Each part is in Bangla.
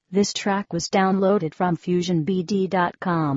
This track was downloaded from FusionBD.com.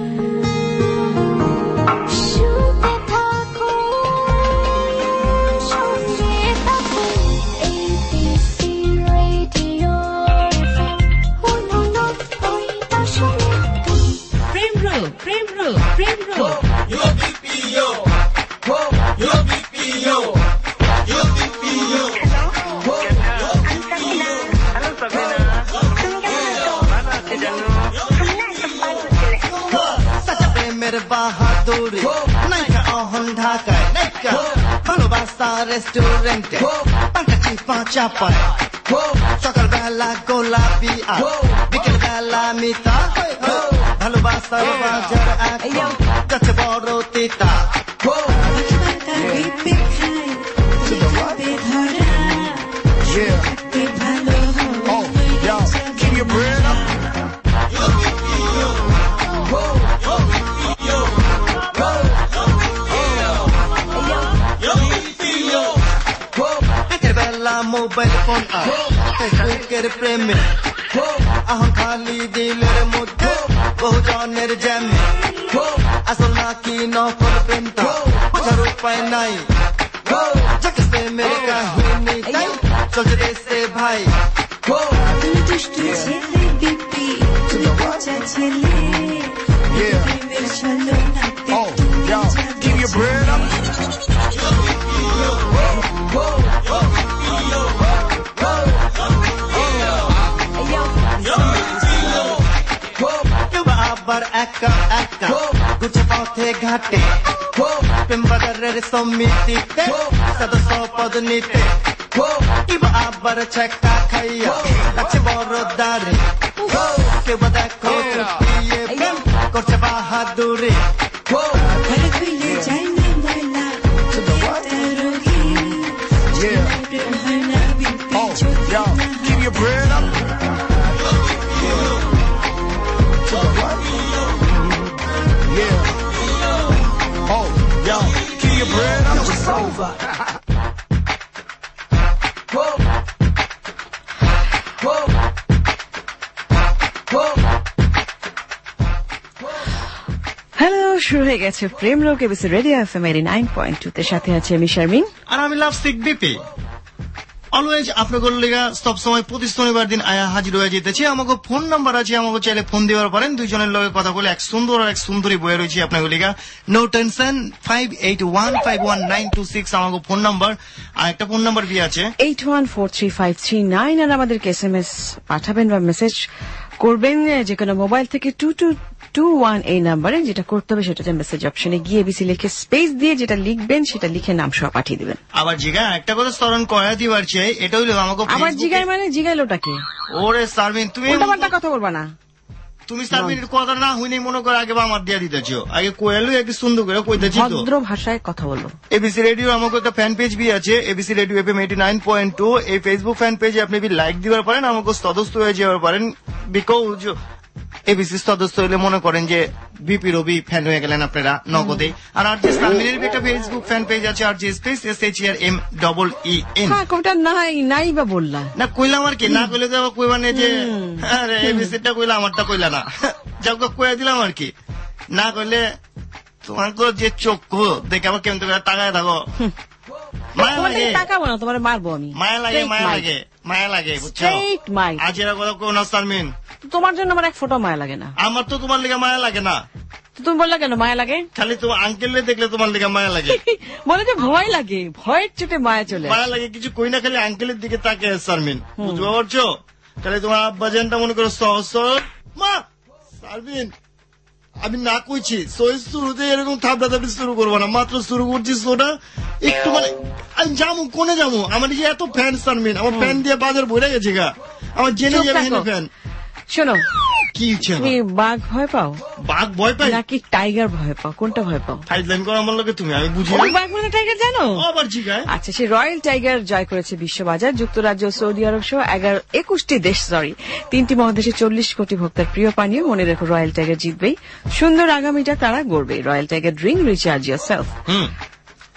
বাহাদুরি নাইকা অহন্ডা কায় নাইকা ভালোবাসা রেস্টুরেন্টে পাঁচটি পাঁচা পায় সকালবেলা গোলাপি আর বিকেলবেলা মিতা ভালোবাসার বাজার এক কাছে বড় তিতা Keep your bread up. Mobile phone আর ফেসবুকের প্রেমে এখন খালি দিলের মধ্যে বহুজনের জ্যামে আসল নাকি নকল প্রেমটা বোঝার উপায় নাই যাকে প্রেমের কাহিনী তাই চলছে দেশে ভাই দুষ্টু ছেলে বিপি বাচ্চা ছেলে প্রেমের ছলনা Keep your bread up. আবার একা একা গুছে পথে ঘাটে প্রেম বাজারের সমিতিতে সদস্য পদ নিতে আবার ছেকা খাইয়া আছে বড় দারে কেউ দেখো করছে বাহাদুরি Keep your bread up. Yeah. Oh, yo, keep your bread up. It's over. Hello, শুরু হয়ে গেছে প্রেম লোক এবিসি রেডিও এফএম 89.2 তে সাথে আছে আমি শারমিন আর আমি লাভসিক বিপি অলওয়েজ আপনাদের লেগা সব সময় প্রতি শনিবার দিন আয়া হাজির হয়ে যেতেছি। আমাকে ফোন নাম্বার আছে, আমাকে চাইলে ফোন দেওয়ার পারেন। দুইজনের লগে কথা বলে এক সুন্দর আর এক সুন্দরী বয়ে রয়েছে আপনাদের লেগা। নো টেনশন 58151926 আমাকে ফোন নাম্বার। আর একটা ফোন নাম্বার দিয়ে আছে 81435339 আর আমাদেরকে এসএমএস পাঠাবেন বা মেসেজ করবেন যে কোনো মোবাইল থেকে 2221 এই নাম্বারে। যেটা করতে হবে সেটা মেসেজ অপশনে গিয়ে বিসি লিখে স্পেস দিয়ে যেটা লিখবেন সেটা লিখে নাম সহ পাঠিয়ে দিবেন। আবার জিগা একটা কথা স্মরণ করা দিবার চাই, এটা হইলো আমাকে আবার জিগাই মানে জিগাইলোটাকে ওরে সারমিন তুমি উল্টাপাল্টা কথা বলবা না। তুমি সারমিনের কথা না হইনি মনে করে আগে আমার দিয়ে দিতেছ, আগে কোয়েলো একটু সুন্দর করে কইতেছি তো ভদ্র ভাষায় কথা বলো। এবিসি রেডিও আমাকে একটা ফ্যান পেজ বি আছে, এবিসি রেডিও এফএম 89.2। এই ফেসবুক ফ্যান পেজে আপনি লাইক দিবার পারেন, আমাকে সদস্য হয়ে যাবার পারেন। বিকজ এবিসি সদস্য হইলে মনে করেন যে বিপি রবি ফ্যান হয়ে গেলেন আপনারা নগদে। আর আর যে সালমিনের একটা ফেসবুক ফ্যান পেজ আছে, আর যে স্পেস SHERMEEN। হ্যাঁ, কোনটা নাই বা বললা না কইলাম আর কি, না কইলে তো আবার কইবা না যে আরে এবিসিটা কইলা আমারটা কইলা না, যাও কইয়া দিলাম আর কি। না কইলে তোমার যে চক্ষু দেখে আবার কেমন করে তাকায় থাকো। মায়া লাগে, তাকাবো না, তোমার মারবো আমি। মায়া লাগে, মায়া লাগে বুঝছো। আজ এরা কথা কেউ না সালমিন, তোমার জন্য আমার এক ফোটো মায়া লাগে না। আমার তো তোমার লেগে মায়া লাগে না। তুমি বললা কেন মায়া লাগে? খালি তোমার আঙ্কেলে দেখলে তোমার লেগে মায়া লাগে। বলে যে ভয় লাগে, ভয়ের চোটে মায়া চলে মায়া লাগে কিছু কই না, খালি আঙ্কেলের দিকে তাকে সালমিন বুঝতে পারছো। খালি তোমার আব্বা জানটা মনে করো সহজ মা সালমিন আমি না কইছি শুরুতে এরকম থাপড়াথাপড়ি শুরু করবো না, মাত্র শুরু করছি শোটা একটু মানে আমি যাবো কোনে যাবো। আমার যে এত ফ্যান সালমিন, আমার ফ্যান দিয়ে বাজার ভরে গেছে গা, আমার জেনে যাবে ফ্যান। শোনো, কি তুমি বাঘ ভয় পাও? বাঘ ভয় পাই নাকি টাইগার ভয় পাও? কোনটা ভয় পাও? ফাইজলাইন করো আমার লোকে তুমি, আমি বুঝি বাঘ মানে টাইগার জানো? আবার জিগায়। আচ্ছা, সে রয়্যাল টাইগার জয় করেছে বিশ্ববাজার। যুক্তরাজ্য, সৌদি আরব সহ 21টি দেশ, 3টি মহাদেশে 40 কোটি ভোক্তার প্রিয় পানীয়। মনে রেখো রয়্যাল টাইগার জিতবেই, সুন্দর আগামীটা তারা গড়বে। Royal tiger drink, recharge yourself.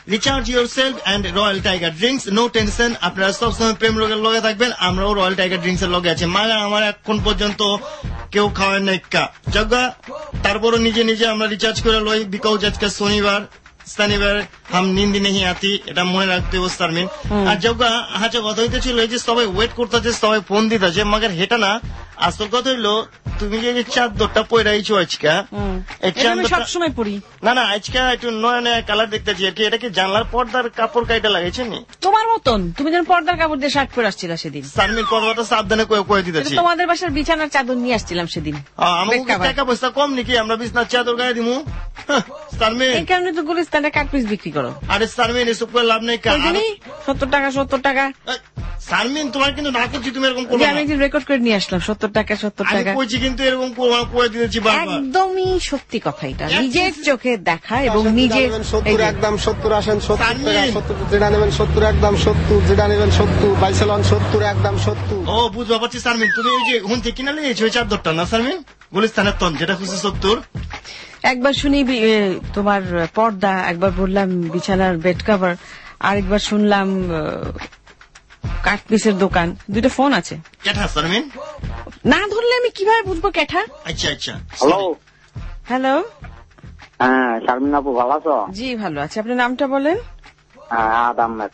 Recharge yourself and royal tiger drinks, no tension. আপনারা সবসময় প্রেম রোগের লগে থাকবেন, আমরাও রয়্যাল টাইগার ড্রিঙ্কস এর লগে আছি। মাগা আমার এখন পর্যন্ত কেউ খাওয়ায় না একা জগা, তারপরও নিজে নিজে আমরা রিচার্জ করে লই, বিকজ আজকে শনিবার হাম নিন্দি নেই আতি, এটা মনে রাখতে হবে শারমিন। আর জগা আচ্ছা কথা হইতেছিল এই যে সবাই ওয়েট করতেছে, সবাই ফোন দিতেছে, মাগার হেটা না, আসল কথা হইলো তুমি যে চাদরটা পয়রাইছো আজকে, এই চাদরটা সবসময় পড়ি না না আজকে একটু নয়া নয়া কালার দেখতেছি আর কি। এটা কি জানলার পর্দার কাপড় কাইটা লাগাইছে নি? তোমার মতন, তুমি যেন পর্দার কাপড় দিয়ে শার্ট পরে আসছিল সেদিন। শারমিন কথাটা সাবধানে কয়ে দিতেছি। তোমাদের বাসার বিছানার চাদর নিয়ে আসছিলাম সেদিন। আমাকে টাকা পয়সা কম নাকি আমরা বিছনার চাদর গায়ে দিমু? শারমিন এই কারণে তো গুলিস্তানে কাট পিস বিক্রি করো। আরে শারমিন এসব করে লাভ নেই। 70 টাকা। শারমিন তোমার কিন্তু না করছি তুমি এরকম করো। আমি যে রেকর্ড করে নিয়ে আসলাম 70 টাকা। আমি কইছি কিন্তু এরকম করে দিয়েছি বারবার। একদমই সত্যি কথা, এটা নিজের চোখে দেখা এবং নিজের 70 একদম 70 আসেন 70 টাকা 70 যেটা নেবেন 70 একদম 70 যেটা নেবেন 70 বাইসেলন 70 একদম 70। ও বুঝবা পারছি শারমিন, তুমি ওই যে হুন থেকে কিনা লিয়েছো ওই চাদরটা না শারমিন গুলিস্তানের তন যেটা খুশি 70। একবার শুনি তোমার পর্দা, একবার বললাম বিছানার বেড কভার, আরেকবার শুনলাম কাঠ পিসের দোকান। দুটো ফোন আছে। কেঠা শারমিন না ধরলে আমি কিভাবে বুঝবো কেঠা? আচ্ছা আচ্ছা। হ্যালো হ্যাঁ শারমিন আপু ভালো আছো? জি ভালো আছে। আপনার নামটা বলেন। আহাদ আহমেদ।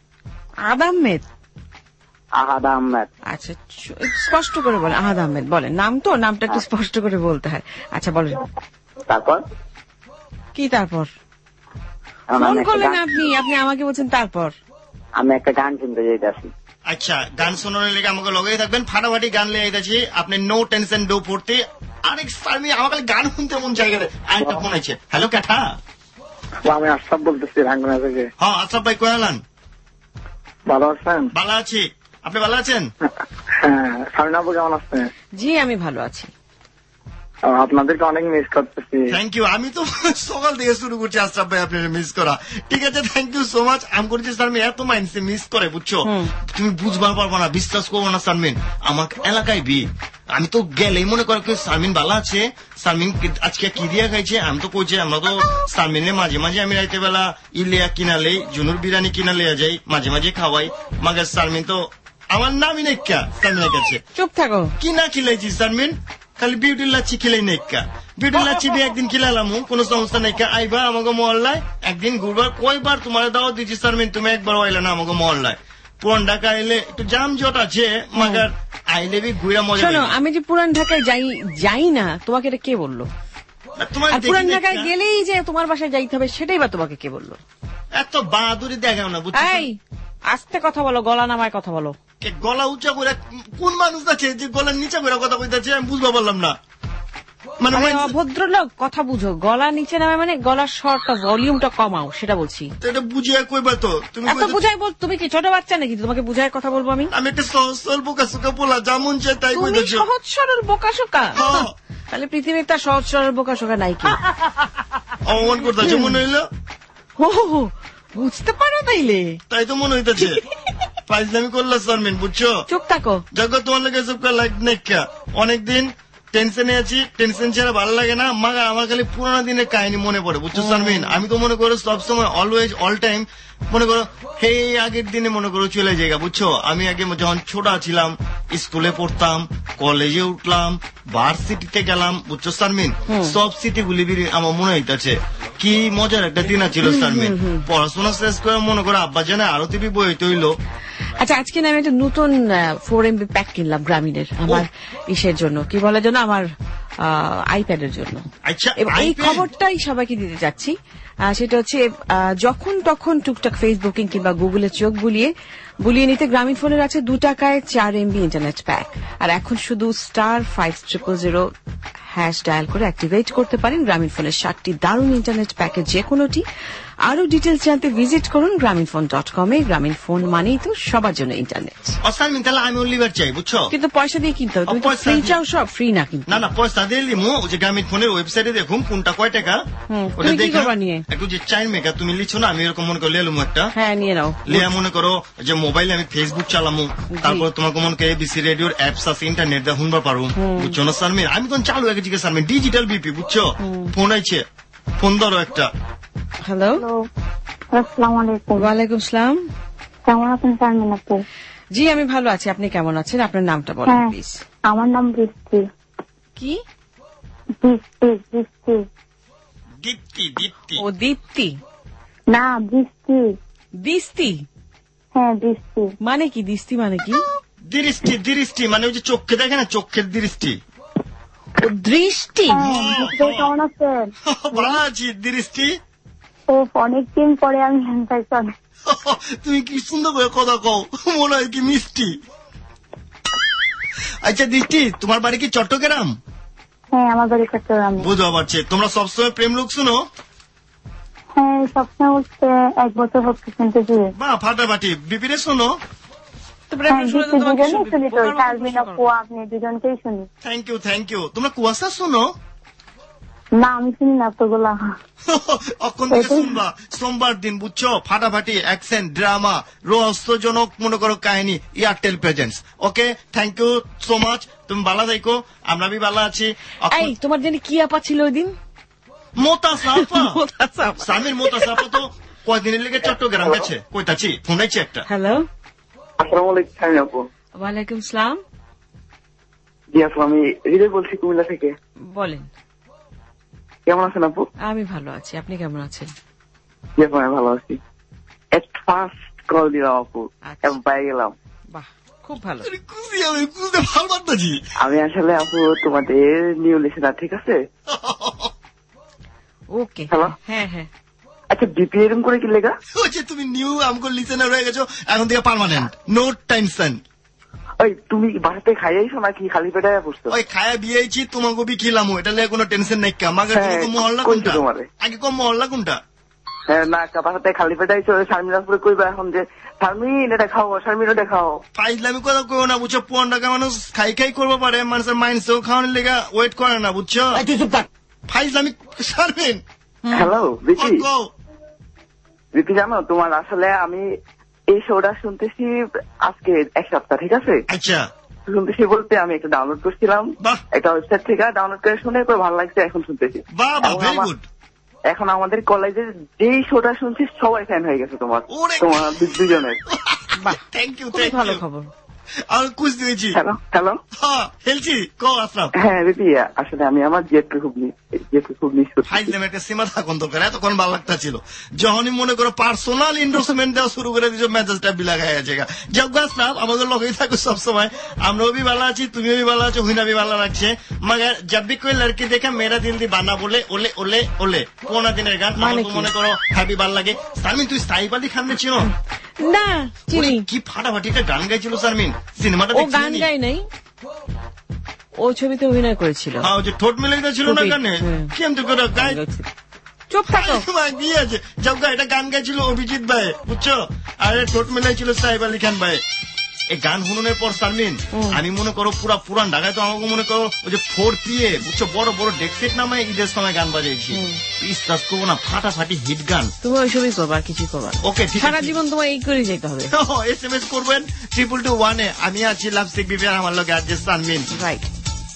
আহাদ আহমেদ। আচ্ছা স্পষ্ট করে বলেন। আহাদ আহমেদ বলেন, নাম তো, নামটা একটু স্পষ্ট করে বলতে হয়। আচ্ছা বলেন তারপর কি? তারপর ফোন করলেন আপনি আমাকে বলছেন তারপর? আমি একটা গান শুনতে যাইতেছি। আচ্ছা গান শোনানোর লেগে আমাকে লগেই থাকবেন, ফাটাফাটি গান লিয়ে আইতাছি, আপনি নো টেনশন ডো পড়তে। আরেক শারমিন আমাকে গান শুনতে মন জায়গায় আরেকটা ফোন আছে। হ্যালো কেঠা? আমি আশরাফ বলতেছি রাঙ্গুনিয়া থেকে। হ্যাঁ আশরাফ ভাই কয়ালান? ভালো আছেন? ভালো আছি, আপনি ভালো আছেন? হ্যাঁ শারমিন আপু কেমন আছেন? জি আমি ভালো আছি। আপনাদেরকে অনেক মিস করতেছি। Thank you. আমি তো সকাল থেকে শুরু করছি আশরাফ ভাই আপনার মিস করা। ঠিক আছে থ্যাংক ইউ সো মাচ। আমি করছি শারমিন এত মাইন্ডসে মিস করে বুঝছো, তুমি বুঝবা পারবো না, বিশ্বাস করবো না শারমিন। আমার এলাকায় আমি তো গেলেই মনে করো শারমিন ভালো আছে, শারমিন আজকে কি দিয়া খাইছে, আমি তো কইছি আমরা তো শারমিনে মাঝে মাঝে আমি রাইতে বেলা ইলিয়া কিনালে জুনুর বিরিয়ানি কিনা লিয়া যাই, মাঝে মাঝে খাওয়াই। মাগার শারমিন তো আমার নামই নেই শারমিনের কাছে। চুপ থাকো। কি না খিলাইছি শারমিন? খালি বিউটি লাচ্ছি খিলাই নেই। বিউটি লাচ্ছি দিয়ে একদিন খিলালাম, কোন সমস্যা নেই। আইবা আমাকে মহল্লায় একদিন ঘুরবার। কয়বার তোমার দাওয়াত দিচ্ছি শারমিন, তুমি একবার আইলে না আমাকে মহল্লায়। পুরান ঢাকা আইলে একটু জাম জট আছে, মাগার আইলে বি ঘুরা মজা। শোনো আমি যে পুরান ঢাকায় যাই না, তোমাকে এটা কে বললো? পুরান ঢাকায় গেলেই যে তোমার বাসায় যাইতে হবে সেটাই বা তোমাকে কে বললো? এত বাহাদুরি দেখাও না বুঝছো। আস্তে কথা বলো, গলা নামায় কথা বলো। গলা উঁচা করে কোন মানুষ আছে যে গলার নিচে করে কথা কইতেছে আমি বুঝতে পারলাম না। মানে ভদ্রলোক কথা বুঝো, গলা নিচে নামে মানে গলার স্বরটা ভলিউমটা কমাও, সেটা বলছি। এটা বুঝিয়ে কইবা তো তুমি? এত বুঝাই বল, তুমি কি ছোট বাচ্চা নাকি তোমাকে বুঝায় কথা বলবো আমি? আমি একটা সহজ সরল বোকাশোকা বলা যেমন চাই তাই কইতেছো। সহজ সরল বোকাশোকা? তাহলে পৃথিবীর তার সহজ সরল বোকাশোকা নাই কি? অমন করতেছো মনে হইলো? বুঝতে পারো তাইলে? তাই তো মনে হইতেছে। ফাইজলামি করলা শারমিন বুঝছো। চুপ থাকো। জগৎ তোমার লাগে সব লাইক নেই। অনেকদিন টেনশনে আছি, টেনশন ছাড়া ভালো লাগে না। মাগা আমার খালি পুরানো দিনের কাহিনী মনে পড়ে বুঝছো শারমিন। আমি তো মনে করো সবসময় অলওয়েজ অল টাইম মনে করো হে আগের দিনে মনে করো চলে যায়গা বুঝছো। আমি আগে যখন ছোট ছিলাম স্কুলে পড়তাম, কলেজে উঠলাম, ভার্সিটিতে গেলাম বুঝছো শারমিন। সব স্মৃতিগুলি আমার মনে হইতেছে কি মজার একটা দিন ছিল শারমিন। পড়াশোনা শেষ করে মনে করো আব্বা জানে আরো টিভি বই হইতে হইলো। আচ্ছা আজকে আমি একটা নতুন 4MB প্যাক কিনলাম গ্রামীণের, আমার ইসের জন্য, কি বলার জন্য, আমার আইপ্যাডের জন্য। আচ্ছা এই খবরটাই সবাইকে দিতে চাচ্ছি। সেটা হচ্ছে যখন তখন টুকটাক ফেসবুকিং কিংবা গুগলে চোখ বুলিয়ে নিতে গ্রামীণ ফোনের আছে 2 টাকায় 4MB ইন্টারনেট প্যাক। আর এখন শুধু *5000# ডায়াল করে অ্যাক্টিভেট করতে পারেন গ্রামীণ ফোনের 7টি দারুণ ইন্টারনেট প্যাকের যে কোনোটি। আরো ডিটেলস জানতে ভিজিট করুন গ্রামীণফোন.com এ। গ্রামীণ ফোন মানেই তো সবার জন্য ইন্টারনেট। শারমিন তাহলে আমি লিভার চাই বুঝছো, কিন্তু পয়সা দিয়ে কিনতে হবে। তুমি ফ্রি চাও, সব ফ্রি না কিন্তু। না পয়সা দিয়ে লিমু। ওই যে গ্রামীণ ফোনের ওয়েবসাইটে দেখুন কোনটা কয় টাকা, ওটা দেখে একটু যে চাইন মেকা তুমি লিখছো না, আমি এরকম মনে করো লিয়ালুম একটা। হ্যাঁ নিয়ে নাও। লিয়া মনে করো যে মোবাইলে আমি ফেসবুক চালামু, তারপর তোমাকে মনে করো এবিসি রেডিওর অ্যাপস আছে, ইন্টারনেট দিয়ে শুনবার পারো বুঝছো না শারমিন। আমি তখন চালু আগে জিজ্ঞেস শারমিন ডিজিটাল বিপি বুঝছো। ফোন আইছে, ফোন ধরো একটা। হ্যালো আসসালামু আলাইকুম। ওয়ালাইকুম আসসালাম। কেমন আছেন শারমিন আপু? জি আমি ভালো আছি, আপনি কেমন আছেন? আপনার নামটা বলেন হ্যাঁ, প্লিজ। আমার নাম বৃষ্টি। কি? বৃষ্টি বৃষ্টি। দীপ্তি দীপ্তি। ও দীপ্তি না বৃষ্টি। দিস্তি হ্যাঁ বৃষ্টি। মানে কি? দিস্তি মানে কি? দৃষ্টি দৃষ্টি মানে ওই যে চোখে দেখে না, চোখের দৃষ্টি। ও দৃষ্টি। হ্যাঁ বৃষ্টি, কেমন আছেন? ভালো আছি। দৃষ্টি ও অনেকদিন পরে আমি হ্যান্ডসাইজন। তুমি কি সুন্দর করে কথা কও, মনে হয় কি মিষ্টি। আচ্ছা দৃষ্টি, তোমার বাড়ি কি চট্টগ্রাম? হ্যাঁ আমার বাড়ি চট্টগ্রামে। বুঝতে পারছি। তোমরা সবসময় প্রেম লোক শুনো? হ্যাঁ সবসময় হচ্ছে 1 বছর হচ্ছে শুনতেছি। বা ফাটাফাটি। বিপিরে শোনো? হ্যাঁ বৃষ্টি দুজনেই শুনি তো, শারমিন আপু আপনি দুজনকেই শুনি। Thank you thank you. তোমরা কুয়াশা শোনো? না আমি শুনি না তোগুলা। অক্ষণ থেকে শুনবা সোমবার দিন, বুঝছো? ফাটাফাটি অ্যাকশন, ড্রামা, রহস্যজনক মনে করো কাহিনী, Airtel presents. Okay thank you so much. তুমি ভালো থাকো, আমরা বি ভালো আছি। এই তোমার জানি কি আপা ছিল ওই দিন? মোতা সাফা স্বামীর মোতা সাফা তো কয়দিনের লেগে চট্টগ্রাম গেছে, কইতাছি ফোন আইছে একটা। হ্যালো আসসালামু আলাইকুম শারমিন আপু। ওয়ালাইকুম আসসালাম। জি আপু, আমি হৃদয় বলছি কুমিল্লা থেকে। বলেন। কেমন আছেন আপু? আমি ভালো আছি, আপনি কেমন আছেন? জি আপু আমি ভালো আছি। এট ফার্স্ট কল দিলাম আপু, আচ্ছা। এবং পাই গেলাম। বাহ খুব ভালো। খুশি আমি, খুশি ভালো বার্তাজি। আমি আসলে আপু তোমাদের নিউ লিসেনার, ঠিক আছে? Okay hello? হ্যাঁ হ্যাঁ। আচ্ছা বিপি এরকম করে কি লেখা? ওই যে তুমি নিউ আমগো লিসেনার হয়ে গেছো, এখন থেকে পার্মানেন্ট, নো টেনশন। ওই তুমি বাসাতে খাইয়াইছো নাকি খালি পেটে বসছো? ওই খায়া বিয়েছি, তোমাকে বি খিলাম, এটা লেগে কোনো টেনশন নাই। আমাকে হ্যাঁ, মহল্লা কইছি কোনটা? তোমারে। আগে কম মহল্লা কোনটা? হ্যাঁ না বাসাতে খালি পেটে আইছো, শারমিনাপুরে কইবা এখন যে শারমিন এটা খাও, শারমিন ওটা খাও। ফাইজলামি কথা কইও না, বুঝছো? 15 টাকা মানুষ খাই খাই করবো পারে, মানুষের মাইন্ডসেও খাওয়ানোর লেগে ওয়েট করে না, বুঝছো? ফাইজলামি শারমিন। হ্যালো বিপি, কও। বিপি জানো তোমার আসলে আমি এই শোটা শুনতেছি আজকে 1 সপ্তাহ, ঠিক আছে? আচ্ছা শুনতেছি বলতে আমি একটা ডাউনলোড করছিলাম বাহ। একটা ওয়েবসাইট থেকে, ডাউনলোড করে শুনে খুব ভালো লাগছে, এখন শুনতেছি। বাহ বাহ, এবং ভেরি আমার- গুড। এখন আমাদের কলেজের যেই শোটা শুনছি সবাই ফ্যান হয়ে গেছে তোমার, ওরে। তোমার দুজনের। বাহ থ্যাংক ইউ খুবই থ্যাংক ভালো ইউ। খবর। আর কুছ দিয়েছি। Hello hello. হ্যাঁ হেলছি, কও আশরাফ। হ্যাঁ বিপি আসলে আমি আমার জেটকে খুব মিস করছি। ফাইজলামি একটা সীমা থাকুন দরকার, এতক্ষণ ভালো লাগতা ছিল। যখনই মনে করো পার্সোনাল ইন্ডোর্সমেন্ট দেওয়া শুরু করে দিয়েছো, মেজাজটা বিলাগা গেছে। যাক আশরাফ, আমাদের লগেই থাকো সবসময়। আমরাও भी ভালো আছি, তুমিও भी ভালো আছো, হুইনা भी ভালো লাগছে। मगर जब भी कोई लड़की देखा मेरा दिल दीवाना बोले ওলে ওলে ওলে, কোন দিনের গান মানে আমার কি? মনে করো হ্যাপি ভালো লাগে। শারমিন তুই সাইফ আলী খান ছিল? না চিনি। কি ফাটাফাটি একটা গান গাইছিল শারমিন, সিনেমাটা ও দেখছিলি? গান গায় নাই, ও ছবিতে অভিনয় করেছিল। হ্যাঁ ওই যে ঠোঁট মিলে ছিল না ঠোঁটে, গানে, হ্যাঁ। কেমন করে গাই। চুপ থাকো। গিয়েছে জগা, এটা গান গাইছিল অভিজিৎ ভাই, বুঝছো? আর ঠোঁট মেলাই ছিল সাহেব আলী খান ভাই। এই গান শুনানোর পর শারমিন আমি মনে করো পুরা পুরান ঢাকায় তো আমাকে মনে করো ওই যে 4 দিয়ে, বুঝছো, বড় বড় ডেকসেট নামে ঈদের সময় গান বাজাইছি। বিশ্বাস করবো না, ফাটাফাটি হিট গান। তুমি ওইসবই করবা, আর কিছু করবা। ওকে ঠিক সারা আছে। জীবন তোমার এই করে যেতে হবে। SMS করবেন 222 আমি আছি লাভসিক বিপি, আমার লগে আজ শারমিন। রাইট।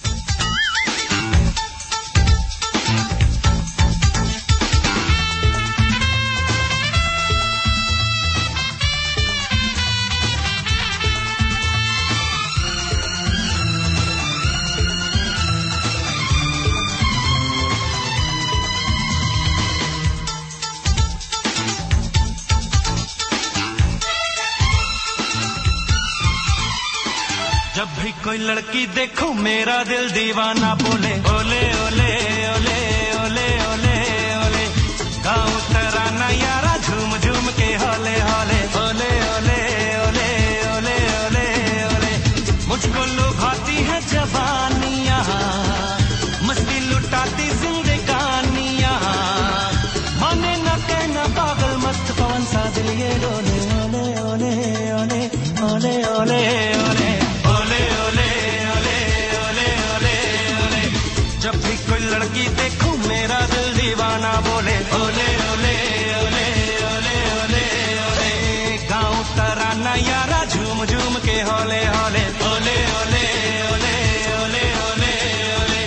जब भी कोई लड़की देखो मेरा दिल दीवाना बोले ओले ओले ओले ओले ओले ओले, गाँव तराना यारा झूम झूम के होले होले ओले ओले ओले ओले ओले ओले। मुझको लुभाती है जवानियाँ, मस्ती लुटाती जिंदगानियाँ, माने न कहना पागल मस्त पवन सा दिल ये डोले ओले ओले ओले ओले ओले ओले ओले ओले ओले ओले ओले ओले। जब भी कोई लड़की देखूं मेरा दिल दीवाना बोले ओले ओले ओले ओले ओले ओले, गाँव तराना यारा झूम झूम के होले होले ओले ओले ओले ओले ओले ओले।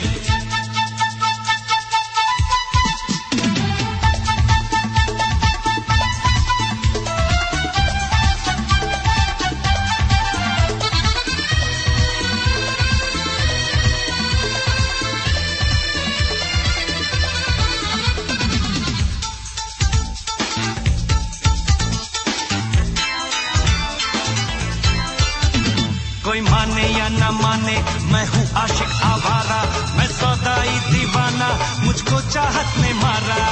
मैं हूँ आशिक आवारा, मैं सौदाई दीवाना, मुझको चाहत ने मारा।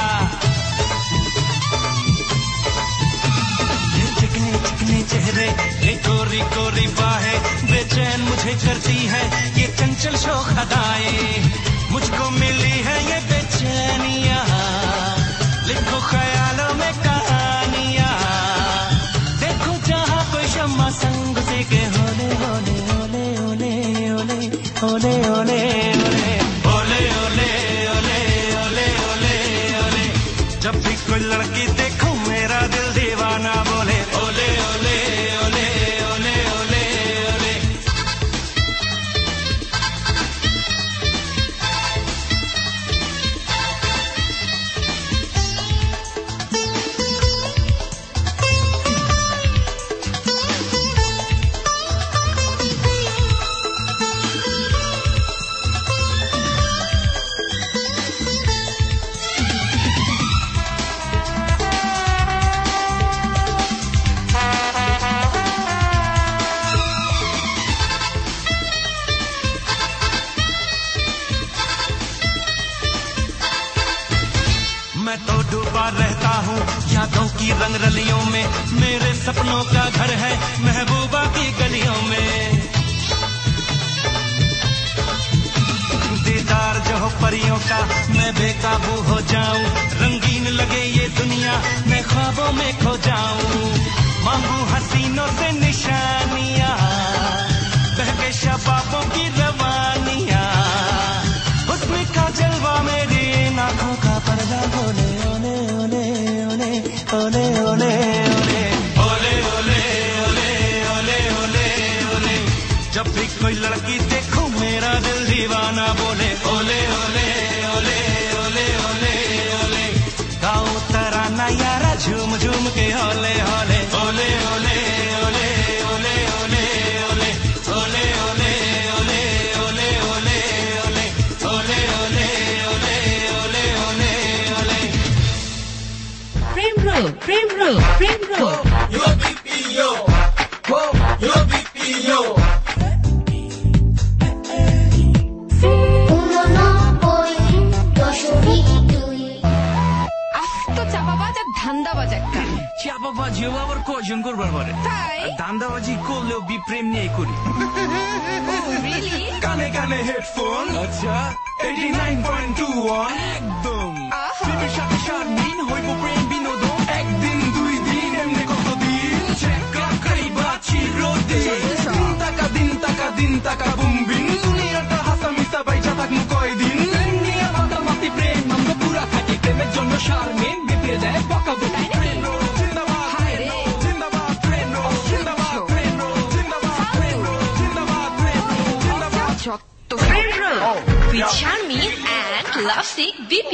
ये चिकने चिकने चेहरे, ये गोरी गोरी बाहें, बेचैन मुझे करती है ये चंचल शोख अदाएं। मुझको मिली है ये बेचैनियाँ, लिखो ख्यालों में कहानियाँ। देखो जहाँ कोई शम्मा संग से के होले होले होले होले होले होले होले होले होले होले होले होले होले। जब भी कोई लड़की देखो मेरा दिल दीवाना बोले ओले ओले ओले ओले ओले ओले। मैं तो डूबा रहता हूँ यादों की रंगरलियों में, मेरे सपनों का घर है महबूबा की गलियों में। दीदार जो हो परियों का मैं बेकाबू हो जाऊं, रंगीन लगे ये दुनिया मैं ख्वाबों में खो जाऊं। मांगू हसीनों से निशानियाँ, बहके शबाबों की रवानियाँ, हुस्न का जलवा मेरी आँखों का पर्दा ओले ओले ओले ओले ओले ओले ओले ओले ओले ओले ओले ओले। जब भी कोई लड़की देखो मेरा दिल दीवाना बोले ओले ओले ओले ओले ओले ओले। गाओ तराना यारा झूम झूम के होले होले ओले ओले ओले ओले ओले ओले ओले ओले ओले ओले ओले ओले ओले ओले ओले ओले ओले। Prem Roll. Yo BPO, yo BPO. চাপাবাজিও আবার কজন করবার পারে, ধান্দাবাজি করলেও বিপ্রেম নিয়ে করি। কানে কানে হেডফোন, আচ্ছা 89.21 একদম। প্রেমের সাথে শারমিন হইব প্রেম বিনোদন, একদিন দুই দিন এমনি কতদিন, চেকাই বাছি রোদে দিন টাকা দিন টাকা বুমবিন, দুনিয়াটা হাসা মিশা বাইচা থাকবো কয়দিন। প্রেম নিয়ে মাতামাতি প্রেম আমরা পুরা থাকি, প্রেমের জন্য শারমিন বিপিয়ে যায় বকা বকা। Prem Roll with Charmin and Lovesick BP.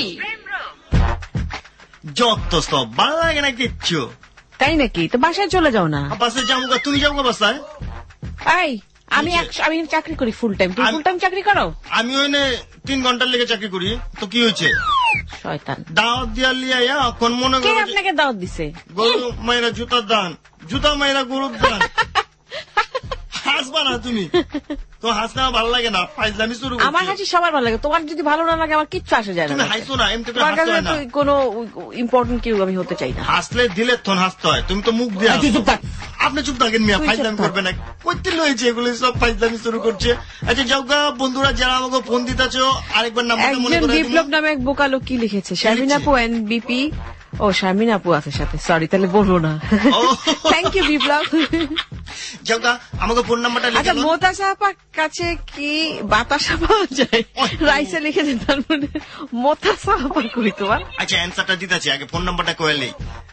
যত সব ভালো লাগে না কিচ্ছু। তাই নাকি? তো বাসায় চলে যাও না। বাসায় যাবো, তুমি যাবো বাসায়? আমি চাকরি করি ফুল টাইম। তুমি ফুল টাইম চাকরি করো? আমি ওই 3 ঘন্টার লেগে চাকরি করি। তো কি হয়েছে? শয়তান দাওয়াত দিয়া লিয়া এখন মনে কে করো আপনাকে দাওয়াত দিছে? গরু মাইরা জুতার দান, জুতা মাইরা গরুর দান। হাসবা না তুমি, তো হাসতে আমার ভালো লাগে না, ফাইজলামি শুরু করছি। আমার হাসি সবার ভালো লাগে, তোমার যদি ভালো না লাগে আমার কিচ্ছু আসে যায় না। তুমি হাসো না, এমনি করে তোমার হাসতে কাছে হয় না। কোনো ইম্পর্টেন্ট কেউ আমি হতে চাই না। হাসলে দিলে তখন হাসতে হয়, তুমি তো মুখ দিয়ে তুই চুপ থাক। আপনি চুপ থাকেন মিয়া, ফাইজলামি করবে না। কইতে লয়েছে এগুলো সব ফাইজলামি শুরু করছে। আচ্ছা যাওগা বন্ধুরা যারা আমাকে ফোন দিতেছ, আরেকবার নাম্বারটা মনে একজন করে বিপ্লব নামে এক বোকা লোক কি লিখেছে, শারমিন আপু এনবিপি। ও শারমিন আপু আছে সাথে, সরি তাহলে বলবো না। থ্যাংক ইউ বিপ্লব। যাওগা আমাকে ফোন নাম্বারটা লিখে আচ্ছা দাও। মোতাসা আপার কাছে কি বাতাসা পাওয়া যায়? রাইসে লিখে দেন, তার মানে মোতাসা আপা কই তোমার? আচ্ছা অ্যান্সারটা দিতেছি, আগে ফোন নাম্বারটা কয়েলেই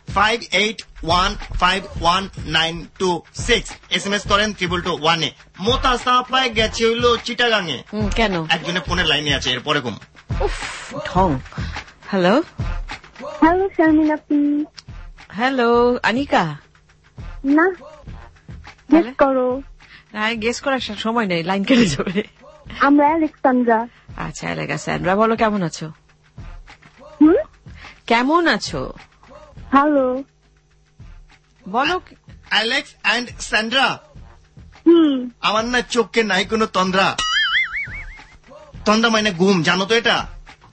58151926 SMS করেন 222 মোতাসা আপায় গেছে হইলো চিটাগাঙে। কেন? একজনের ফোনের লাইনে আছে, এরপরে কম ঢং। হ্যালো হ্যালো শারমিন আপনি। হ্যালো আনিকা। না গেস করো। গেস করার সময় নেই, লাইন কেটে যাবে। আমরা আলেক্সান্দ্রা। আচ্ছা আলেক্সান্দ্রা, বলো কেমন আছো? কেমন আছো? হ্যালো বলো। অ্যালেক্স অ্যান্ড স্যান্ড্রা, আমার না চোখে নাই কোনো তন্দ্রা। তন্দ্রা মানে ঘুম, জানো তো এটা?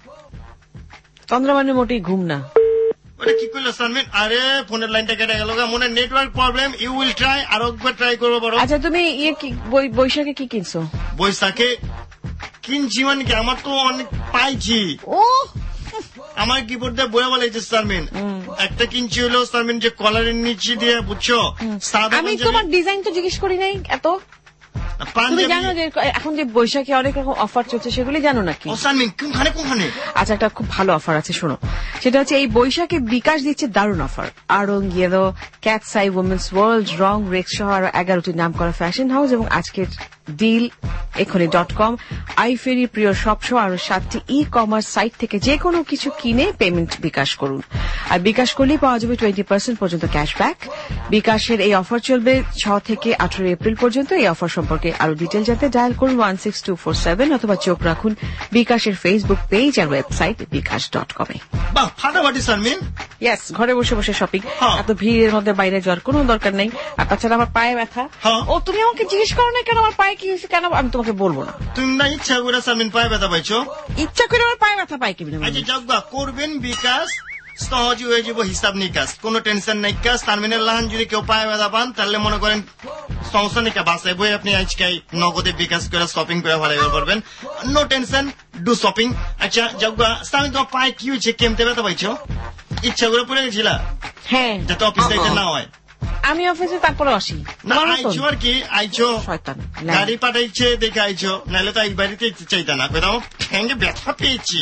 তন্দ্রা মানে মোটেই ঘুম না। ওটা কি করলো সালমিন? আরে ফোনের লাইনটা কেটে গেল, মনে network problem. You will try, আর একবার ট্রাই করবো বড়। আচ্ছা তুমি বৈশাখে কি কিনছো? বৈশাখে কিনছি মানে কি, আমার তো অনেক পাইছি। ও আমার কিবোর্ড দিয়ে বইয়া বলেছে সালমিন, একটা কিনছি হলো সালমিন যে কলারের নিচে দিয়ে, বুঝছো? আমি তোমার ডিজাইন তো জিজ্ঞেস করি নাই এত। তুমি জানো যে এখন যে বৈশাখে অনেক রকম অফার চলছে, সেগুলি জানো নাকি? কোনখানে? আচ্ছা, একটা খুব ভালো অফার আছে, শোনো। সেটা হচ্ছে এই বৈশাখে বিকাশ দিচ্ছে দারুণ অফার। আড়ং, yellow, cat's eye, women's world, Rang, Rex সহ আরো 11টি নাম করা ফ্যাশন হাউস এবং আজকের ডিল এখনি.com, আইফেরি, প্রিয় শপ সহ আরো 7টি ই কমার্স সাইট থেকে যে কোনো কিছু কিনে পেমেন্ট বিকাশ করুন। আর বিকাশ করলেই পাওয়া যাবে 20% পর্যন্ত ক্যাশব্যাক। বিকাশের এই অফার চলবে 6 থেকে 18 এপ্রিল পর্যন্ত। এই অফার সম্পর্কে আরো ডিটেল জানতে ডায়াল করুন 16247 অথবা চোখ রাখুন বিকাশের ফেসবুক পেজ আর ওয়েবসাইট বিকাশ.com-এ। বাহ, ফাটাফাটি সালমিন। ইয়েস, ঘরে বসে বসে শপিং, এত ভিড়ের মধ্যে বাইরে যাওয়ার কোনো দরকার নেই। আর তাছাড়া আমার পায়ে ব্যথা। ও তুমি আমাকে জিজ্ঞেস করো না কেন আমার পায়ে কি হয়েছে, কেন আমি তোমাকে বলবো না। তুমি না ইচ্ছা করে সালমিন পায়ে ব্যথা পাইছো? ইচ্ছা করে আমার পায়ে ব্যথা পাই কিনা? আচ্ছা যাক, করবেন বিকাশ, সহজে হয়ে যাব হিসাব নিকাশ, কোনো টেনশন নাই। কাজ সালমিনের লাহান যদি কেউ পায়ে ব্যথা পান, তাহলে মনে করেন সমস্যা নিকা বাসায় বই আপনি আজকে নগদে বিকাশ করে শপিং করে ভালো পারবেন। No tension, do shopping. আচ্ছা যাক, সালমিন তোমার পায়ে কি হয়েছে, কেমতে ব্যথা পাইছো? ইচ্ছা করে পড়ে গেছিলা? হ্যাঁ, যাতে অফিস যাইতে না হয়। আমি অফিসে তারপরে আসি না, আইছো আর কি, আইছো গাড়ি পাঠাইছে দেখে আইছো, নাহলে তো এই বাড়িতে চাইতা না। কোথাও ঠ্যাঙ্গে ব্যথা পেয়েছি।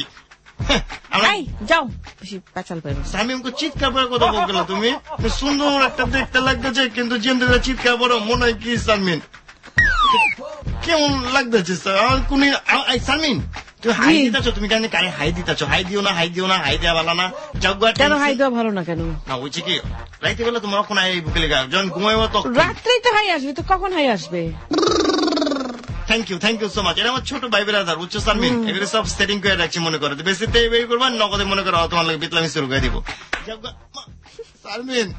যাও, বেশি পেঁচাল পাইবে। আমি আমাকে চিৎকার করে কথা বললো, তুমি সুন্দর একটা দেখতে লাগতেছে, কিন্তু যেমন চিৎকার বড় মনে হয় কি সালমিন কেমন লাগতেছে সালমিন? তুমি হাই দিতেছো, তুমি কেন কারে হাই দিতেছো? হাই দিও না, হাই দিও না, হাই দেওয়া ভালো না। কেন হাই দেওয়া ভালো না? কেন না হয়েছে কি, রাইতে বেলা তোমার কোন হাই বুকে গা, যখন ঘুমাইবো তখন রাত্রেই তো হাই আসবে। তো কখন হাই আসবে? Thank you so much. এটা আমার ছোট ভাই ব্রাদার, বুঝছো সালমিন? এগুলো সব সেটিং করে রাখছি, মনে করো বেশি বের করবা, নগদে মনে করো তোমার লাগে বিতলামি শুরু করে দিব। সালমিন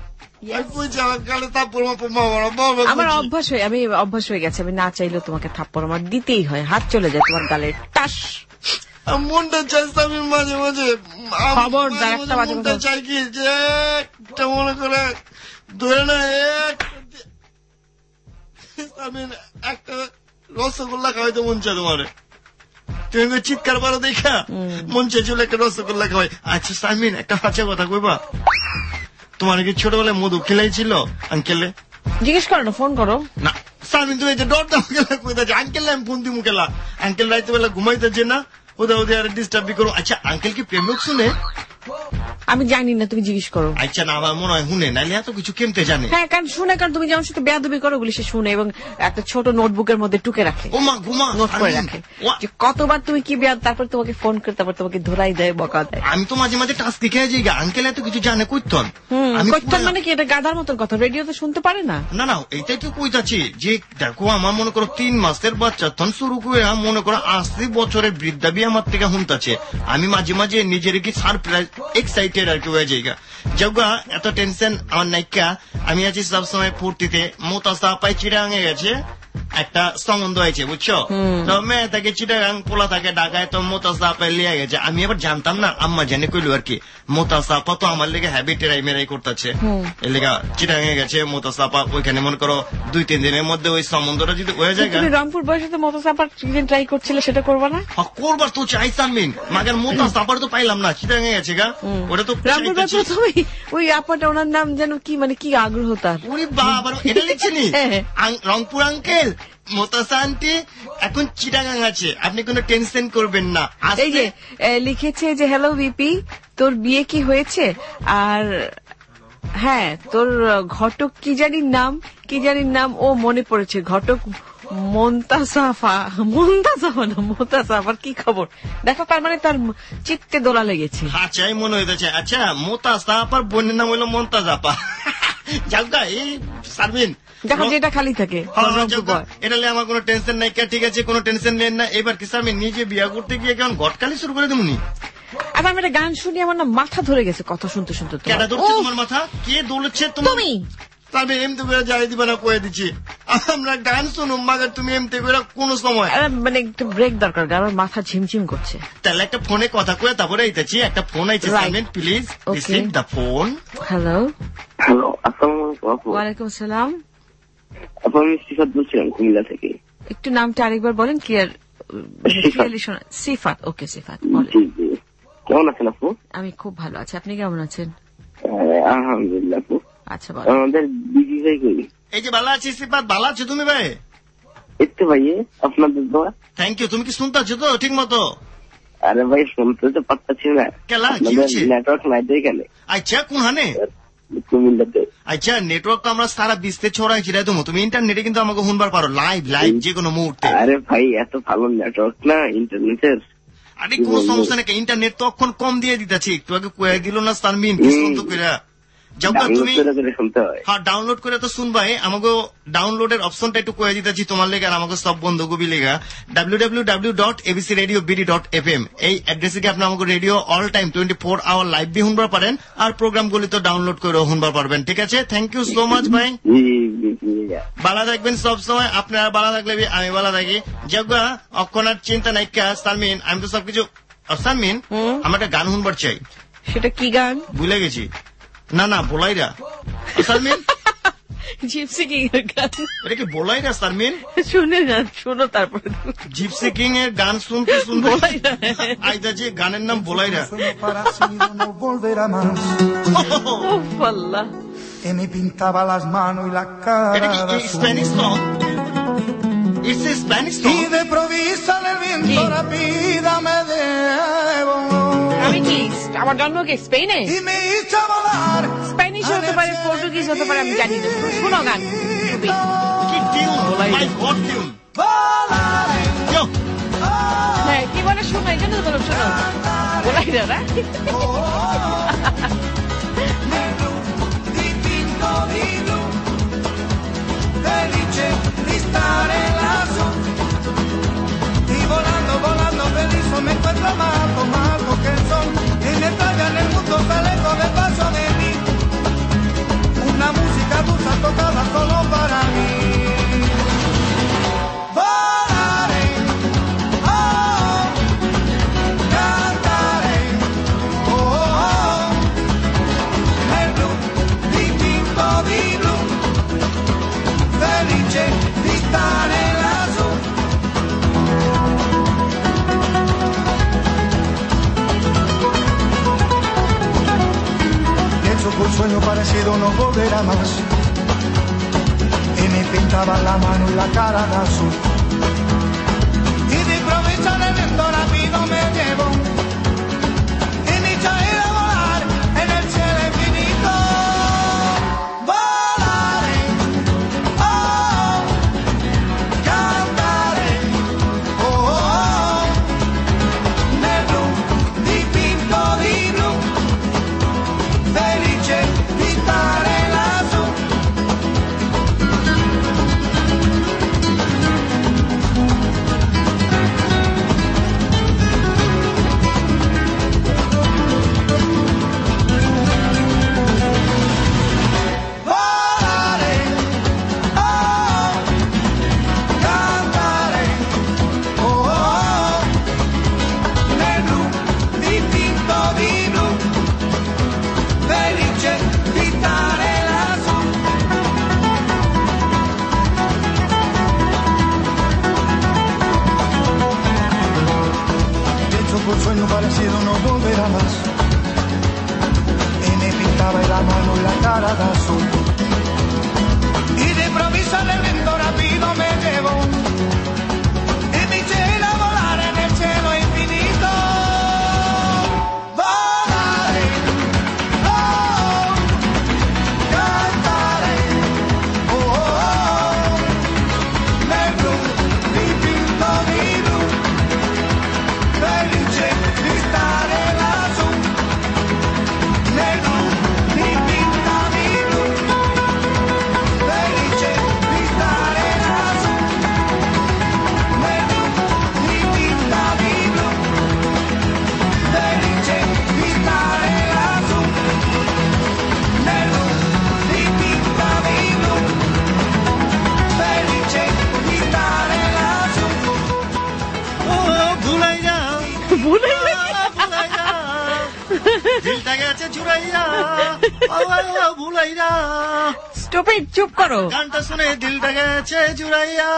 আমার অভ্যাস হয়ে গেছে, আমি না চাইলেও তোমাকে থাপ্পড় আমার দিতেই হয়, হাত চলে যায় তোমার গালে টাস। মনটা চাই সালমিন মাঝে মাঝে, খবরদার একটা মনটা চাই কি যে একটা মনে করে ধরে না সালমিন একটা রসগোল্লা খাওয়াইতে মন চায় তোমার। তুমি চিৎকার পারো দেখা মন চাইছিল একটা রসগোল্লা খাওয়াই। আচ্ছা সালমিন, একটা হাঁচা কথা কইবা, তোমার কি ছোটবেলায় মধু খেলাইছিল আঙ্কেলে? জিজ্ঞেস করো না, ফোন করো না সালমিন, তুমি ডর দাও খেলা কইতাছে আঙ্কেল, আমি ফোন দিমু খেলা। আঙ্কেল রাইতে বেলা ঘুমাইতেছে না, ওদের ডিস্টার্ব করো। আচ্ছা আঙ্কেল কি প্রেমক শুনে? আমি জানি না, তুমি জিজ্ঞেস করো। আচ্ছা না, আমার মনে হয় শুনে, নাইলে এত কিছু কেমতে জানে? হ্যাঁ, কারণ শুনে, কারণ তুমি যেমন সাথে বেয়াদবি করো ওগুলি সে শুনে এবং একটা ছোট নোটবুকের মধ্যে টুকে রাখে, নোট করে রাখে যে কতবার তুমি কি বেয়াদ, তারপর তোমাকে ফোন করে, তারপর তোমাকে ধরাই দেয়, বকা দেয়। আমি তো মাঝে মাঝে টাস্ক দেখে যাই, আঙ্কেল এত কিছু জানে কইতন। কইতন মানে কি? এটা গাধার মতন কথা, রেডিওতে শুনতে পারে না। না না, এইটাই তো কইতাছি যে দেখো, আমার মনে করো 3 মাসের বাচ্চা তখন শুরু করে মনে করো 80 বছরের বৃদ্ধা বি আমার থেকে শুনতাছে। আমি মাঝে মাঝে নিজের কি সারপ্রাইজ এক্সাইটেড আর কি হয়ে যাই। জগা এত টেনশন আমার নাইকা, আমি আছি সবসময় ফুর্তিতে। মোতাসা পাই চিরাঙে গেছে, একটা সম্বন্ধ হয়েছে, বুঝছো? তো মেয়ে থাকে চিটাগাং, পোলা থাকে ঢাকায়, তো মোতাসা পাই লিয়ে গেছে। আমি আবার জানতাম না, আম্মা জানে কইলো আর কি। মোতাসাপা তো আমার লেগে হ্যাবিটেরাই মেরাই করতেছে, এর লেগা চিটাগাঙে গেছে মোতাসাপা। ওইখানে মনে করো 2-3 দিনের মধ্যে ওই সম্বন্ধটা যদি হয়ে যায়। তুমি রংপুর বয়সে তো মোতাসাপার ট্রাই করছিলে, সেটা করবা না? করবার তো চাই সালমিন, মাগার মোতাসাপার তো পাইলাম না, চিটাগাঙে গেছে গা। ওটা তো রংপুর বয়সে তুমি ওই আপাটা, ওনার নাম যেন কি, মানে কি আগ্রহ তার। ওরে বাবা, এটা লিখছেনি রংপুর আঙ্কেল, মোতাসা আন্টি এখন চিটাগাং আছে, আপনি কোনো টেনশন করবেন না। এই যে লিখেছে যে হ্যালো বিপি, তোর বিয়ে কি হয়েছে? আর হ্যাঁ, তোর ঘটক কি জানির নাম, ও মনে পড়েছে, ঘটক মোন্তাসাফা না মোতাসাফার কি খবর দেখো। তার মানে তার চিত্তে দোলা লেগেছে। আচ্ছা মনে হইতেছে। আচ্ছা মোতাসাফার বোনের নাম হইলো মন্তাজাপা। যাওগা এই সারবিন দেখো যেটা খালি থাকে, এটা আমার কোনো টেনশন নাই। ঠিক আছে, কোনো টেনশন নেন না। এবার কি আমি নিজে বিয়া করতে গিয়ে কেমন ঘটকালি শুরু করে দেবনি? আবার আমি একটা গান শুনি, আমার না মাথা ধরে গেছে কথা শুনতে শুনতে। কেটা ধরছে তোমার মাথা? কে দৌড়ছে? তুমি তবে এমতে করে যাই দিবা না কয়ে দিচ্ছি আমরা গান শুনুম মাগার তুমি এমতে করে কোন সময় মানে একটু ব্রেক দরকার আমার মাথা ঝিমঝিম করছে তাহলে একটা ফোনে কথা কয়ে তারপরে এইতেছি একটা ফোন আইছে সাইমেন please receive the phone hello আসসালামু আলাইকুম। ওয়ালাইকুম আসসালাম আমি সিফাত বলছিলাম কুমিল্লা থেকে। একটু নামটা আরেকবার বলেন ক্লিয়ার শোনা। সিফাত ওকে সিফাত বলেন। কেমন আছেন আপু? আমি খুব ভালো আছি আপনি কেমন আছেন? আলহামদুলিল্লাহ আপু। আচ্ছা বলেন আমাদের বিজি ভাই কই? এই যে ভালো আছি সিফাত ভালো আছো তুমি ভাই? একটু ভাই আপনাদের দোয়া। থ্যাংক ইউ তুমি কি শুনতেছো তো ঠিক মতো? আরে ভাই শুনতে তো পাচ্ছি না কেলা কি হচ্ছে নেটওয়ার্ক নাই তো এখানে। আচ্ছা কোন হানে? কুমিল্লাতে। আচ্ছা নেটওয়ার্ক তো আমরা সারা বিশ্বে ছড়াইছি রে তুমি ইন্টারনেটে কিন্তু আমাকে শুনবার পারো লাইভ যে কোনো মুহূর্তে। আরে ভাই এত ভালো নেটওয়ার্ক না ইন্টারনেটের। আরে কোন সমস্যা নাকি ইন্টারনেট তো এখন কম দিয়ে দিতেছি একটু আগে কয়ে দিল না সারমিন কি শুনতো কইরা যখন তুমি হ্যাঁ ডাউনলোড করে তো শুনবাই আমাকে ডাউনলোডের অপশনটা একটু কয়ে দিতেছি তোমার লেগে আর আমাকে সব বন্ধুগুবি লেগা www.abcradiobd.fm এই অ্যাড্রেসে আপনি আমাকে radio all time 24 hour live বি শুনবার পারেন আর প্রোগ্রামগুলি তো ডাউনলোড করে শুনবার পারবেন ঠিক আছে থ্যাংক ইউ সো মাচ ভাই ভালো থাকবেন সব সময় আপনারা ভালো থাকলে আমি ভালো থাকি যজ্ঞা অক্ষণার চিন্তা নাইকা সারমিন আমি তো সবকিছু সারমিন আমার একটা গান শুনবার চাই সেটা কি গান ভুলে গেছি না না বোলাইরা সারমিন জিপসি কিং এর গান এটা কি বোলাইরা সারমিন শুনে না শোনো তারপরে জিপসি কিং এর গান শুনতে বোলাইরা আইদা যে গানের নাম বোলাইরা E mi pintaba las manos y la cara. এটা কি Spanish song? It's a Spanish song. Y de provisa en el viento rápida me debo. আমি কি আমার জন্ম কি স্পেনে? Y me hizo volar. Spanish হতে পারে পর্তুগিজ হতে পারে আমি জানি না শোনো গান কি tune my god tune yo হ্যাঁ কি বলে শোনো এই জন্য তো বলো শোনো বলাই না Felice di stare lassù y volando, volando feliz me encuentro más que el sol y me trae en el mundo se lejos del paso de mí una música dulce tocada solo para mí volaré oh cantaré oh el blu dipinto di blu felice di stare lassù. Pienso que un sueño parecido no volverá más. Y me pintaba la mano y la cara de azul. Y de improviso en el viento rápido me llevo. Y me echa a ir a volar en el cielo infinito. Un sueño parecido no volverá más. Y me pintaba la mano y la cara de azul. Y de improviso en el viento rápido me llevo. Y me eché a volar en el cielo infinito. Volaré, oh, cantaré, oh, oh, nel blu dipinto di blu. Felice di stare lassù nel blu dipinto di blu. Felice di stare lassù দিলটা গেছে চুরাইয়া ভুলাইয়া। স্টপিড, চুপ করো। গানটা শুনে দিলটা গেছে চুরাইয়া।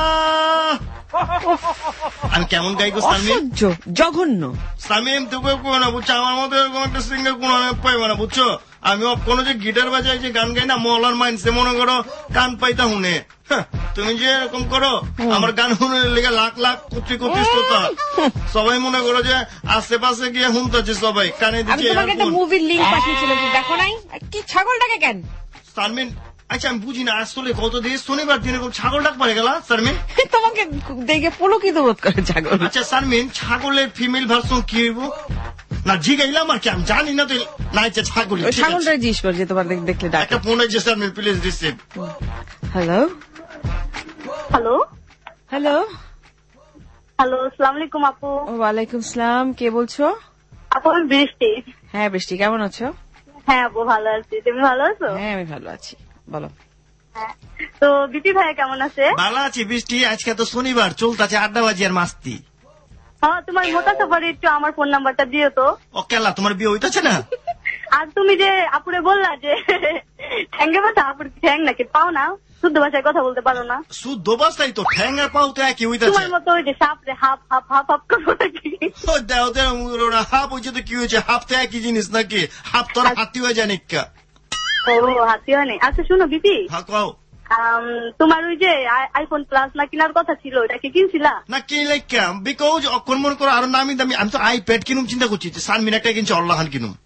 আমি কেমন গাইবো সালমিন? জঘন্য। সালমিন তুমি কোনো না বুঝছো, আমার মতো এরকম একটা সিঙ্গার কোনো পাইবা না বুঝছো। আমি কোনো যে গিটার বাজাই যে গান গাই না মহলার মাইন্ডসে মনে করো কান পাইতা শুনে। তুমি যে এরকম করো আমার গান শুনে লেগে লাখ লাখ কোটি কোটি শ্রোতা সবাই মনে করো যে আশেপাশে গিয়ে শুনতেছে সবাই কানে দিচ্ছে। তোমাকে একটা মুভির লিংক পাঠিয়েছিলাম, দেখো নাই? কি ছাগলটাকে কেন সালমিন? আচ্ছা আমি বুঝি না আসলে কত দিয়ে শনিবার দিনে ছাগল ডাক পারে গেল সালমিন? তোমাকে দেখে পুলকিত বোধ করে ছাগল। আচ্ছা সালমিন ছাগলের ফিমেল ভার্সন কি হইব? না জিগাইলাম আর কি, আমি জানি না তো। না আচ্ছা ছাগল, ছাগলটাই জিজ্ঞেস করছি তোমার দেখলে ডাক। একটা ফোন আছে Salmin, please receive. Hello hello hello hello, আসসালামু আলাইকুম আপু। ওয়ালাইকুম সালাম, কে বলছো? আপু আমি বৃষ্টি। হ্যাঁ বৃষ্টি, কেমন আছো? হ্যাঁ আপু ভালো আছি, তুমি ভালো আছো? হ্যাঁ আমি ভালো আছি, বলো। তো বিপি ভাইয়া কেমন আছে? ভালো আছি বৃষ্টি, আজকে তো শনিবার চলতেছে আড্ডাবাজি আর মাস্তি। হ্যাঁ তোমার মোটা সাফারি একটু আমার ফোন নাম্বারটা দিও তো। ও কেলা তোমার বিয়ে হইতেছে না? আর তুমি যে আপুরে বললা যে ঠ্যাঙ্গে বাসা, আপুর ঠ্যাং নাকি পাও না, শুদ্ধ ভাষায় কথা বলতে পারো না। শুদ্ধ ভাষাই তো, ঠ্যাং আর পাও তো একই হইতেছে। তোমার মতো ওই যে সাপরে হাফ হাফ হাফ হাফ করবো নাকি? হাফ হয়েছে তো কি হয়েছে, হাফ তো একই জিনিস নাকি? হাফ তো হাতি হয়ে যায় নিকা। ও হাতি হয় নাই। আচ্ছা শুনো বিপি, হ্যাঁ কও। তোমার ওই যে আইফোন প্লাস না কেনার কথা ছিল, এটা কি কিনছিলা? না কিনলে কেন, বিকজ অক্ষর মনে করো আরো নামি দামি। আমি তো আইপ্যাড কিনুম চিন্তা করছি, সানমিন একটা কিনছি, অল্লাহান কিনুম।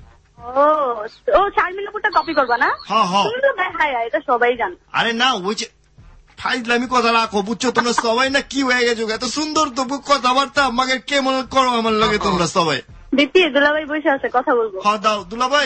ও শারমিনাপুরটা কপি করবা না? হ্যাঁ হ্যাঁ। তুমি তো হ্যাঁ এটা সবাই জানো। আরে না ওই যে ফাইজলামি কথা রাখো বুঝছো তোমরা সবাই, না কি হয়ে গেছো এত সুন্দর তো কথাবার্তা আমাকে কে মনে করো আমার লাগে তোমরা সবাই। দিদি দুলাভাই বসে আছে, কথা বলবো। হ্যাঁ দাও দুলাভাই।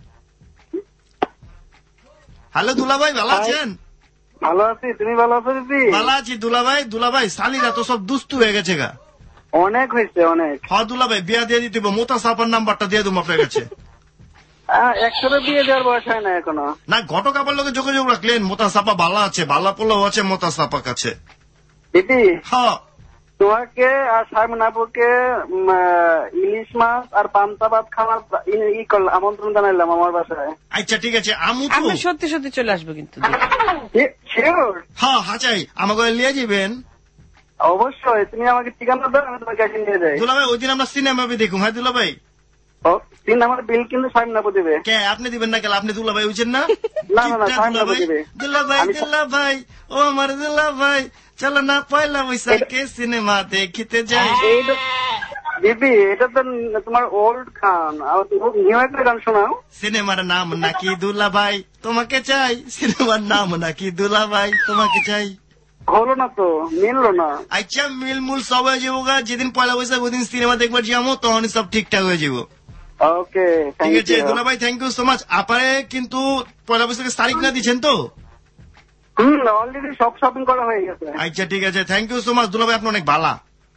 হ্যালো দুলাভাই, ভালো আছেন? ভালো আছি, তুমি ভালো আছো দিদি? ভালো আছি দুলাভাই। দুলাভাই শালিরা তো সব দুস্তু হয়ে গেছে গা। অনেক হয়েছে অনেক। হ্যাঁ দুলাভাই বিয়া দিয়ে দিতে মোতা সাপার নাম্বারটা দিয়ে দেবো আপনার কাছে। একসাথে বিয়ে দেওয়ার বয়স হয় না এখনো। না ঘটক আবার লোকে যোগাযোগ রাখলেন, মোতা সাপা ভালো আছে, ভালো পোলাও আছে মোতা সাপা কাছে। দিদি হ্যাঁ তোমাকে আর শারমিন আপুকে ইলিশ মাছ আর পান্তা ভাত খাওয়ার আমন্ত্রণ জানাইলাম আমার বাসায়। আচ্ছা ঠিক আছে, আমরা সত্যি সত্যি চলে আসবো কিন্তু। হ্যাঁ চাই আমাকে নিয়ে যাবেন অবশ্যই। তুমি আমাকে ঠিকানা দাও, আমি তোমাকে এসে নিয়ে যাই। দুলাভাই ওই দিন আমরা সিনেমা দেখুন। হ্যাঁ দুলাভাই, আমার বিল কিন্তু শারমিন আপু দেবে। কে আপনি দিবেন না? কেন আপনি দুলাভাই হইছেন না? না না না, শারমিন আপু দেবে। দুলাভাই দুলাভাই ও আমার দুলাভাই, চলো না পয়লা বৈশাখে সিনেমা দেখিতে যাই। দিদি এটা তো তোমার ওল্ড গান, নিউ একটা গান শোনাও। সিনেমার নাম নাকি দুলাভাই তোমাকে চাই, সিনেমার নাম নাকি দুলাভাই তোমাকে চাই। হলো না তো, মিললো না। আচ্ছা মিলমুল সব হয়ে যাবো গা, যেদিন পয়লা বৈশাখ ওই দিন সিনেমা দেখবার যাবো, তখন সব ঠিকঠাক হয়ে যাবো। ওকে ঠিক আছে দুলাভাই, থ্যাংক ইউ সো মাচ। আপারে কিন্তু পয়লা বৈশাখের তারিখ না দিচ্ছেন তো? অলরেডি সব শপিং করা হয়ে গেছে। আচ্ছা ঠিক আছে, থ্যাংক ইউ সো মাচ দুলাভাই, আপনি অনেক ভালো।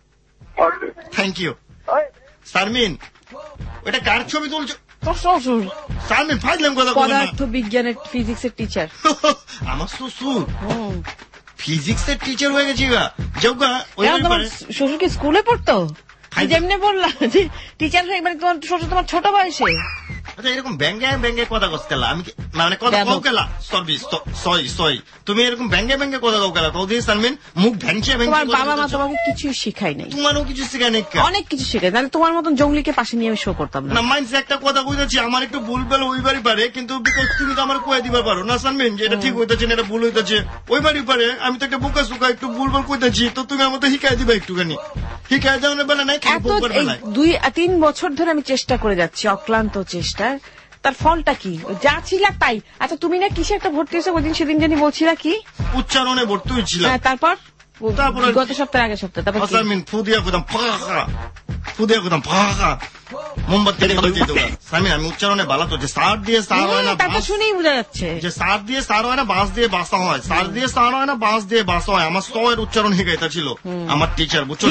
Thank you. শারমিন ওটা কার ছবি তুলছো? শ্বশুর। শারমিন ফাইজলাম কথা বলো না। পদার্থ বিজ্ঞানের ফিজিক্সের টিচার। আমার শ্বশুর ফিজিক্সের টিচার হয়ে গেছি। শ্বশুর কি স্কুলে পড়তো? যেমনি বললাম যে টিচার হয়ে, মানে তোমার শ্বশুর তোমার ছোট বয়সে। আচ্ছা এরকম ব্যঙ্গে ব্যঙ্গে কথা কলা আমি মানে কথা কও কেলা সরি তুমি এরকম ব্যঙ্গে ব্যঙ্গে কথা কও কেলা কৌদি সালমিন মুখ ভ্যাংচে ভ্যাংচে। তোমার বাবা মা তোমাকে কিছু শিখাই নাই? তোমারও কিছু শিখাই নাই? অনেক কিছু শিখাই, তাহলে তোমার মতন জঙ্গলিকে পাশে নিয়ে আমি শো করতাম না। মাইন্ডসে একটা কথা কইতেছি, আমার একটু ভুল বেল ওইবারই পারে, কিন্তু বিকজ তুমি তো আমার কয়ে দিবার পারো না সালমিন যে এটা ঠিক হইতেছে না এটা ভুল হইতেছে, ওইবারই পারে। আমি তো একটা বোকা সুকা একটু ভুল ভাল কইতেছি, তো তুমি আমার তো শিখাই দিবা একটুখানি। শিখাই দেওয়ার বেলা নাই, 2-3 বছর ধরে আমি চেষ্টা করে যাচ্ছি, অক্লান্ত চেষ্টা। তার ফলটা কি? যা ছিল তাই। আচ্ছা তুমি না কিসে একটা ভর্তি হয়েছে ওই দিন, সেদিন জানি বলছিলা কি? উচ্চারণে ভর্তি হয়েছিল। হ্যাঁ তারপর গত সপ্তাহে আগের সপ্তাহে। তারপর ফুদিয়া কোদাম ফাঁকা, ফুদিয়া কোদাম ফাঁকা মোমবাতি সালমিন আমি উচ্চারণে ভালো তো, যে সার দিয়ে সার হয় না, তারপর শুনেই বোঝা যাচ্ছে যে সার দিয়ে সার হয় না, বাঁশ দিয়ে বাসা হয়, সার দিয়ে সার হয় না, বাঁশ দিয়ে বাসা হয়। আমার সয়ের উচ্চারণ শিখাইতা ছিল আমার টিচার, বুঝছো?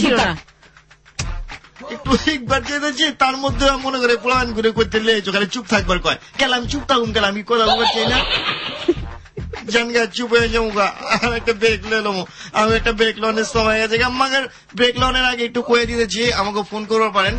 একটু একবার চেয়েছি, তার মধ্যে মনে করে প্লান করে করতে লেগেছো, খালি চুপ থাকবার কয়। গেল আমি চুপ থাকুন, গেল আমি কথা বলতে চাই না। জানগা চুপ হয়ে যাবো আর একটা ব্রেক লেলো আমি একটা ব্রেক লোনের সময় গেছে আমাকে ব্রেক লোনের আগে একটু কয়ে দিতেছি আমাকে ফোন করতে পারেন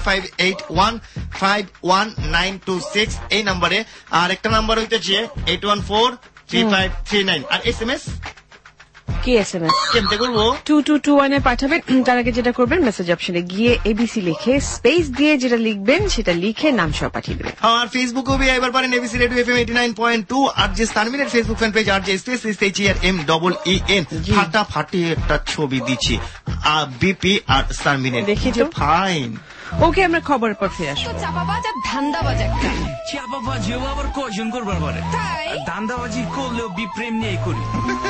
58151926 এই নাম্বারে আর একটা নাম্বার হইতেছে 81435339 আর SMS কি SMS কেমতে করবো 2221 এ পাঠাবেন। তার আগে যেটা করবেন মেসেজ অপশনে গিয়ে এবিসি লিখে স্পেস দিয়ে যেটা লিখবেন সেটা লিখে নাম সহ পাঠিয়ে দেবেন। আর ফেসবুকেও এবার পারেন এবিসি রেডিও এফএম 89.2 আর যে সানমিনের ফেসবুক ফ্যান পেজ আর যে স্পেস SHERMEEN ফাটাফাটি একটা ছবি দিচ্ছি বিপি আর সানমিনের দেখি তো ফাইন। ওকে আমরা খবরের পর ফিরে আসবো। চাপাবাজ আর ধান্দাবাজ একটা চাপাবাজিও আবার কয়জন করবার পারে ধান্দাবাজি করলেও বিপ্রেম নিয়ে করি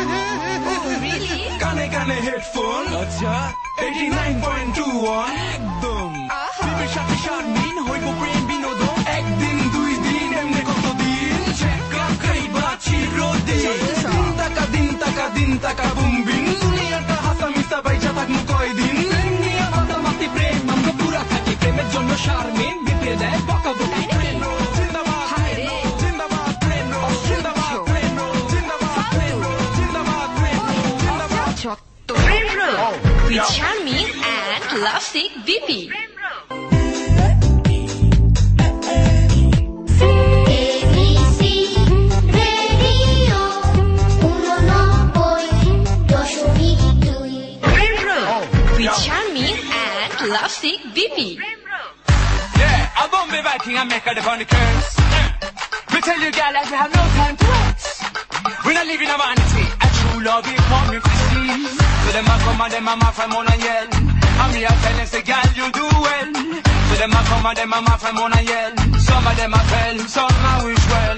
কানে কানে হেডফোন আচ্ছা 89.2 একদম বিবের সাথে শারমিন হইব প্রেম বিনোদন একদিন দুই দিন এমনি কতদিন খাইবা চিরদিন দিন টাকা বুম বিন দুনিয়াটা হাসা মিশা বাইচা থাকমু কয়দিন নিয়ে মাতামাতি প্রেম আমরা পুরা থাকি প্রেমের জন্য শারমিন বিপে দেয় বকা বকা with Charmin and Lovesick BP. With Charmin and Lovesick BP. Yeah, I won't be biting and make her the funny curse. We tell you girl that we have no time to waste. We're not living a vanity. A true love is coming to see. So them a come and them a ma from on and yell. And me a tell them say girl you do well. So them a come and them a ma from on and yell. Some of them a tell, some a wish well.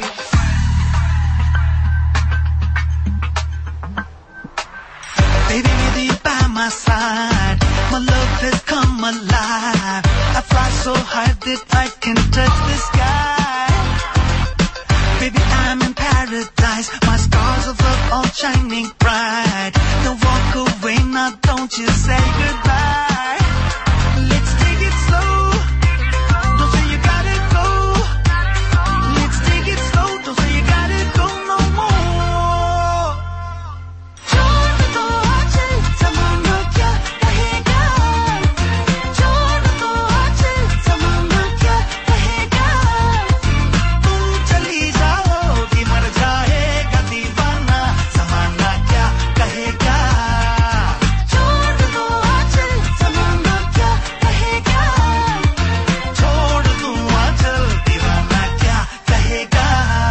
Baby, with you by my side, my love has come alive. I fly so high that I can touch the sky. Baby, I'm in paradise. My stars of love all shining bright. Don't walk away now, don't you say goodbye. Let's take it slow. Don't say you gotta go. Let's take it slow. Don't say you gotta go no more. छोड़ दो आंचल, ज़माना क्या कहेगा. छोड़ दो आंचल, ज़माना क्या कहेगा. तुम चली जाओगी मर जाएगा दीवाना. ज़माना क्या कहेगा. छोड़ दो आंचल, ज़माना क्या कहेगा. छोड़ दूं आंचल, दीवाना क्या कहेगा.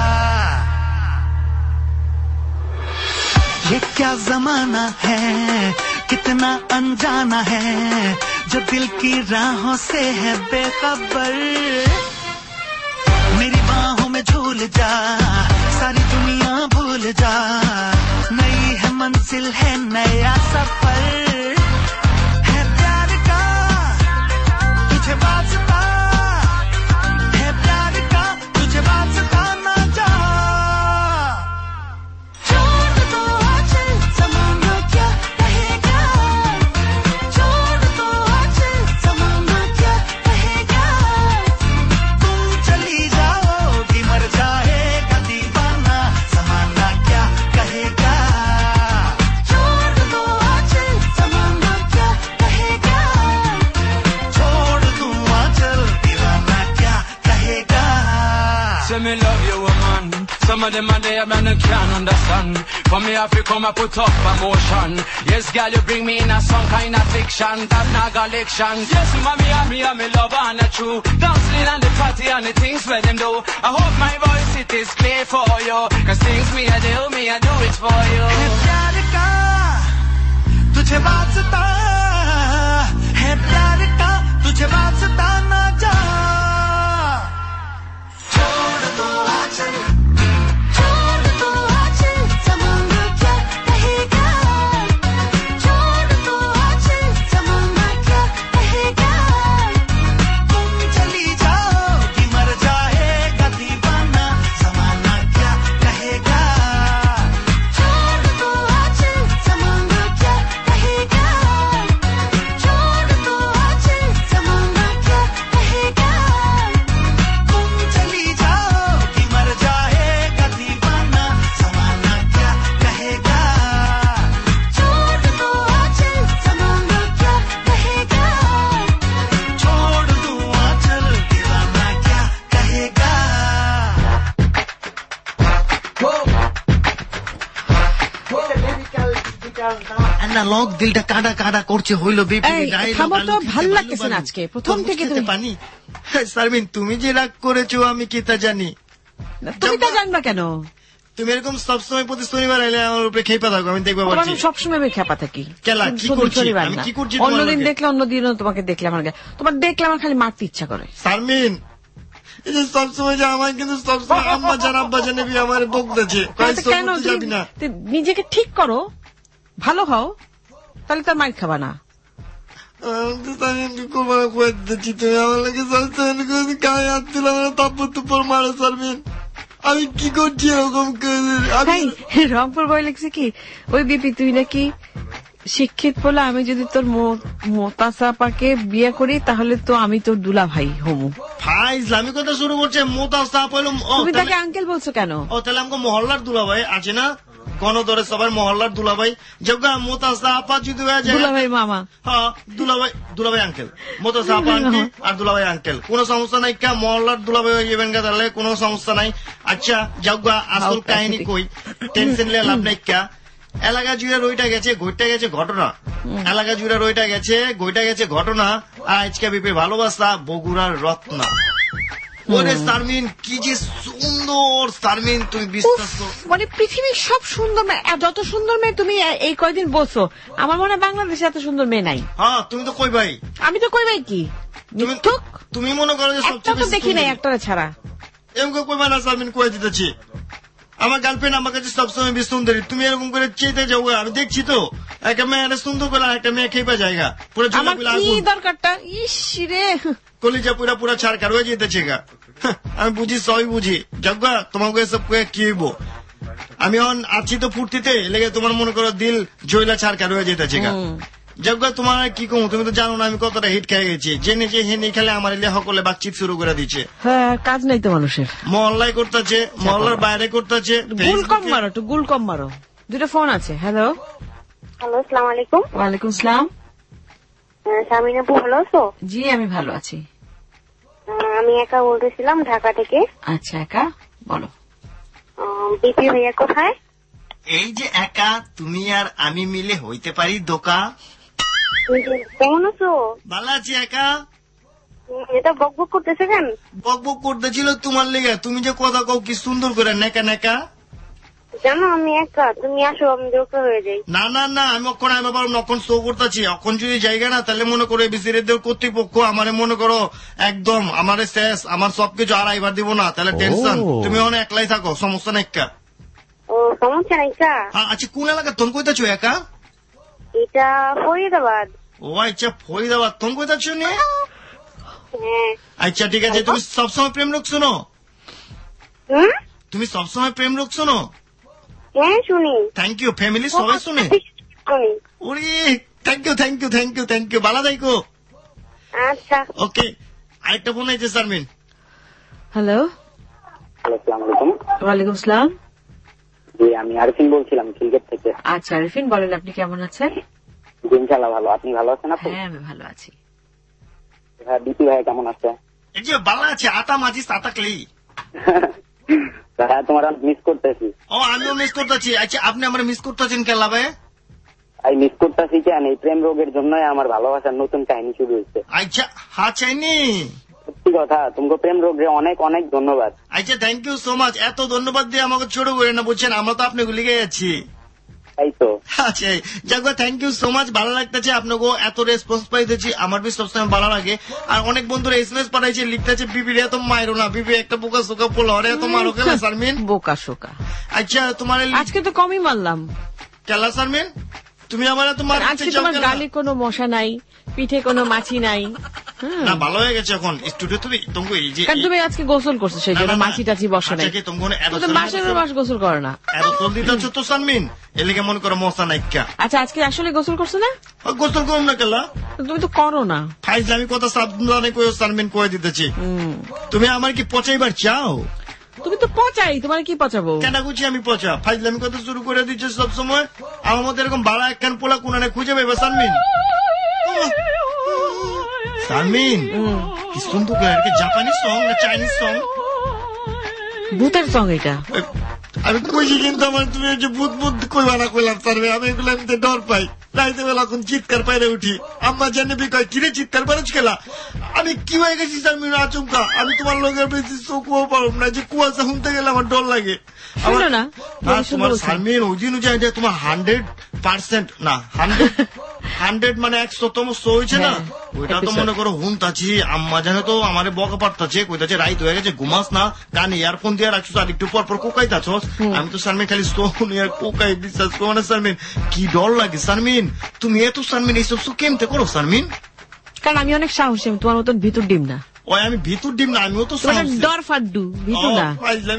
ये क्या जमाना है, कितना अनजाना है, जो दिल की राहों से है बेखबर. मेरी बाहों में झूल जा, सारी दुनिया भूल जा. नई है मंजिल है नया सफर. है प्यार का तुझे वास्ता, है प्यार का तुझे वास्ता ना जा. छोड़ दो आंचल, ज़माना क्या कहेगा. छोड़ दो आंचल, ज़माना क्या कहेगा. तुम चली जाओगी मर जाएगा दीवाना. ज़माना क्या कहेगा. छोड़ दो आंचल, ज़माना क्या कहेगा. छोड़ दूं आंचल, दीवाना क्या कहेगा. Say me love you woman. Some of them are there man I can't understand. For me I feel come and put up emotion. Yes girl you bring me in a some kind of fiction. That not collection. Yes mommy and me love and a true. Dancing on the party and the things where them do. I hope my voice it is clear for you. Cause things me I do it for you. है प्यार का तुझे वास्ता, है प्यार का तुझे वास्ता ना जा. छोड़ दो आंचल, छोड़ दो आंचल, ज़माना क्या कहेगा. छोड़ दो आंचल, ज़माना क्या कहेगा. तुम चली जाओगी मर जाएगा दीवाना. ज़माना क्या कहेगा. छोड़ दो आंचल, ज़माना क्या कहेगा. छोड़ दो आंचल, ঠান্ডা লক দিলটা কাটা কাটা করছে হইলো থামো তো, ভাল লাগতেছে না আজকে প্রথম থেকে তুমি পানি। শারমিন তুমি যে রাগ করেছো আমি কি তা জানি। তুমি তা জানবা কেন? তুমি এরকম সবসময় প্রতি শনিবার এলে আমার উপরে খেপা থাকো, আমি দেখবো পারছি। সবসময় আমি খেপা থাকি। কেলা কি করছি আমি, কি করছি? অন্যদিন দেখলে অন্যদিনও তোমাকে দেখলে আমার তোমার দেখলে আমার খালি মারতে ইচ্ছা করে। শারমিন এই যে সবসময় যে আমার কিন্তু সবসময় আম্মা জান আব্বা জানে আমার বকতেছে, কেন যাবি না? নিজেকে ঠিক করো, ভালো হও, তাহলে তার মার খাবা না। তুমি আমার লাগে সবসময় গায়ে হাত দিলে আমার তাপ্পর তুপ্পর মারো। শারমিন আমি কি করছি এরকম? রংপুর বই লিখছে কি ওই বিপি তুই নাকি শিক্ষিত বলে আমি যদি তোর মোতাসাপাকে বিয়ে করি তাহলে তো আমি তোর দুলা ভাই হমু। ভাই ইসলামী কথা শুরু করছে। মোতাসাপ হইল, তুমি তাকে আঙ্কেল বলছো কেন? ও তাহলে আমাকে মহল্লার দুলা ভাই আছে না, গণদরে সবার মহল্লার দুলাভাই। যোগা মোতাসাপা যদি হয়ে যায় দুলাভাই মামা, হ্যাঁ দুলাভাই আঙ্কেল, মোতাসাপা আন্টি আর দুলাভাই আঙ্কেল, কোনো সমস্যা নাই। কা মহল্লার দুলাভাই হয়ে যাবেন তাহলে কোনো সমস্যা নাই। আচ্ছা যোগা আসল কাহিনী কই, টেনশন নিয়ে লাভ নাই। কা এলাকা জুড়ে রইটা গেছে ঘটে গেছে ঘটনা, এলাকা জুড়ে রইটা গেছে ঘটে গেছে ঘটনা। আজকে বিপে ভালোবাসা বগুড়ার রত্না। ওরে শারমিন কি যে সুন্দর, শারমিন তুমি বিশ্বাস করো মানে পৃথিবীর সব সুন্দর মেয়ে, যত সুন্দর মেয়ে তুমি এই কয়দিন বলছো, আমার মনে হয় বাংলাদেশে এত সুন্দর মেয়ে নাই। হ্যাঁ তুমি তো কই ভাই, আমি তো কই ভাই কি তুমি মনে করো যে সবচেয়ে দেখি নাই একটা ছাড়া এমন কই ভাই না। শারমিন কই দিতেছি, আমার গার্লফ্রেন্ড আমার কাছে সবসময় বেশ সুন্দরী। তুমি এরকম করে চেতে যাও, আমি দেখছি তো একটা মেয়ে সুন্দর করে একটা মেয়ে খেপা জায়গা পুরো দরকারটা ইস রে কলিজা পুরা পুরা ছাড়কার হয়ে যেতেছে গা। আমি বুঝি সবই বুঝি। যজ্ঞা তোমাকে এসব কি হইব, আমি আছি তো ফুর্তিতে লেগে তোমার মনে করো দিল জয়লা ছাড়কার হয়ে যেতেছে গা। যজ্ঞা তোমার কি কম, তুমি তো জানো না আমি কতটা হিট খেয়ে গেছি। জেনে যে হেনে খেলে আমার এলে হকলে বাকচিত শুরু করে দিচ্ছে। হ্যাঁ কাজ নাই তো মানুষের, মহল্লায় করতেছে, মহল্লার বাইরে করতেছে। গুল কম মারো, একটু গুল কম মারো। দুটো ফোন আছে। হ্যালো আসসালামু আলাইকুম। ওয়ালাইকুম সালাম। শারমিন আপু ভালো আছো? জি আমি ভালো আছি। আমি একা বলতেছিলাম ঢাকা থেকে। আচ্ছা একা বলো। বিপি ভাইয়া কোথায়? এই যে একা তুমি আর আমি মিলে হইতে পারি দোকা। কেমন আছো? ভালো আছি। একা এটা বকবক করতেছে কেন? বকবক করতেছিল তোমার লেগে, তুমি যে কথা কও কি সুন্দর করে নেকা নেকা। জানো আমি একা, তুমি আসো আমি দোকা হয়ে যাই। না না না আমি অক্ষণ আমি আবার অক্ষণ শো করতেছি। অক্ষণ যদি জায়গা না তাহলে মনে করো বিসিরেদের কর্তৃপক্ষ আমারে মনে করো একদম আমারে শেষ, আমার সবকিছু আর আইবার দিব না, তাহলে টেনশন। তুমি অনেক একলাই থাকো, সমস্যা নাই। কা ও সমস্যা নাই কা। আচ্ছা কোন এলাকা তুমি কইতাছো একা? এটা ফরিদাবাদ। ও আচ্ছা ফরিদাবাদ তুমি কইতাছো নি? আচ্ছা ঠিক আছে। তুমি সবসময় প্রেম রোগ শোনো? তুমি সবসময় প্রেম রোগ শোনো? হ্যাঁ শুনি। Thank you. ফ্যামিলি সবাই শুনে? ওরে thank you thank you thank you thank you. ভালো থাকো। আচ্ছা ওকে। আরেকটা ফোন আছে শারমিন। হ্যালো আসসালামু আলাইকুম। ওয়ালাইকুম সালাম। জি আমি আরিফিন বলছিলাম খিলগেট থেকে। আচ্ছা আরিফিন বলেন আপনি কেমন আছেন? ইনশাআল্লাহ ভালো। আপনি ভালো আছেন? আপনি? হ্যাঁ আমি ভালো আছি। হ্যাঁ বিপি ভাই কেমন আছে? এই যে ভালো আছে। আটা মাঝি সাতাকলি। হ্যাঁ তোমার মিস করতেছি। ও আমিও মিস করতেছি। আচ্ছা আপনি আমার মিস করতেছেন কেলা ভাই? আমি মিস করতেছি কেন, এই প্রেম রোগের জন্যই আমার ভালোবাসার নতুন কাহিনী শুরু হয়েছে। আচ্ছা হ্যাঁ চাইনি সত্যি কথা, তোমাকে প্রেম রোগে অনেক অনেক ধন্যবাদ। আচ্ছা থ্যাংক ইউ সো মাচ। এত ধন্যবাদ দিয়ে আমাকে ছোট করে না বুঝছেন, আমরা তো আপনাকে লিখে যাচ্ছি। তাই তো। আচ্ছা যাক থ্যাংক ইউ সো মাচ। ভালো লাগতেছে আপনাকে এত রেসপন্স পাইতেছি, আমার বেশ সবসময় ভালো লাগে। আর অনেক বন্ধুরা এসএমএস পাঠাইছে, লিখতেছে বিবি এত মারো না, বিবি একটা বোকা শোকা পোলা হরে এত মারো কেলা শারমিন? বোকা শোকা। আচ্ছা তোমার আজকে তো কমই মারলাম কেলা শারমিন, তুমি আমার এত মার। আজকে তোমার গালে কোনো মশা নাই, পিঠে কোনো মাছি নাই। না ভালো হয়ে গেছে এখন স্টুডিও। তুমি আজকে গোসল করছো সেই জন্য মাছি টাছি বসে নাই। মাসের মাস গোসল করে না এত দিতেছ তো শারমিন, এলাকে মনে করো মশা নাইকা। আচ্ছা আজকে আসলে গোসল করছো না? গোসল করুন না কেলা, তুমি তো করো না। ফাইজলামি কথা সাবধানে কই শারমিন কয়ে দিতেছি। তুমি আমার কি পচাইবার চাও? তুমি তো পচাই, তোমার কি পচাবো? কেন গুছি আমি পচা? ফাইজলামি কথা শুরু করে দিচ্ছে সবসময়। আমার মধ্যে এরকম বাড়া একখান পোলা কোনানে খুঁজে পাইবা শারমিন? শারমিন কি সুন্দর করে জাপানি সং না চাইনিজ সং? ভূতের সং এটা। আমি কইছি কিন্তু আমার তুমি যে ভূত ভূত কইবা না কইলাম শারমিন, আমি এগুলো এমনিতে ডর পাই। রাইতে বেলা এখন চিৎকার পাইরে উঠি, আম্মা জানে কয় কিরে চিৎকার পারছ খেলা। আমি কি হয়ে গেছি শারমিন আচমকা, আমি তোমার লোকের বেশি চোখও পারব না, যে কুয়াশা শুনতে গেলে আমার ডর লাগে। তোমার শারমিন ওই দিন তোমার 100% না 100 মানে 100তম শো হয়েছে না, ওইটা তো মনে করো হুনতাছি। আম্মা জানে তো আমার বকা পারতাছে, কইতাছে রাইত হয়ে গেছে ঘুমাস না, কানে ইয়ারফোন দিয়ে রাখছো আর একটু পর পর কোকাইতাছ। আমি তো শারমিন খালি শোনি আর কোকাই, বিশ্বাস করো না শারমিন কি ডর লাগে। শারমিন তুমি এত শারমিন এইসব শো কেমতে করো শারমিন? কারণ আমি অনেক সাহসী, আমি তোমার মতন ভিতর ডিম না। ওই আমি ভিতর ডিম না, আমিও তো ডর ফাড্ডু ভিতর না।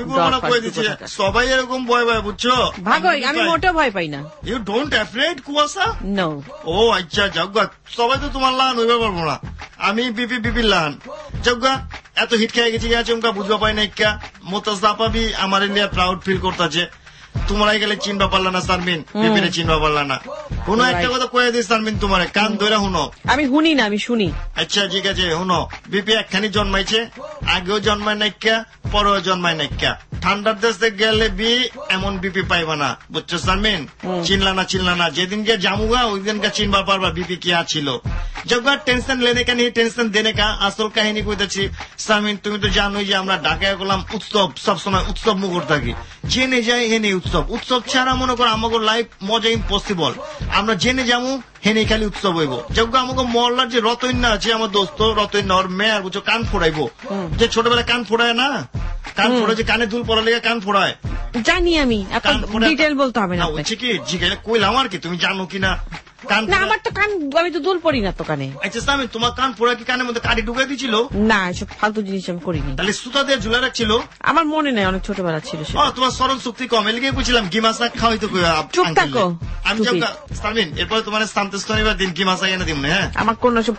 সবাই এরকম ভয় ভয় বুঝছো, ভাগই আমি মোটেও ভয় পাই না। ইউ ডোন্ট অ্যাফ্রেড কুয়াশা? নো। ও আচ্ছা যাগ্গা, সবাই তো তোমার লান হইবে পারবো না, আমি বিপি লান। যাগ্গা এত হিট খেয়ে গেছি চমকা বুঝবা পাই না, ইকা মোতাজা পাবি আমার ইন্ডিয়া প্রাউড ফিল করতেছে। তোমরাই গেলে চিনবা পারলা না শারমিন, বিপিনে চিনবা পারলা না। কোনো একটা কথা কয়ে দিস শারমিন, তোমার কান ধরে শুনো। আমি শুনি না, আমি শুনি। আচ্ছা ঠিক আছে শুনো, বিপি একখানি জন্মাইছে, আগেও জন্মায় নাইকা, পরেও জন্মায় নাইকা। ঠান্ডার দেশে গেলে এমন বিপি পাইবা না, বুঝছো শারমিন? চিনলা না, যেদিনকে জামুগা ওই দিনকে চিনবা পারবা বিপি কি আছিল। জগা টেনশন লেনে কা নিয়ে টেনশন দেনে কা। আসল কাহিনী কইতেছি শারমিন, তুমি তো জানোই যে আমরা ঢাকায় গেলাম উৎসব, সবসময় উৎসব মুখর থাকি, জেনে যাই হেনে উৎসব ছাড়া মনে করো আমাকে লাইফ মজা ইম্পসিবল। আমরা জেনে যাবো হেনে খালি উৎসব হইব। যজ্ঞ আমাকে মহল্লার যে রতন্যা আছে, আমার দোস্ত রতন্যা, ওর মেয়ে আর বুঝছো কান ফোড়াইবো, যে ছোটবেলায় কান ফোড়ায় না, কান ফোড়া যে কানে দুল পড়া লেগে কান ফোড়ায়, জানি আমি। ডিটেল বলতে হবে না। হচ্ছে কি জিজ্ঞাসা কইলাম আর কি, তুমি জানো কিনা? আমার তো কান, আমি তো দুল পড়ি না তো কানে। আচ্ছা শারমিন তোমার কান ফোড়া কি কানের মধ্যে কাঠি ঢুকাই দিয়েছিল? না, এসব ফালতু জিনিস আমি করিনি। তাহলে সুতা দিয়ে ঝুলে রাখছিল? আমার মনে নাই, অনেক ছোটবেলা ছিল। তোমার স্মরণ শক্তি কম, এলিগে বুঝলাম গিমাসা খাওয়াই তো। চুপ থাকো। আমি শারমিন এরপরে তোমার শান্তিস্তনিবার দিন গিমাসা এনে দিব না। হ্যাঁ আমার কোন সব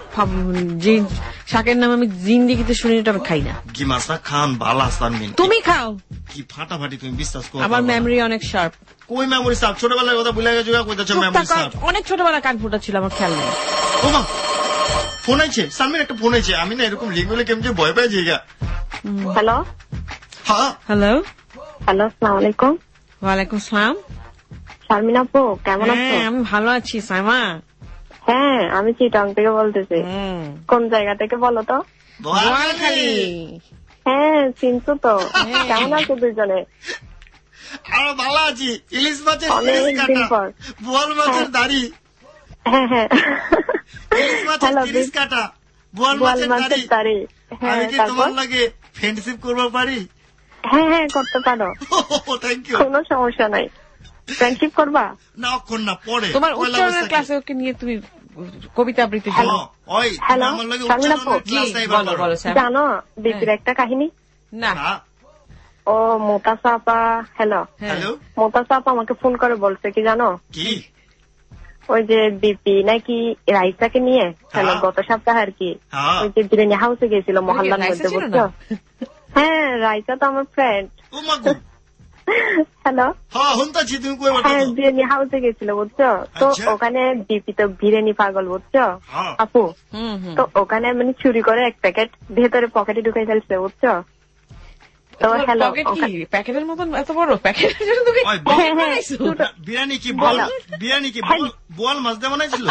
শাকের নাম আমি জিন্দিগিতে শুনি, আমি খাই না। গিমাসা খান ভালা শারমিন, তুমি খাও। কি ফাটাফাটি, তুমি বিশ্বাস করো আমার মেমরি অনেক শার্প। কই মেমরি শার্প? ছোটবেলার কথা ভুলে গেছো, কইতাছো মেমরি শার্প? অনেক ছোটবেলা কান ফোটা ছিল, আমার খেয়াল নেই। ওমা ফোন আইছে শারমিন, একটা ফোন আইছে। আমি না এরকম লিঙ্ক হলে কেমন ভয় পাই যাই। হ্যালো হ্যাঁ হ্যালো, আসসালামু আলাইকুম। ওয়ালাইকুম আসসালাম। শারমিন আপু কেমন আছো? আমি ভালো আছি সাইমা। হ্যাঁ আমি চিটাং থেকে বলতেছি। কোন জায়গা থেকে বলো তো? বোয়ালখালী। হ্যাঁ চিনছো তো? কেমন আছো দুজনে? আরো ভালো আছি। ইলিশ মাছের তিরিশ কাটা, বোয়াল মাছের দাড়ি। হ্যাঁ হ্যাঁ, ইলিশ মাছের 30 কাটা, বোয়াল মাছের দাড়ি। আমি কি তোমার লাগে ফ্রেন্ডশিপ করবো পারি? হ্যাঁ হ্যাঁ করতে পারো, থ্যাংক ইউ, কোনো সমস্যা নাই। ফ্রেন্ডশিপ করবা না? অক্ষণ না পরে তোমার উচ্চারণের ক্লাসে ওকে নিয়ে তুমি কবিতা আবৃত্তি করো। হ্যালো জানো বিপির একটা কাহিনী? না। ও মোতাসা আপা, হ্যালো মোতাসা আপা আমাকে ফোন করে বলছে কি জানো? কি? ওই যে বিপি নাকি রাইসাকে নিয়ে গত সপ্তাহে আর কি ওই যে বিরিয়ানি হাউসে গেছিল মহল্লার মধ্যে, বুঝছো? হ্যাঁ রাইসা তো আমার ফ্রেন্ড। হ্যালো হ্যাঁ বিরিয়ানি হাউসে গেছিল, বুঝছো? তো ওখানে বিপি তো বিরিয়ানি পাগল, বুঝছো আপু? তো ওখানে মানে চুরি করে এক প্যাকেট ভেতরে পকেটে ঢুকাই ফেলছে, বুঝছো? তো হ্যালো প্যাকেটের মতন এত বড় প্যাকেট বিরিয়ানি কি বোয়াল মাছ দিয়ে বানাইছিল?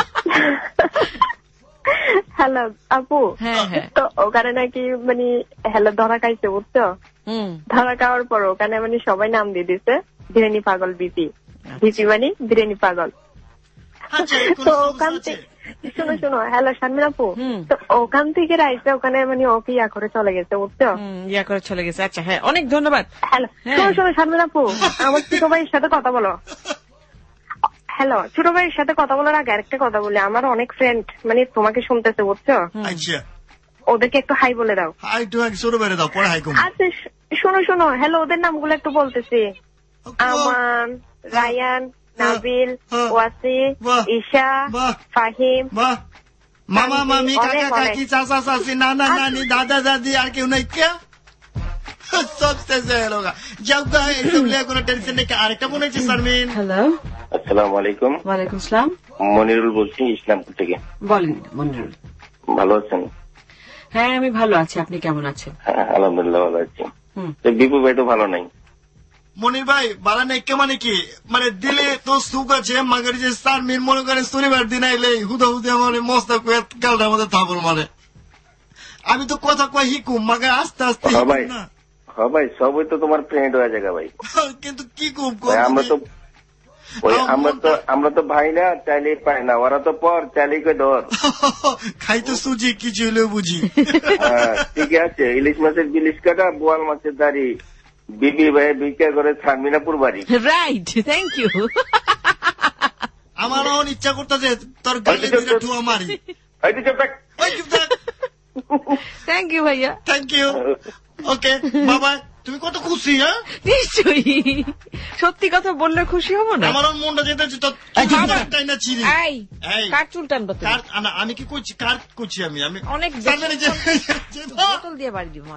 হ্যালো আপু, তো ওখানে নাকি মানে হ্যালো ধরা খাইছে, বুঝছো? ধরা খাওয়ার পর ওখানে মানে সবাই নাম দিয়ে দিচ্ছে বিরিয়ানি পাগল বিপি। বিপি মানে বিরিয়ানি পাগল। তো ওখান থেকে শোনো হ্যালো শারমিন আপু, তো ওখান থেকে রাইসা ওখানে মানে ওকে ইয়া করে চলে গেছে, বুঝছো? ইয়া করে চলে গেছে। আচ্ছা হ্যাঁ অনেক ধন্যবাদ। হ্যালো শোনো শারমিন আপু, আমার ছোট ভাইয়ের সাথে কথা বলো। হ্যালো ছোট ভাইয়ের সাথে কথা বলার আগে আরেকটা কথা বলি, আমার অনেক ফ্রেন্ড মানে তোমাকে শুনতেছে, বুঝছো? ওদেরকে একটু হাই বলে দাও। আচ্ছা শোনো হ্যালো ওদের নামগুলো একটু বলতেছি। আমান, রায়ান, নাবিল, ওয়াসি, ঈশা, ফাহিম, মামা মামি, কাকা কাকি, চাচা চাচি, নানা নানি, দাদা দাদি, আর কেউ নাই কে? সব শেষ হয়ে গেল। কোনো টেনশন নেই। আরেকটা মনে হচ্ছে শারমিন। হ্যালো আসসালামু আলাইকুম। ওয়ালাইকুম আসসালাম। মনিরুল বলছি ইসলামপুর থেকে। বলেন মনিরুল। ভালো আছেন? হ্যাঁ আমি ভালো আছি, আপনি কেমন আছেন? হ্যাঁ আলহামদুলিল্লাহ ভালো আছি। বিপু ভাই তো ভালো নাই। মনির ভাই বালা নেই কে মানে কি মানে দিলে তো সুখ আছে মাগের যে সারমিন মনে করে শনিবার দিন আইলে হুদা হুদে আমার মস্ত কালটার মধ্যে থাপর মারে আমি তো কথা কয় হিকুম মাগে আস্তে আস্তে না ভাই সবই তো তোমার ফ্রেন্ড হয়ে যাবে ভাই কিন্তু কি খুব আমরা তো ভাই না চাইলেই পাই না ওরা তো পর চাইলেই কে ধর খাই তো সুজি কিছু হলেও বুঝি ঠিক আছে ইলিশ মাছের বিলিশ কাটা বোয়াল মাছের দাড়ি বিবি ভাই বিক্রি করে সারমিনাপুর বাড়ি রাইট থ্যাংক ইউ আমারও ইচ্ছা করতেছে তোর গালে দুইটা ঠুয়া মারি থ্যাংক ইউ ভাইয়া থ্যাংক ইউ ওকে বাবা তুমি কত খুশি হ্যাঁ নিশ্চয়ই সত্যি কথা বললে খুশি হবো না আমার মনটা যেতে না চিরি কার চুল টানবো আমি কি করছি কার করছি আমি অনেক বোতল দিয়ে বাড়ি দিব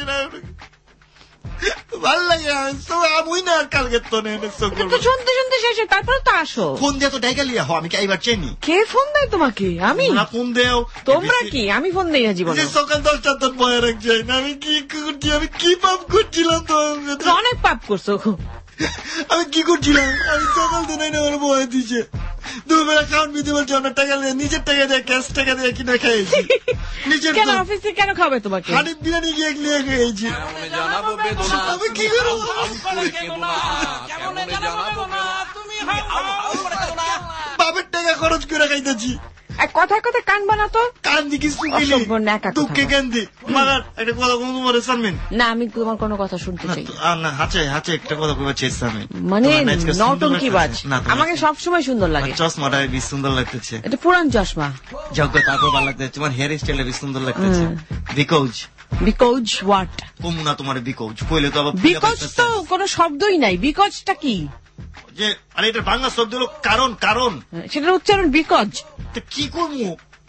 ভালো লাগে আমি না কালকে তো শুনতে শুনতে শেষে তারপরে তো আসো ফোন দিয়ে তো ডাইগালিয়া আমি কি এইবার চেনি কে ফোন দেয় তোমাকে আমি ফোন দেও তোমরা কি আমি ফোন দেই না জীবনে সকাল 10টার পর বয়ে রাখছি আমি কি করছি আমি কি পাপ করছিলাম তো অনেক পাপ করছো আমি কি করছিলাম আমি সকাল দিন আমার বয়ে দিচ্ছে দুবেলা খাওয়ান বিধি বলছে অনেক টাকা দিয়ে নিজের টাকা দিয়ে ক্যাশ টাকা দিয়ে কিনে খেয়েছি নিজের কেন অফিসে কেন খাবে তোমাকে হানিফ বিরিয়ানি গিয়ে নিয়ে খেয়েছি আমি কি করবো বাপের টাকা খরচ করে খাইতেছি কথায় কথায় কান বানাতো কান দি কিছু দুঃখে কেন দি মাগার একটা কথা কোনো তোমার সারমিন না আমি তোমার কোনো কথা শুনতে চাই না হাঁচে একটা কথা কবে চেয়েছি সারমিন মানে নটঙ্কি বাজ আমাকে সবসময় সুন্দর লাগে চশমাটা বেশ সুন্দর লাগতেছে এটা পুরান চশমা যোগ্য তারপর ভালো লাগতেছে তোমার হেয়ার স্টাইলটা বেশ সুন্দর লাগতেছে বিকজ হোয়াট কমুনা তোমার বিকজ কইলে তো আবার বিকজ তো কোনো শব্দই নাই বিকজটা কি যে আরে এটা বাংলা শব্দ হলো কারণ কারণ সেটার উচ্চারণ বিকজ কি করবো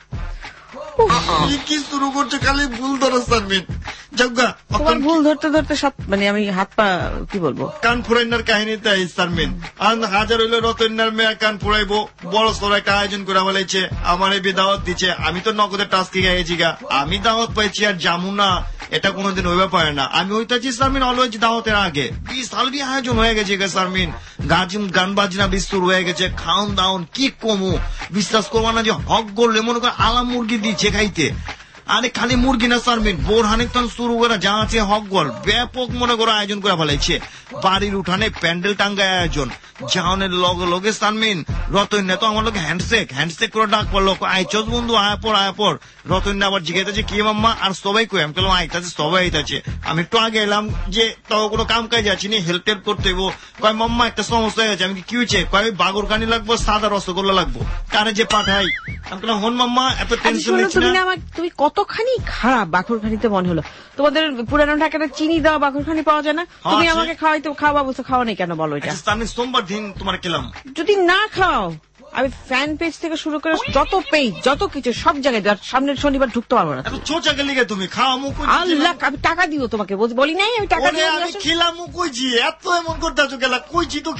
কি শুরু করছে খালি ভুল ধরো সারমিন যোগ্যা তোমার ভুল ধরতে ধরতে সব মানে আমি হাত পা কি বলবো কান ফুরাইনার কাহিনী তাই সারমিন হাজার হইলো রতনার মেয়া কান ফুরাইবো বড় সড়ো একটা আয়োজন করে বলেছে আমার এই দাওয়াত দিচ্ছে আমি তো নগদের টাস্কি গাইছি গা আমি দাওয়াত পাইছি আর জামু না এটা কোনোদিন হইবে পারে না আমি হইতেছি সারমিন অলওয়েজ দাওয়াতের আগে বিশাল আয়োজন হয়ে গেছে সারমিন গান বাজনা বিস্তুর হয়ে গেছে খাওন দাওন কি কমু বিশ্বাস করবো না যে হক করলে মনে করে আলাম মুরগি দিচ্ছে খাইতে আরে খালি মুরগি না সারমিন বোর হানিকতন শুরু করে যা আছে হক গল ব্যাপক মনে করে আয়োজন করে ফেলাইছে বাড়ির উঠানে প্যান্ডেল টাঙ্গায় আয়োজন জাহানের লগে লগে সারমিন রতন্যা তো আমার লোক হ্যান্ডশেক করে ডাক পড়লো আইচস বন্ধু আয়া পর রতন্যা আবার জিজ্ঞাসা কি মাম্মা আর সবাই কই আমি বললাম আইতাছে সবাই আইতাছে আমি একটু আগে এলাম যে তাও কোনো কাম কাজ যাচ্ছি নি হেল্প টেল্প করতে হইব কয় মাম্মা একটা সমস্যা হয়ে গেছে আমি কি হয়েছে কয় বাগরখানি লাগবো সাদা রসগোল্লা লাগবো কারে যে পাঠাই আমি বললাম হন মাম্মা এত টেনশন নিচ্ছি না তুমি কতখানি খারাপ বাখরখানিতে মনে হলো তোমাদের পুরানো ঢাকাটা চিনি দেওয়া বাখরখানি পাওয়া যায় না তুমি আমাকে খাওয়া বলছো খাওয়া নেই কেন বলো এটা আমি সোমবার দিন তোমার খেলাম যদি না খাও আমি ফ্যান পেজ থেকে শুরু করে যত পেজ যত কিছু সব জায়গায় সামনের শনিবার ঢুকতে পারবো না ছোচাকে লিগে তুমি খাওয়া মুখ আল্লাহ আমি টাকা দিও তোমাকে বলি নাই আমি টাকা দিয়ে আমি খিলামু কইছি এত এমন করতেছো গেলা কইছি তো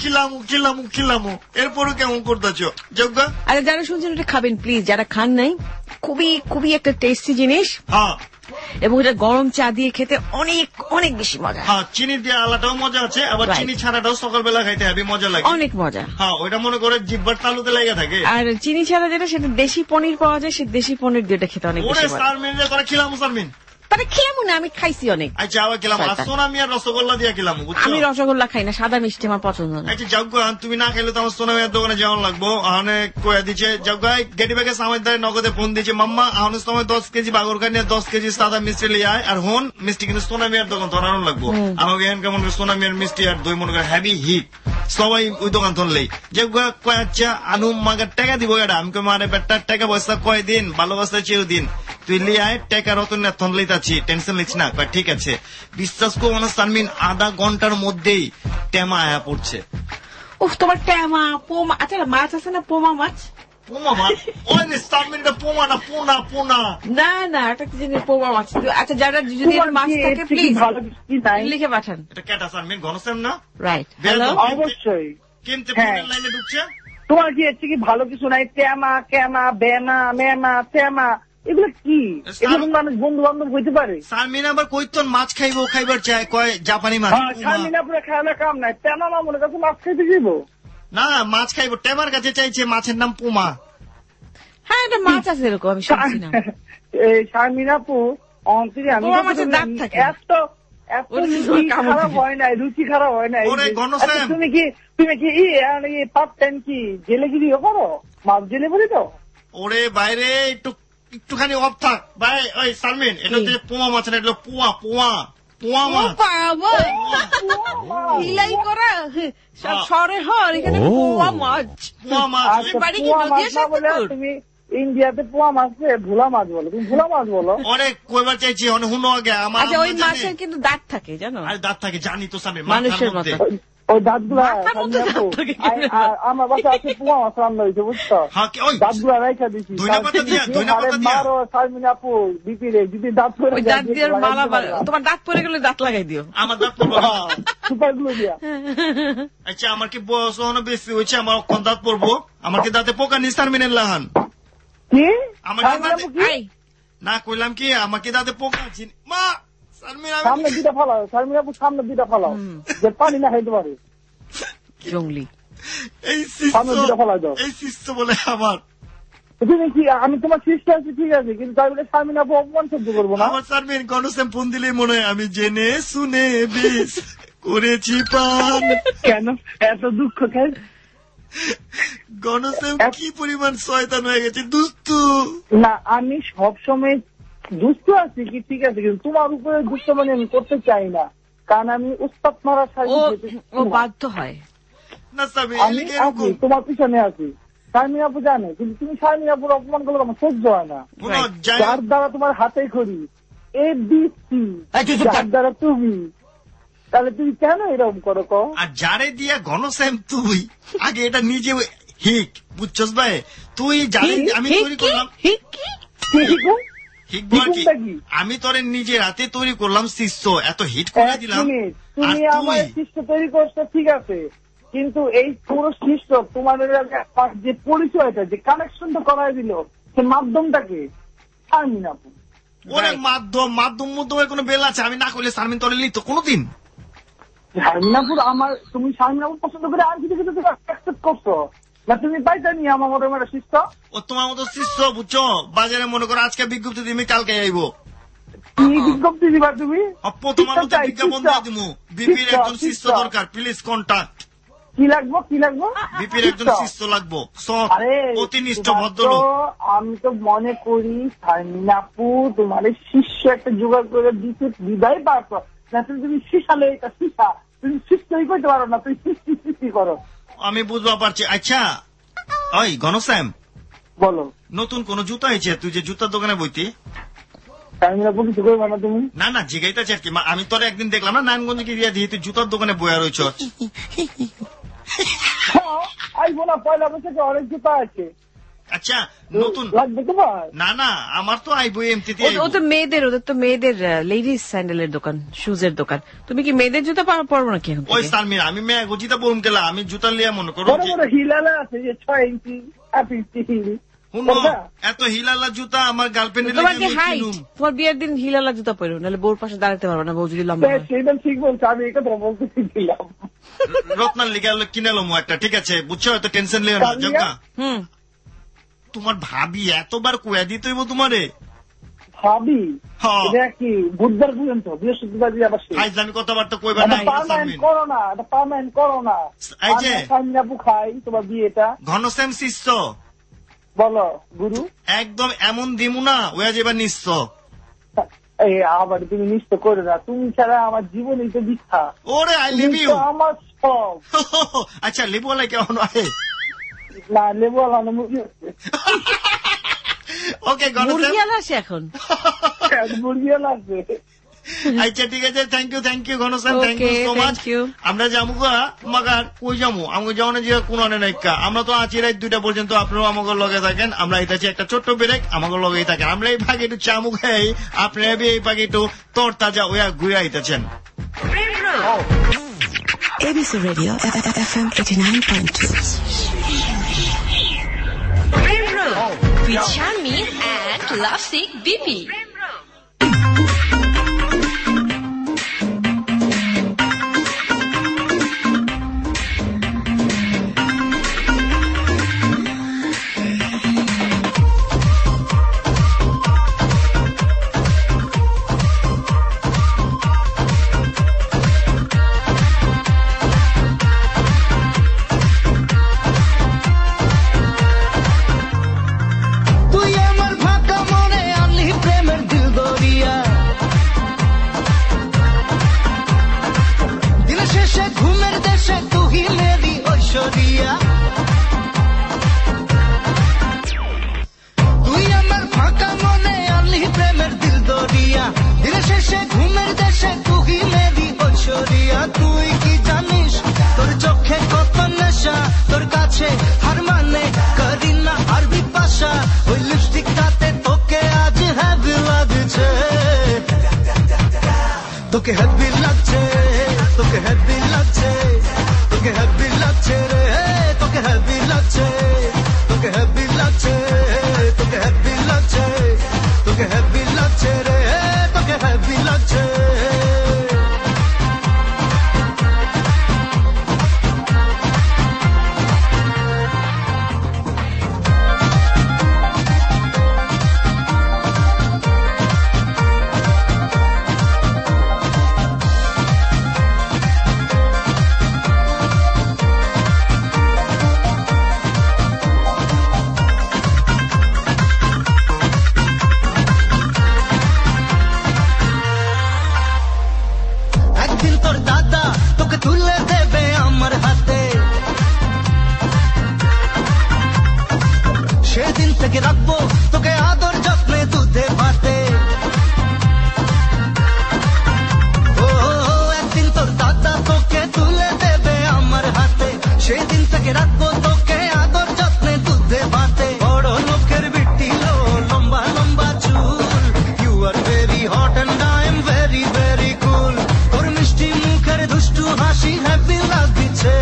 খিলামু এরপরে কেমন করতেছো যোগ্য আরে যারা শুনছেন এটা খাবেন প্লিজ যারা খান নাই খুবই খুবই একটা টেস্টি জিনিস হ্যাঁ এবং এটা গরম চা দিয়ে খেতে অনেক অনেক বেশি মজা হ্যাঁ চিনি দিয়ে আলাদাও মজা আছে আবার চিনি ছাড়াটাও সকালবেলা খাইতে হবে মজা লাগে অনেক মজা হ্যাঁ ওইটা মনে করে জিব্বার তালুতে লেগে থাকে আর চিনি ছাড়া যেটা সেটা দেশি পনির পাওয়া যায় সেই দেশি পনির দিয়ে খেতে অনেক বেশি মজা সারমিন রে তোরা খিলামু সারমিন তাহলে খেলাম না আমি খাইছি অনেক আচ্ছা আবার খেলাম সোনামি আর রসগোল্লা দিয়ে খেলাম আমি রসগোল্লা খাই না সাদা মিষ্টি আমার পছন্দ না আচ্ছা যাও তুমি না খাইলে তো আমার সোনামিয়ার দোকানে যাওয়ার লাগবো আহনে কয়ে দিচ্ছে যাও গেটি ব্যাগে সাময়দারে নগদে ফোন দিচ্ছে মাম্মা আহনের সময় 10 কেজি বাগরখানি 10 কেজি সাদা মিষ্টি লিয়ে আয় আর হন মিষ্টি কিন্তু সোনামিয়ার দোকান ধরানো লাগবো আমাকে এখান কেমন সোনামিয়ার মিষ্টি আর দই মনে করে হ্যাভি হিট সবাই ওই দোকান ধরলেই যে কয় আচ্ছা আনু মাগার টাকা দিব এটা আমি মারে বেটার টাকা পয়সা কয়দিন ভালোবাসা চেয়েও দিন তুই লিয়ে আয় টাকা রতন থনলেই আছি টেনশন লিখছি না ঠিক আছে বিশ্বাস করবো না সারমিন আধা ঘন্টার মধ্যেই টেমা আয়া পড়ছে উফ তোমার টেমা পোমা আচ্ছা মাছ আছে না পোমা মাছ না একটা জিনিস পোমা মাছ আচ্ছা যারা যদি মাছ থাকে প্লিজ লিখে পাঠান এটা কেটা সারমিন ঘনশ্যাম না রাইট অবশ্যই কিনতে লাইনে ঢুকছে তোমার কি এর থেকে ভালো কিছু নাই টেমা কেমা বেমা মেমা তেমা এগুলো কি? এরকম মানুষ বন্ধু বান্ধব হইতে পারে? শারমিন আবার কইতন মাছ খাইবার চায়, কয় জাপানি মাছ। শারমিনাপুরে খায় না কাম নাই, তেনা না মনে কাছে মাছ খাইতে দিব না, মাছ খাইবো। টেমার কাছে চাইছে, মাছের নাম পুমা। হ্যাঁ, এটা মাছ আছে এরকম, আমি শুনছি না। এই শারমিনাপু অন্তরে আমি মাছের দাঁত থাকে এত খারাপ হয় নাই, রুচি খারাপ হয় নাই। তুমি কি পার্ট টাইম কি জেলেগিরি করো? মাছ জেলে বলি তো? ওরে বাইরে একটুখানি অফ থাক ভাই। ওই শারমিন, এটা হচ্ছে পোয়া মাছ না, এটা পোয়া পোয়া পোয়া মাছ। হিলাই করা শহরে হর, এখানে পোয়া মাছ। পোয়া মাছ বাড়ি কি নদীর বলে তুমি ইন্ডিয়াতে পোয়া মাছ ভোলা মাছ বলো, তুমি ভোলা মাছ বলো। অনেক কইবার চাইছি, অনেক হুনো আগে আমার। আচ্ছা, ওই মাছের কিন্তু দাঁত থাকে জানো? আরে দাঁত থাকে জানি তো শারমিন, মানুষের মতো। ওই দাঁতগুলা আমার বাসা আছে, পোয়া মাছ রান্না হয়েছে বুঝছো, দাঁতগুলা রাইখা দিচ্ছি। মারো শারমিনাপু বিপিরে, যদি দাঁত পরে দাঁত দিয়ে মালা, তোমার দাঁত পরে গেলে দাঁত লাগাই দিও। আমার দাঁত পড়বো সুপার গ্লু দিয়া। আচ্ছা, আমার কি বয়স বেশি হয়েছে? আমার কোন দাঁত পড়বো? আমার কি দাঁতে পোকা নি শারমিনের লাহান? কি আমার না কইলাম কি, আমাকে দাঁতে পোকা আছে মা? সামনে দুটা ফলাও শারমিনাপু, সামনে দুটা ফলাও যে পানি না খাইতে পারে। জঙ্গলি এই সামনে দুটা ফলাই দাও। এই শিষ্য বলে আমার। তুমি কি, আমি তোমার শিষ্য আছি ঠিক আছে, কিন্তু তাই বলে শারমিনাপু অপমান সহ্য করবো না। আমার শারমিন গণশ্যাম ফোন দিলে মনে হয় আমি জেনে শুনে বিষ করেছি পান। কেন এত দুঃখ কেন? গণশ্যাম কি পরিমাণ শয়তান হয়ে গেছে, দুষ্টু। না, আমি সবসময় দুষ্ট আছি কি ঠিক আছে, কিন্তু তোমার উপরে দুষ্ট মানে আমি করতে চাই না, কারণ আমি উস্তাদ মারা বাধ্য হয় না। আমি আছি তোমার পিছনে আছি, শারমিনাপু জানে, কিন্তু তুমি শারমিনাপুর অপমান করলে আমার সহ্য হয় না। যার দ্বারা তোমার হাতে খড়ি ABC, যার দ্বারা তুমি, তাহলে তুমি কেন এরকম করো? আর যারে দিয়া ঘনশ্যাম তুই আগে এটা নিজে হিক বুঝছস ভাই, তুই জানি আমি তৈরি করলাম আমি তোরে নিজের হাতে তৈরি করলাম শিষ্য, এত হিট করে দিলাম। তুমি আমার শিষ্য তৈরি করছো ঠিক আছে, কিন্তু এই পুরো শিষ্য তোমার যে পরিচয়টা, যে কানেকশনটা করাই দিল, সে মাধ্যমটাকে শারমিনাপু। ওরে মাধ্যম কোনো বেল আছে? আমি না করলে শারমিন তোরে লিখতো কোনোদিন? শারমিনাপুর আমার, তুমি শারমিনাপুর পছন্দ করে আর কিছু কিছু অ্যাকসেপ্ট করছো না, তুমি পাইতানি আমার মতো একটা শিষ্য। ও তোমার মতো শিষ্য বুঝছো, বাজারে মনে করো আজকে বিজ্ঞপ্তি দিবি, কালকে আইবো। কি বিজ্ঞপ্তি দিবা তুমি? তোমার মতো বিজ্ঞাপন দিয়ে দিবো, বিপির একজন শিষ্য দরকার, প্লিজ কন্ট্যাক্ট। কি লাগবো? কি লাগবো? বিপির একজন শিষ্য লাগবো, অতিনিষ্ঠ ভদ্রলোক। আমি তো মনে করি শারমিনাপু তোমার শিষ্য একটা জোগাড় করে দিতে বিদায় পারছো না, তুমি শিশালে এটা শিশা, তুমি শিষ্যই করতে পারো না, তুমি সৃষ্টি করো। আমি বুঝবা পারছি। আচ্ছা ওই ঘনশ্যাম বলো, নতুন কোন জুতা হয়েছে? তুই যে জুতার দোকানে বইতি তুমি? না না জিগাইতেছি আর কি। আমি তোর একদিন দেখলাম না নারায়ণগঞ্জে গিয়ে দিয়ে তুই জুতার দোকানে বইয়া রয়েছ। না, পয়লা বৈশাখে অনেক জুতা আছে। আচ্ছা নতুন লাগবে তোমার? না না, আমার তো আইবো এমনিতে। ও তো মেয়েদের, ওদের তো মেয়েদের লেডিস স্যান্ডেলের দোকান, শুজের দোকান। তুমি কি মেয়েদের জুতা পরবো নাকি? ওই শারমিন, আমি মেয়ে জুতা পরুম গেলা, আমি জুতা লিয়া মনে করো হিলালা আছে যে 6 ইঞ্চি 8 ইঞ্চি হিল। এত হিলালা জুতা আমার গার্লফ্রেন্ডের তোমার বিয়ের দিন হিলালা জুতা পরো, নাহলে বউর পাশে দাঁড়াতে পারবো না, বউ যদি লম্বা হয়। সেটা ঠিক বলছো, আমি এই কথা বলতেছিলাম। রত্নার লিগে কিনালাম একটা, ঠিক আছে বুঝছো, হয়তো টেনশন লিও না। জগা তোমার ভাবি এতবার কুয়া দিতে হইব তোমারে? ভাবি কি বুধবার পর্যন্ত, বৃহস্পতিবার আবার আমি কথাবার্তা কইবা না, করো না, এটা পার্মানেন্ট করো না। এই যে শারমিনাপু খাই তোমার বিয়েটা। ঘনশ্যাম শিষ্য বলো গুরু, একদম এমন দিমু না ওয়া যেবা নিশ্চ। এই আবার তুমি নিশ্চয় করে না, তুমি ছাড়া আমার জীবনই তো মিথ্যা। ওরে আই লিভ ইউ আমার সব। আচ্ছা লেবু ওয়ালা কেমন হয়? না লেবু ওয়ালা না, মুরগি। ওকে মুরগি ওয়ালা আছে এখন, মুরগি ওয়ালা আছে। আচ্ছা ঠিক আছে, thank you Ghanashyam, thank you so much. আমরা যাবো মাগার কই যাবো, আমাকে যাওয়া যে কোন নাইকা, আমরা তো আছি রাত 2টা পর্যন্ত, আপনারাও আমাকে লগে থাকেন। আমরা এটাছি একটা ছোট্ট ব্রেক, আমাকে লগেই থাকেন। আমরা এই ভাগে একটু চামু খাই, আপনারা এই ভাগে একটু তর তাজা ওয়া ঘুরে আইতেছেন। ABC Radio FM 89.2 with Charmin and Classic BP. তোকে হ্যাপি লাগছে, তোকে হ্যাপি লাগছে, তোকে হ্যাপি লাগছে রে, তোকে হ্যাপি লাগছে, তোকে হ্যাপি লাগছে, তোকে হ্যাপি লাগছে, তোকে হ্যাপি লাগছে রে, তোকে হ্যাপি লাগছে। রাখবো তোকে আদর যত্নে দুধে ভাতে, ও একদিন তোর দাদা তোকে তুলে দেবে আমার হাতে, সেদিন থেকে রাখবো তোকে আদর যত্নে দুধে ভাতে। বড় লোকের বিটি লো লম্বা লম্বা চুল, you are very hot and I am very very cool, তোর মিষ্টি মুখের দুষ্টু হাসি হ্যাপি লাগছে,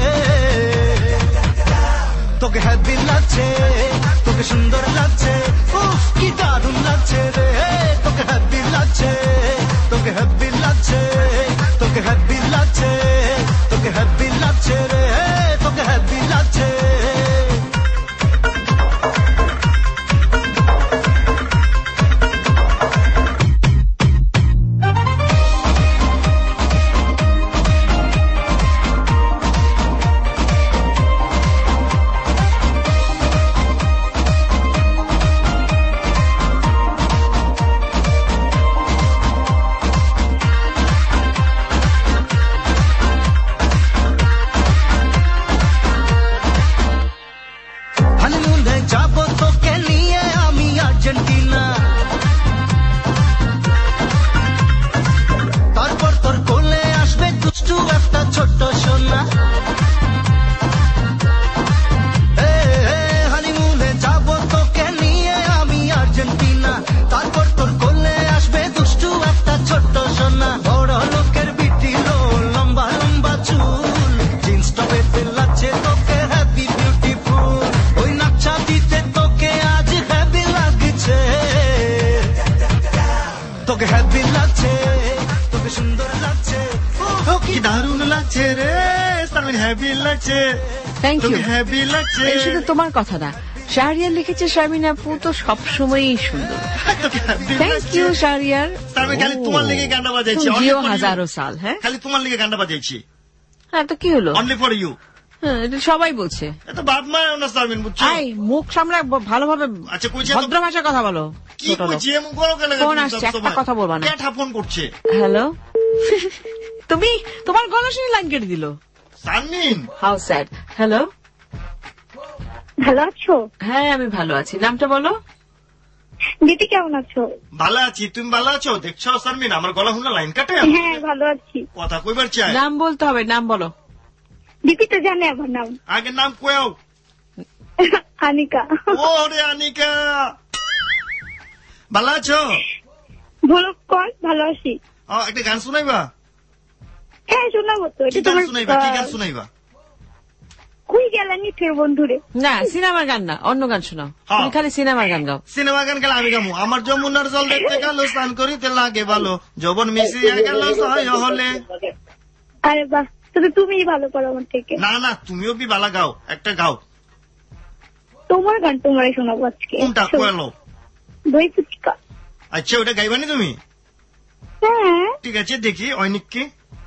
তোকে হ্যাপি লাগছে, তোকে সুন্দর লাগছে, উফ কি দারুণ লাগছে রে, তোকে হ্যাপি লাগছে, তোকে হ্যাপি লাগছে, তোকে হ্যাপি লাগছে, তোকে হ্যাপি লাগছে রে, তোকে হ্যাপি লাগছে। যাবো তোকে নিয়ে আমি আর্জেন্টিনা, তারপর তোর কোলে আসবে দুষ্টু একটা ছোট্ট সোনা, হানিমুনে যাবো তোকে নিয়ে আমি আর্জেন্টিনা, তারপর তোর কোলে আসবে দুষ্টু একটা ছোট্ট সোনা। বড় লোকের বিটি লো লম্বা লম্বা চুল, জিন্স টপেতে লাগছে তোকে হ্যাপি বিউটিফুল, ওই নাচা দিতে তোকে আজ হ্যাপি লাগছে, তোকে হ্যাপি লাগছে, তোকে সুন্দর লাগছে, কি দারুণ লাগছে রে, তার হ্যাপি লাগছে, থ্যাংক ইউ, হ্যাপি লাগছে। এই শুধু তোমার কথা না, শাহরিয়ার লিখেছে শারমিন আপু তো সবসময়ই সুন্দর। Thank you Shahriar. খালি তোমার লেগে গানটা বাজাইছি, জিও হাজারো সাল, হ্যাঁ খালি তোমার লেগে গানটা বাজাইছি। হ্যাঁ তো কি হলো, অনলি ফর ইউ, এটা সবাই বলছে। এত বাদ মায় না শারমিন, বুঝছো? আই মুখ সামনে ভালোভাবে, আচ্ছা কইছে ভদ্র ভাষায় কথা বলো। কি কইছি এমন করো কেন? ফোন আসছে, একটা কথা বলবা না। কে ফোন করছে? হ্যালো, তুমি তোমার গলা শুনে লাইন কেটে দিল শারমিন। How sad. হ্যালো, ভালো আছো? হ্যাঁ আমি ভালো আছি, নামটা বলো। দিদি কেমন আছো? ভালো আছি, তুমি ভালো আছো? দেখছো শারমিন আমার গলা শুনে লাইন কাটে? হ্যাঁ ভালো আছি। কথা কইবার চাই, নাম বলতে হবে, নাম বলো। দিদি তো জানে আমার নাম। আগে নাম কয়াও। আনিকা। ওরে আনিকা, ভালো আছো? বলো কোন? ভালো আছি। একটা গান শুনাইবা? হ্যাঁ শোনাবো তো। কি গান শুনাইবা? কি গান শুনাইবা? কই গেলেন নিঠের বন্ধুরে? না সিনেমার গান না, অন্য গান শোনাও। তুমি খালি সিনেমার গান গাও। সিনেমা গান গেলে আমি গামু। আমার যমুনার জল দেখতে গেল, স্নান করিতে লাগে ভালো, যৌবন মিশিয়া গেল সহায় হলে। আরে বাহ, তবে তুমিই ভালো করো আমার থেকে। না না, তুমিও বি ভালো গাও, একটা গাও। তোমার গান তোমারই শোনাবো আজকে। কোনটা কইলো? দই ফুচকা। আচ্ছা, ওটা গাইবানি তুমি? হ্যাঁ ঠিক আছে, দেখি অনিককে।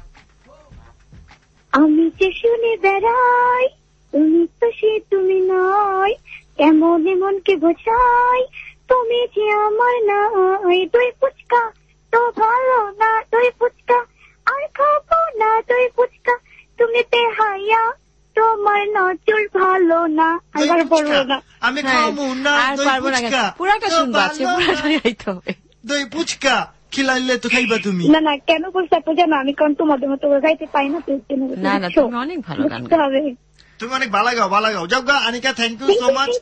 আমি যে শুনে বেড়াই, তুমি তো সে তুমি নয়, কেমন মনকে বোঝাই, তুমি যে আমার নয়। দই ফুচকা তো ভালো না, দই ফুচকা আর খাবো না, দই ফুচকা তুমি বেহাইয়া, তোমার নজর ভালো না। আর বলবো না, আমি খাবো না দই ফুচকা। পুরাটা শুনবা, পুরাটা গাইতে হবে। দই ফুচকা খিলাইলে তো খাইবা তুমি। না না, কেন বলছো আপু জানো, আমি কারণ তোমাদের মতো গাইতে পাই না। না না, তুমি অনেক ভালো গান গাও। তুমি অনেক ভালো গাও, ভালো গাও। যাও গা Anika, thank you so much.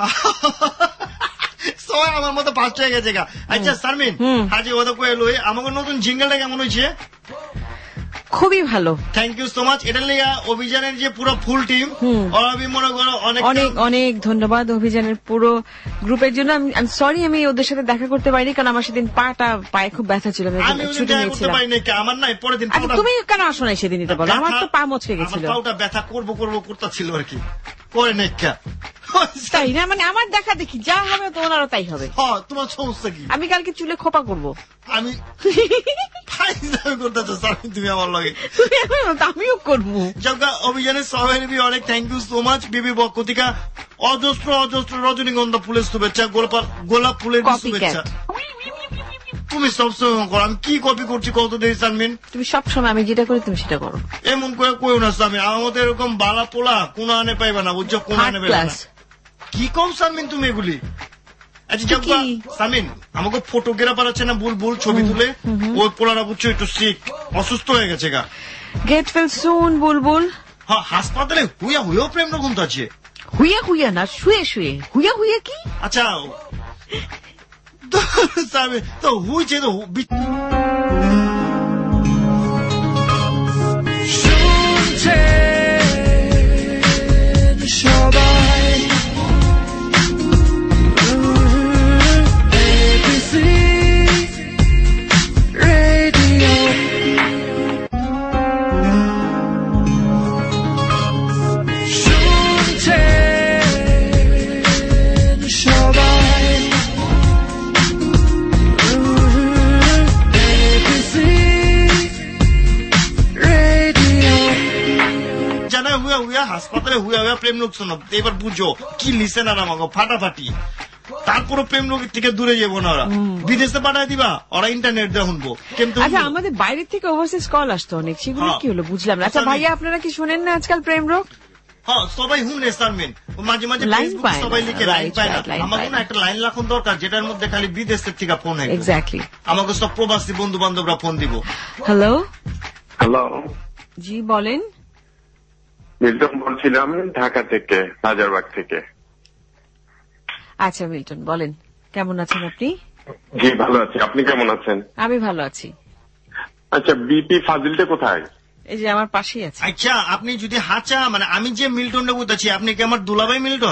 সবাই আমার মতো ফার্স্ট হয়ে গেছে গা। আচ্ছা শারমিন, হাজি ওদা কইলো আমাকে নতুন জিঙ্গলটা কেমন হয়েছে? খুবই ভালো, থ্যাংক ইউ সো মাচ। এটা লেগা অভিযানের যে পুরো ফুল টিম, আমি মনে করো অনেক অনেক অনেক ধন্যবাদ অভিযানের পুরো গ্রুপের জন্য। আমি সরি আমি ওদের সাথে দেখা করতে পারিনি, কারণ আমার সেদিন পায়ে খুব ব্যথা ছিল, ছুটি নিয়েছিলাম। আমার নাই পরের দিন। তুমি কেন আসো নাই সেদিন? এটা বলো, আমার তো পা মচকে গেছিল। পাটা ব্যথা করবো করতেছিল আর কি, করে নেকা তাই না? মানে আমার দেখা দেখি যা হবে তোমারও তাই হবে। তোমার সমস্যা কি? আমি কালকে চুলে খোপা করবো। আমি করতেছো তুমি আমার লগে, আমিও করবো। যাওগা অভিযানের সবাই অনেক থ্যাংক ইউ সো মাচ। বিবি বকতিকা অজস্র অজস্র রজনীগন্ধা ফুলের শুভেচ্ছা, গোলাপ ফুলের শুভেচ্ছা। তুমি সবসময় করো, আমি কি কপি করছি কত দেরি শারমিন? তুমি সবসময় আমি যেটা করি তুমি সেটা করো। এমন করে কইও না শারমিন, আমার মতো এরকম বালা পোলা কোন আনে পাইবা না, বুঝছো? কোন আনে পাইবা না। কি কম শারমিন তুমি এগুলি? আচ্ছা যাবো শারমিন, আমাকে ফটোগ্রাফার আছে না বুলবুল, ছবি তুলে, ওই পোলারা বুঝছো একটু সিক, অসুস্থ হয়ে গেছে গা। Get well soon Bulbul. হ্যাঁ, হাসপাতালে হুইয়া হুইয়াও প্রেম রকম তো আছে। হুইয়া হুইয়া না, শুয়ে শুয়ে। হুইয়া হুইয়া কি? আচ্ছা তো হুইছে তো সবাই ABC Radio শুনছেন সবাই ABC Radio। জানা হুয়া হুয়া হাসপাতালে হুয়া হুয়া প্রেম লোক শোনো, এবার বুঝো কি লিসেনার আমাকে ফাটাফাটি। তারপরে প্রেম লোকের থেকে দূরে যাবো না, ওরা বিদেশে পাঠায় দিবা, ওরা ইন্টারনেট দিয়ে শুনবো। আচ্ছা, আমাদের বাইরে থেকে ওভারসিজ কল আসতো অনেক, সেগুলো কি হলো বুঝলাম না। আচ্ছা ভাইয়া, আপনারা কি শোনেন না আজকাল প্রেম রোগ? হ্যাঁ, সবাই হুনে শারমিন, মাঝে মাঝে ফেসবুক সবাই লিখে লাইন পায় না। আমাকে না একটা লাইন রাখুন দরকার, যেটার মধ্যে খালি বিদেশের থেকে ফোন হয়। এক্স্যাক্টলি, আমাকে সব প্রবাসী বন্ধু বান্ধবরা ফোন দিব। হ্যালো হ্যালো, জি বলেন। মিল্টন বলছিলাম ঢাকা থেকে, রাজারবাগ থেকে। আচ্ছা মিল্টন বলেন, কেমন আছেন আপনি? জি ভালো আছি, আপনি কেমন আছেন? আমি ভালো আছি। আচ্ছা, বিপি ফাজিলটা কোথায়? এই যে আমার পাশেই আছে। আচ্ছা, আপনি যদি হাঁচা মানে আমি যে মিল্টনটা বুঝতেছি, আপনি কি আমার দুলাভাই মিল্টন?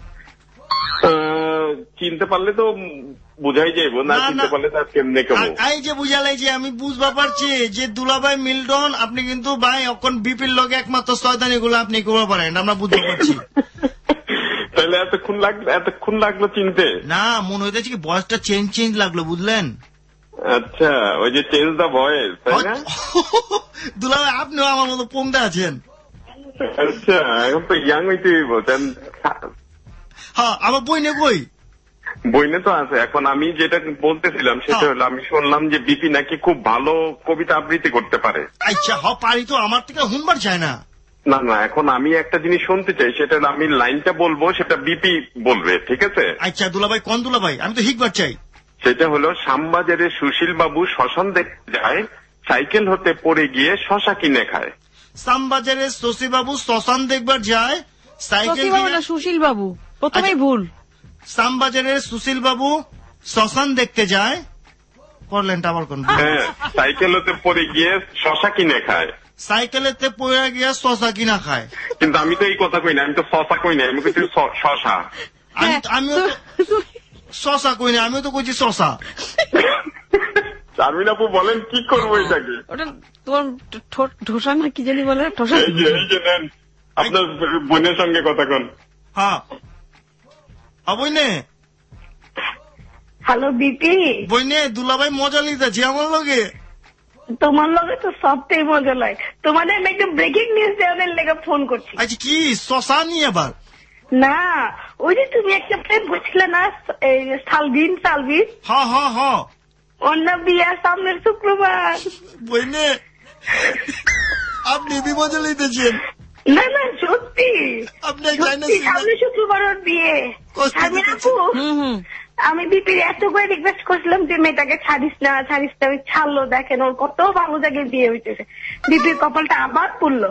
চিনতে পারলে তো বুঝাই যাইব, না চিনতে পারলে তার কেমনে কেমন? এই যে বুঝালাই যে আমি বুঝবা পারছি যে দুলাভাই মিল্টন, আপনি কিন্তু ভাই এখন বিপির লগে একমাত্র শয়তানি গুলো আপনি করতে পারেন, আমরা বুঝতে পারছি। তাহলে এতক্ষণ লাগলো চিনতে? না, মনে হইতেছে কি বয়সটা চেঞ্জ লাগলো, বুঝলেন? আচ্ছা, ওই যে চেঞ্জ দা ভয়েস, তাই না? দুলাভাই আপনিও আমার মতো পমদা আছেন। আচ্ছা, এখন তো ইয়াং হইতে বলছেন। হ্যাঁ, আমার বইনে কই? বইনে তো আছে। এখন আমি যেটা বলতেছিলাম সেটা হলো, আমি শুনলাম যে বিপি নাকি খুব ভালো কবিতা আবৃত্তি করতে পারে। আচ্ছা, পারি তো, আমার থেকে হুনবার চায় না। না না, এখন আমি একটা জিনিস শুনতে চাই, সেটা আমি লাইনটা বলবো, সেটা বিপি বলবে, ঠিক আছে? আচ্ছা দুলাভাই, কোন দুলাভাই? আমি তো হিকবার চাই। সেটা হলো, শ্যামবাজারে সুশীল বাবু শ্মশান দেখতে যায়, সাইকেল হতে পড়ে গিয়ে শশা কিনে খায়। শ্যামবাজারে শশী বাবু শ্মশান দেখবার যায়, সাইকেল সুশীল বাবু প্রথমেই ভুল। শ্যামবাজারে সুশীল বাবু শ্মশান দেখতে যায়, করলেনটা আবার কোন? হ্যাঁ, সাইকেল হতে পড়ে গিয়ে শশা কিনে খায়। সাইকেলেতে পড়ে গিয়া শশা কিনা খায়। কিন্তু আমি তো এই কথা কই না, আমি তো শশা কই না, আমি কইছি শশা। আমিও তো শশা কই না, আমিও তো কইছি শশা। শারমিন আপু বলেন কি করবো এটাকে? ওটা তোমার ঠোসা না কি জানি বলে, ঠোসা। এই যে নেন আপনার বোনের সঙ্গে কথা কন। হ্যাঁ বইনে। Hello BP. বইনে দুলাভাই মজা লিতেছি আমার লগে। তোমার লগে তো সবটাই মজা লাগে। তোমাদের আমি একটা ব্রেকিং নিউজ দেওয়ার লেগে ফোন করছি। আচ্ছা কি শশা নিয়ে আবার? না ওই যে তুমি একটা প্রেম করছিলে না সালভিন। হ্যাঁ অন্য বিয়ার সামনের শুক্রবার। বইনে আপনি বি মজা লিতেছেন? না সত্যি আপনি সামনে শুক্রবার ওর বিয়ে। আমি বিপির এত করে রিকোয়েস্ট করছিলাম যে মেয়েটাকে ছাড়িস না, ওই ছাড়লো। দেখেন ওর কত ভালো জায়গায় বিয়ে হইতেছে। বিপির কপালটা আবার পড়লো।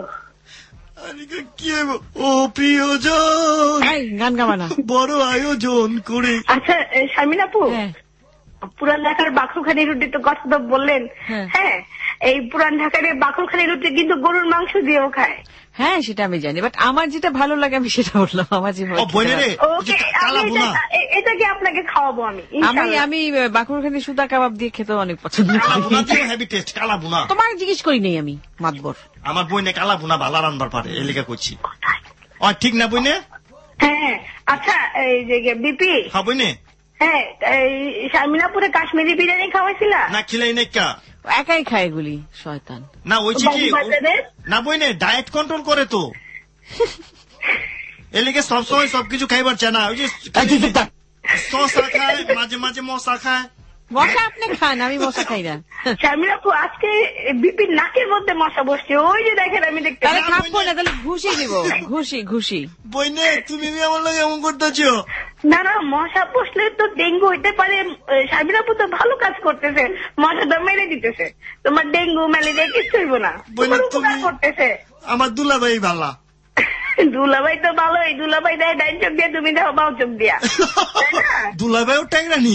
ও প্রিয়জন গান গাওয়ানা বড় আয়োজন করে। আচ্ছা শারমিন আপু, পুরান ঢাকার বাকরখানি রুটি তো কথা তো বললেন। হ্যাঁ এই পুরান ঢাকার বাকরখানি রুটি কিন্তু গরুর মাংস দিয়েও খায়। হ্যাঁ সেটা আমি জানি, বাট আমার যেটা ভালো লাগে আমি সেটা বললাম। আমার এটাকে আপনাকে খাওয়াবো আমি বাঁকুড়াখানি সুদা কাবাব দিয়ে খেতে অনেক পছন্দ করি। তোমার জিজ্ঞেস করি নেই আমি মাতবর। আমার বইনে কালা ভুনা ভালো রান্নার পারে এলাকা করছি। ঠিক না বইনে? হ্যাঁ আচ্ছা এই যে বিপি। হ্যাঁ বইনে। হ্যাঁ শারমিনাপুরে কাশ্মীরি বিরিয়ানি খাওয়াইছিলা না? খিলাই নাই কা একাই খায় এগুলি শয়তান। না ওই কি না বইনে ডায়েট কন্ট্রোল করে তো এলিকে সবসময় সবকিছু খাইবার চায় না। ওই যে শসা খায়, মাঝে মাঝে মশা খায়। মশা আপনি খান, আমি মশা খাই না। শারমিন আপু আজকে বিপির নাকের মধ্যে মশা বসছে, ওই যে দেখেন আমি দেখতে। তাহলে খাবো না, তাহলে ঘুষি দিব। ঘুষি বইনে তুমি আমার লাগে এমন করতেছো? না মশা বসলে তো ডেঙ্গু হইতে পারে। শারমিন আপু তো ভালো কাজ করতেছে, মশাটা মেরে দিতেছে। তোমার ডেঙ্গু ম্যালেরিয়া কিছু হইব না, উপকার করতেছে। আমার দুলাভাই ভালো। দুলাভাই তো ভালোই, দুলাভাই দেয় ডাইন চোখ দিয়ে, তুমি দাও বাউ চোখ দিয়া। দুলাভাইও ট্যাংরানি।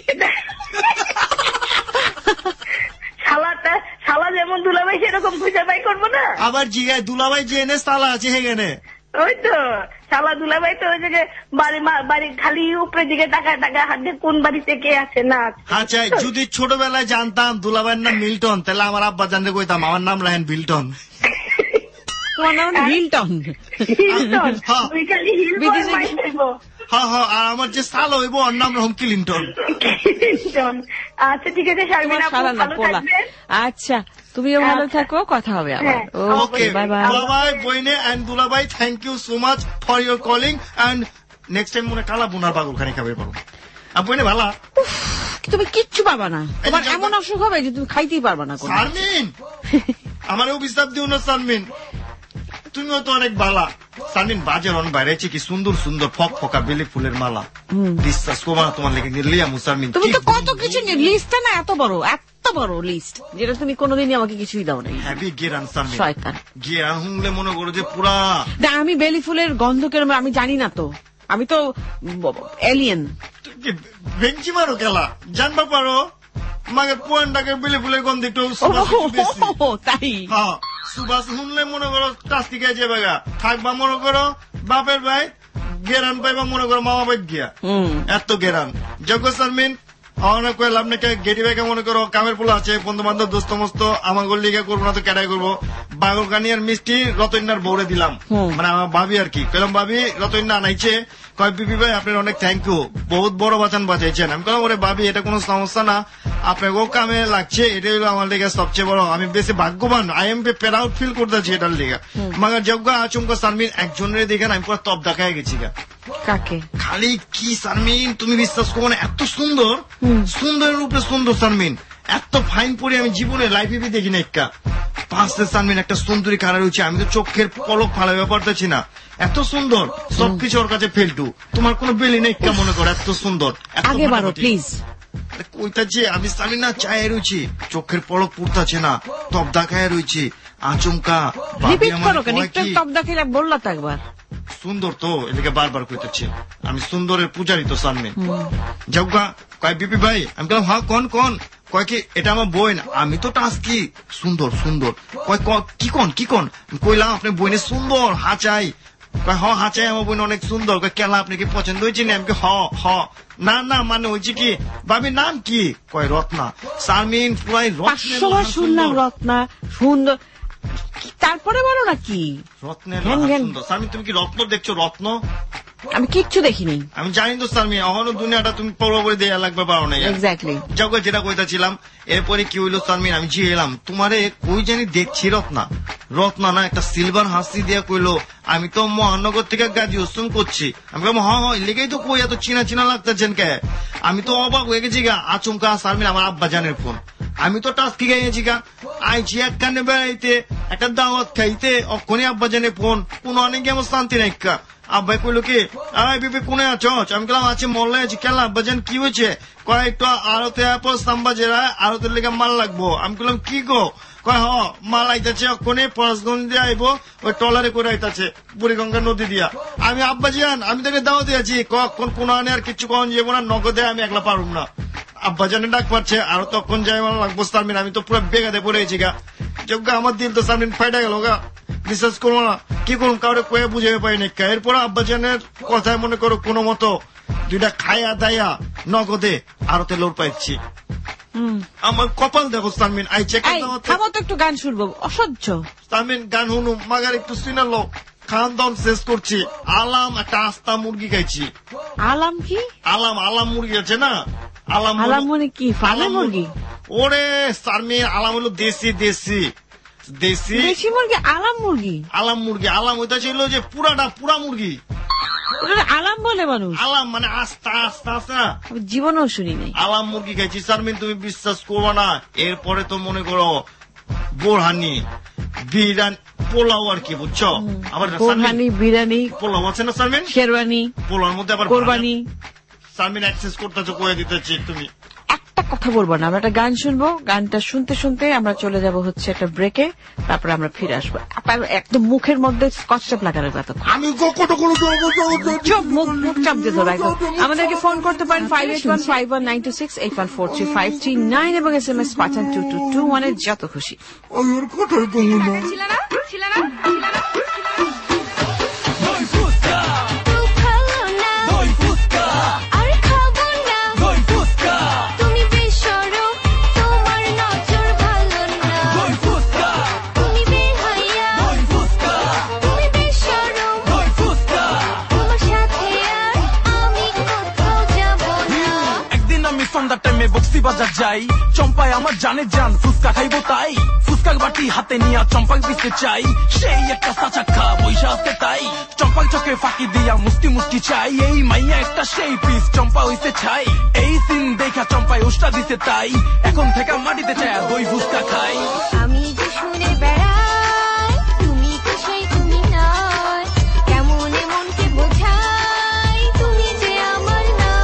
শালা যেমন দুলাভাই সেরকম খুঁজে বাই করবো না। আবার জিগায় দুলাভাই যে এনে শালা আছে হেগেনে। ওই তো শালা দুলাভাই তো ওই জায়গায় বাড়ি খালি উপরে দিকে টাকা হাত দিয়ে কোন বাড়িতে কে আছে না। আচ্ছা যদি ছোটবেলায় জানতাম দুলাভাইয়ের নাম মিল্টন, তাহলে আমার আব্বা জানতে কইতাম আমার নাম রাহেন বিল্টন। তোমার নাম হিলটন? হ্যাঁ আর আমার যে সাল হইব ওর নাম রহম ক্লিন্টন। আচ্ছা ঠিক আছে শারমিন আপু ভালো থাকবেন। আচ্ছা তুমিও ভালো থাকো, কথা হবে আবার। Okay bye bye. দুলাভাই বইনে এন্ড দুলাভাই thank you so much for your calling and next time মনে কালা বুনার পাগলখানি খাবে পারো। আর বইনে ভালো তুমি কিচ্ছু পাবা না, তোমার এমন অসুখ হবে যে তুমি খাইতেই পারবা না। শারমিন আমার অভিশাপ দিও না শারমিন, তুমিও তো অনেক বালা। শারমিন বাজার অন বাইরেছে কি সুন্দর সুন্দর ফক ফকা বেলি ফুলের মালা। বিশ্বাস করবা না তোমার লেগে লিয়া মুসারমিন। তুমি তো কত কিছু লিস্টটা না এত বড় লিস্ট, যেটা তুমি কোনোদিনই আমাকে কিছুই দাও নাই। হ্যাভি গেরান শারমিন, শয়তান গেরান হুংলে মনে করো যে পুরা। না আমি বেলি ফুলের গন্ধ কেরম আমি জানি না তো, আমি তো এলিয়েন। ভেঞ্চি মারো খেলা জানবা পারো মাকে পুয়ানটাকে বেলি ফুলের গন্ধ একটু তাই। হ্যাঁ সুবাস শুনলে মনে করো টাস্তি খেয়ে যাবে গা, থাকবা মনে করো বাপের ভাই, গেরান পাইবা মনে করো মামা ভাই গিয়া। এত গেরান যোগ্য শারমিন অনেক কইলাম নাকি গেটি ভাইকে মনে করো কামের পোলা আছে, বন্ধু বান্ধব দোস্ত মস্ত আমার লিগে করবো না তো কেটাই করবো। বাগরকানি আর মিষ্টি রতন্যার বৌরে দিলাম, মানে আমার ভাবি আর কি কইলাম ভাবি রতন্যা আনাইছে, কয় বিপি ভাই আপনার অনেক থ্যাংক ইউ, বহুত বড় বাঁচান বাঁচাইছেন। আমি কলাম ওরে ভাবি এটা কোনো সমস্যা না, আপনাকেও কামে লাগছে, এটাই হলো আমার লিগে সবচেয়ে বড়, আমি বেশি ভাগ্যবান, আই এম প্রাউড ফিল করতেছি এটার লিগে। মাগার যোগ্য আচমকা শারমিন একজনের দেখেন আমি পুরো তপ দেখায় গেছি গা। কাকে? খালি কি শারমিন তুমি বিশ্বাস করো না, এত সুন্দর, সুন্দরের উপরে সুন্দর শারমিন, এত ফাইন পরে আমি জীবনে লাইফে দেখি না। একটা পাঁচটা শারমিন একটা সুন্দরী কালার হচ্ছে, আমি তো চোখের পলক ফালাইতে পারতেছি না, এত সুন্দর সবকিছু ওর কাছে ফেলটু। তোমার কোনো বেলি নেই মনে করো, এত সুন্দর। আগে বাড়ো প্লিজ। ওইটা যে আমি শারমিন না চায়ে রয়েছি, চোখের পলক পড়তেছে না, তপ দেখায় রয়েছি আচমকা। বললা তো একবার সুন্দর তো এদিকে বারবার কইতেছি, আমি সুন্দরের পূজারি তো শারমিন। যাওগা কয় বিপি ভাই, আমি বললাম হ্যাঁ কোন কয় কি এটা আমার বোন, আমি তো টাস কি সুন্দর সুন্দর, কয় কি কন কইলাম আপনার বোনে সুন্দর হাঁচাই, কয় হাঁচাই আমার বোন অনেক সুন্দর, কয় কেলা আপনি কি পছন্দ হয়েছে না, আমি না না মানে হয়েছে কি ভাবির নাম কি, কয় রত্না। শারমিন পুরাই শুনলাম রত্না সুন্দর, তারপরে বলো না কি রত্নের সুন্দর। শারমিন তুমি কি রত্ন দেখছো? রত্ন আমি কিচ্ছু দেখিনি, আমি জানি তো শারমিন, এখনো দুনিয়াটা তুমি পুরোপুরি দেয়া লাগবে পারো না। এক্স্যাক্টলি যাও যেটা কইতাছিলাম, এরপরে কি হইলো শারমিন, আমি যে এলাম তোমারে কই জানি দেখছি রত্না না একটা সিলভার হাসি দিয়া কইলো আমি তো মহানগর থেকে গাজী ওসুম করছি। আমি বললাম লেগেই তো কই এত চিনা লাগতেছেন কে? আমি তো অবাক হয়ে গেছি গা, আচমকা শারমিন আমার আব্বা জানের ফোন। আমি তো টাচ কি গাইছি গা, আইছি এক কানে বেড়াইতে একটা দাওয়াত খাইতে, অক্ষণই আব্বা জানের ফোন, কোন অনেক আমার শান্তি নাই। আব্বাই কইলো কি বিপি কোনে আছো? আমি গেলাম আছে মল্লে আছি। কেন আব্বাজান কি হয়েছে? কয় একটু আরতে সাম্বা জেরা আরতের লেগে মাল লাগবো। আমি বললাম কি গো? কয় মাল আইতাছে অক্ষণে পরশগঞ্জ দিয়ে আইবো, ওই ট্রলারে করে আইতাছে বুড়িগঙ্গা নদী দিয়া। আমি আব্বাজান আমি তাকে দাওয়া দিয়েছি, কখন কোন আনে আর কিছু কখন যাবো না, নগদে আমি একলা পারুম না। আব্বাজানে ডাক পাচ্ছে আরো তখন যাই মাল লাগবো শারমিন। আমি তো পুরো বেগাতে পড়েছি গা, যোগ্যা আমার দিল তো শারমিন ফাইটা গেল গা, বিশ্বাস করবো না কি করুন কাউরে কয়ে বুঝে পাই না। এরপর আব্বাজানের কথায় মনে করো কোনো মতো দুইটা খায়া দায়া নগদে আরতে লোর পাইছি। আমার কপাল দেখো শারমিন, থামো তো একটু গান শুনবো, অসহ্য। শারমিন গান শুনুম মাগার একটু সিনালো, খান দান শেষ করছি। আলাম একটা আস্তা মুরগি খাইছি। আলাম কি? আলাম মুরগি আছে না, আলাম মানে কি ফার্মের মুরগি? ওরে শারমিন আলাম হলো দেশি মুরগি। আলাম মুরগি আলাম ওইটা ছিল যে পুরা মুরগি। আলাম বলে মানুষ? আলাম মানে আস্তা আছে না, জীবনেও শুনি নাই। আলাম মুরগি খাইছি শারমিন, তুমি বিশ্বাস করবো না। এরপরে তো মনে করো বোরহানি বিরিয়ানি পোলাও আর কি, বুঝছো? আবার বোরহানি বিরিয়ানি পোলাও আছে না শারমিন, শেরওয়ানি, পোলাওর মধ্যে আবার কোরবানি। শারমিন অ্যাক্সেস করতেছো, কয়ে দিতেছি তুমি একটা কথা বলবো না, আমরা একটা গান শুনবো, গানটা শুনতে শুনতে আমরা চলে যাব হচ্ছে একটা ব্রেকে, তারপরে আমরা ফিরে আসবো। একদম মুখের মধ্যে স্কচ টেপ লাগানোর কথা, আমি মুখ চাপ দিয়ে ধরো। আমাদেরকে ফোন করতে পারেন 58151926 81435339 এবং SMS পাঠান 2221 এর যত খুশি। বাজার যাই চম্পায় আমার জানে জান ফুচকা খাইবো তাই ফুচকার বাটি হাতে নিয়ে চম্পাক দিতে চাই সেই একটা সাচাক্কা বৈশা আছে তাই চম্পাক চোখে ফাঁকি দিয়া মুষ্টি চাই এই মাইয়া একটা সেই পিস চম্পা হইতে চাই এই সিন দেখা চম্পায় উষ্টা দিতে তাই এখন থেকে মাটিতে চাই দই ফুচকা খাই আমি যে শুনে বেড়াই তুমি তো সেই তুমি নয় কেমন মনকে বোঝাই তুমি যে আমার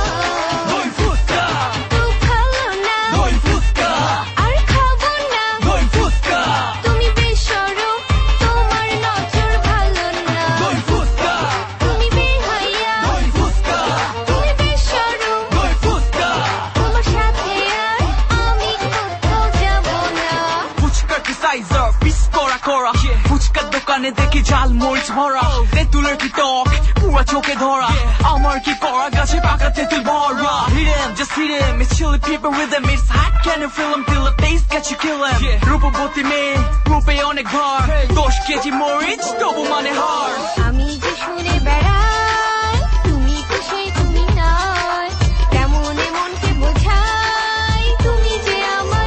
ফুচকার দোকানে দেখি ঝাল মরিচ ভরা তেঁতুলের কি টক পুরা চোখে ধরা আমার কি করা গাছে পাকা তেঁতুল ভরা hit him just hit him it's chili pepper with him it's hot can you feel him till the taste gets you kill him রূপবতী মেয়ে রূপে অনেক ভর 10 কেজি মরিচ তবু মানে হার আমি যে শুনে বেড়াই তুমি তো সেই তুমি নয় কেমন মনকে বোঝাই তুমি যে আমার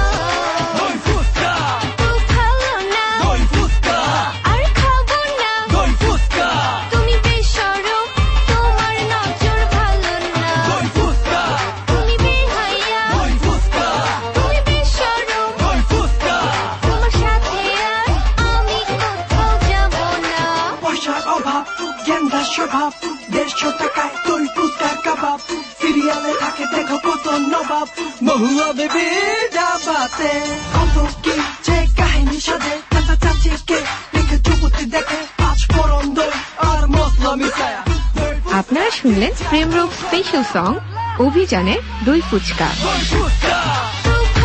স্বভাব 150 টাকায় দই ফুচকার কাবাব সিরিয়ালে থাকে দেখো কত নবাব মহুয়া বেবি ডাবাতে কত কি যে কাহিনী সাজে কাঁচা চাচিকে লিখে চুপুতি দেখে 5 ফোড়ন দই আর মশলা মিশায়া আপনারা শুনলেন প্রেমরোগ স্পেশাল সং অভিযানে দই ফুচকা।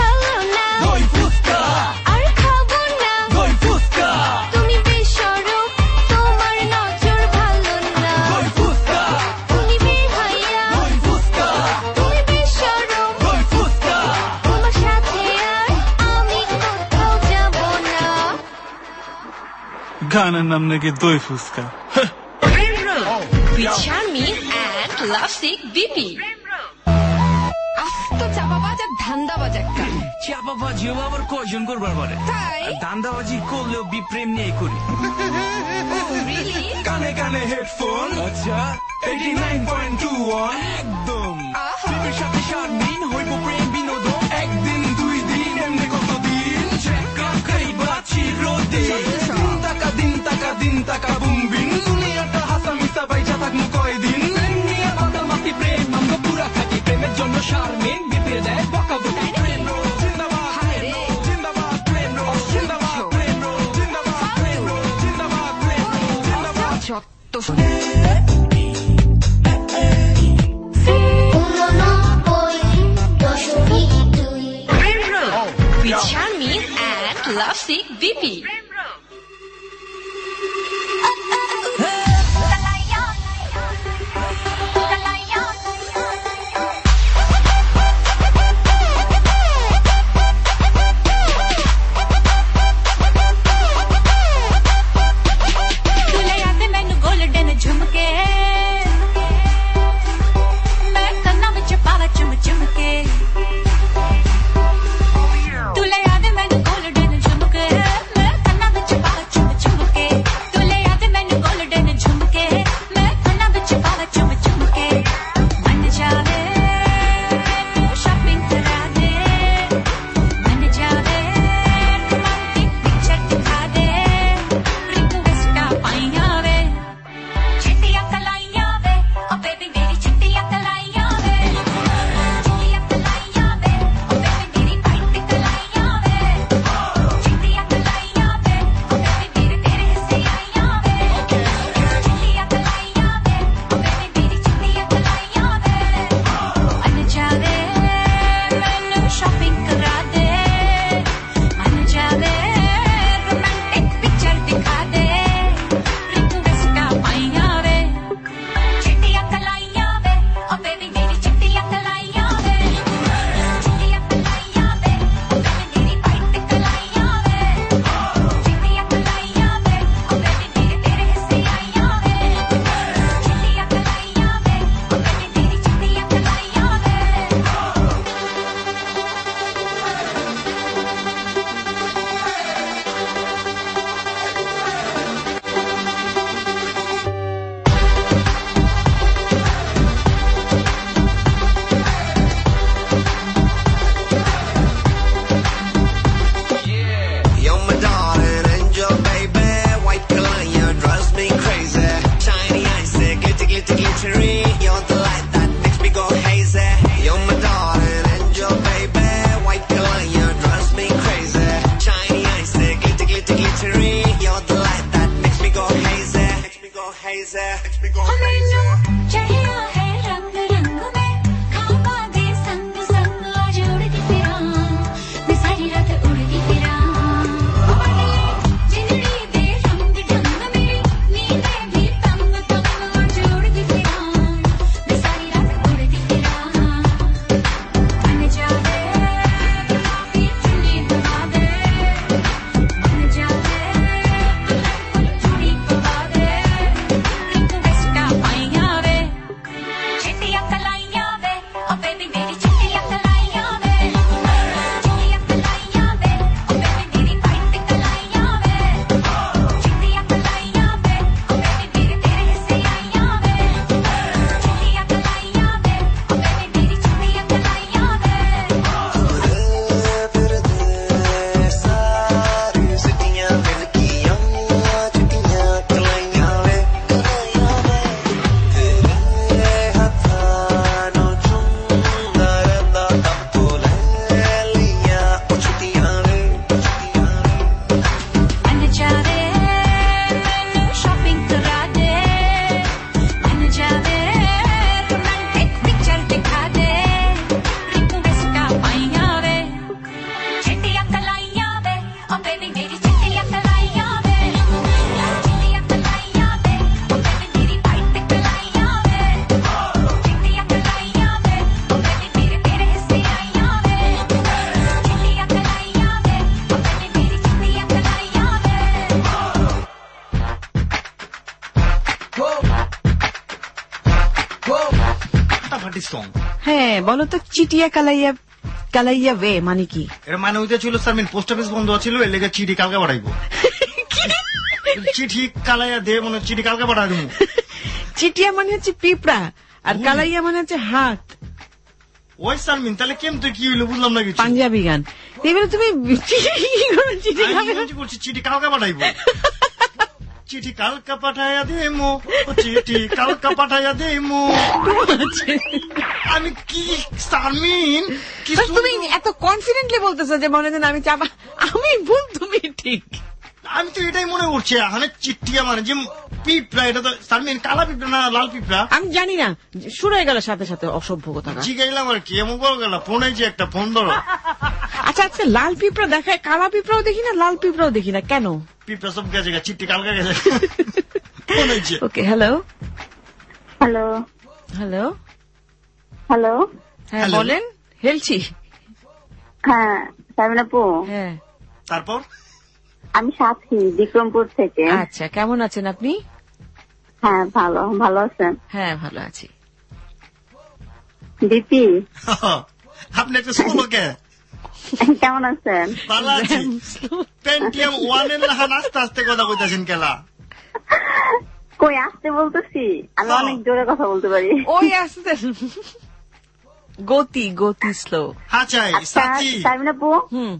গানের নাম নাকি দই fuchka. With Charmin and Lovesick BP. আস্ত চাপাবাজ আর ধান্দাবাজ একটা। চাপাবাজিও আবার কয়জন করবার পারে? তাই? ধান্দাবাজি করলেও বিপ্রেম নিয়ে করি। Really? কানে কানে হেডফোন। আচ্ছা 89.21 একদম। প্রেমের সাথে শারমিন হইব প্রেম বিনোদন। একদিন দুই দিন এমনি কতদিন চেকা খাইবা চিরদিন। দিন টাকা বুমবিন দুনিয়াটা হাসা মিশা বাইচা থাকমু কয়দিন। প্রেম নিয়ে বাদল মাতি প্রেম আমরা পুরা থাকি প্রেমের জন্য শারমিন বিপির দেয় বকাবকি। প্রেম রো জিন্দাবাদ প্রেম রো জিন্দাবাদ প্রেম রো জিন্দাবাদ প্রেম রো জিন্দাবাদ প্রেম রো জিন্দাবাদ প্রেম রো জিন্দাবাদ। যত with Charmin and Lovesick BP. Party song. হ্যাঁ বলো তো, চিটিয়া কালাইয়া কালাইয়া ওয়ে মানে কি? এর মানে ওইটা ছিল সারমিন পোস্ট অফিস বন্ধ ছিল, এর লেগে চিঠি কালকে পাঠাইবো। চিঠি কালাইয়া দে মানে চিঠি কালকে পাঠাই দেবো। চিটিয়া মানে হচ্ছে পিঁপড়া আর কালাইয়া মানে হচ্ছে হাত। ওই সারমিন তাহলে কেম তুই কি হইলো বুঝলাম না কিছু। পাঞ্জাবি গান। এবারে তুমি চিঠি কালকে পাঠাইবো। চিঠি কালকা পাঠাইয়া দেমো, চিঠি কালকা পাঠাইয়া দেমো। আমি কি সারমিন কি তুমি এত কনফিডেন্টলি বলতেছো যে মনে হয় আমি চাপা, আমি ভুল তুমি ঠিক। আমি তো এটাই মনে করছি মানে চিঠিয়া মানে যে পিঁপড়া, এটা তো সারমিন কালা পিঁপড়া না লাল পিঁপড়া আমি জানি না, শুরু হয়ে গেল সাথে সাথে অসভ্য কথা। জিগাইলাম আর কি, এমন বল গেল ফোনে যে একটা ফোন ধরো। আচ্ছা আচ্ছা, লাল পিঁপড়া দেখায়, কালা পিঁপড়াও দেখি না, লাল পিঁপড়াও দেখি না, কেন? পিঁপড়া সব গেছে, চিঠি কালকা গেছে। Okay, hello hello hello hello, হ্যাঁ বলেন, হেলছি। হ্যাঁ সারমিন আপু। হ্যাঁ তারপর? আমি সাথী বিক্রমপুর থেকে। আচ্ছা, কেমন আছেন আপনি? হ্যাঁ ভালো, ভালো আছেন? হ্যাঁ ভালো আছি। দিপি আপনি একটু স্লো কে? কেমন আছেন? ভালো আছি। পেন্টিয়াম 1 এর লাহান আস্তে আস্তে কথা কইতাছেন কেলা? কই আসতে বলতেছি, আমি অনেক জোরে কথা বলতে পারি। ওই আসতে গতি গতি স্লো। আচ্ছা সারমিন আপু,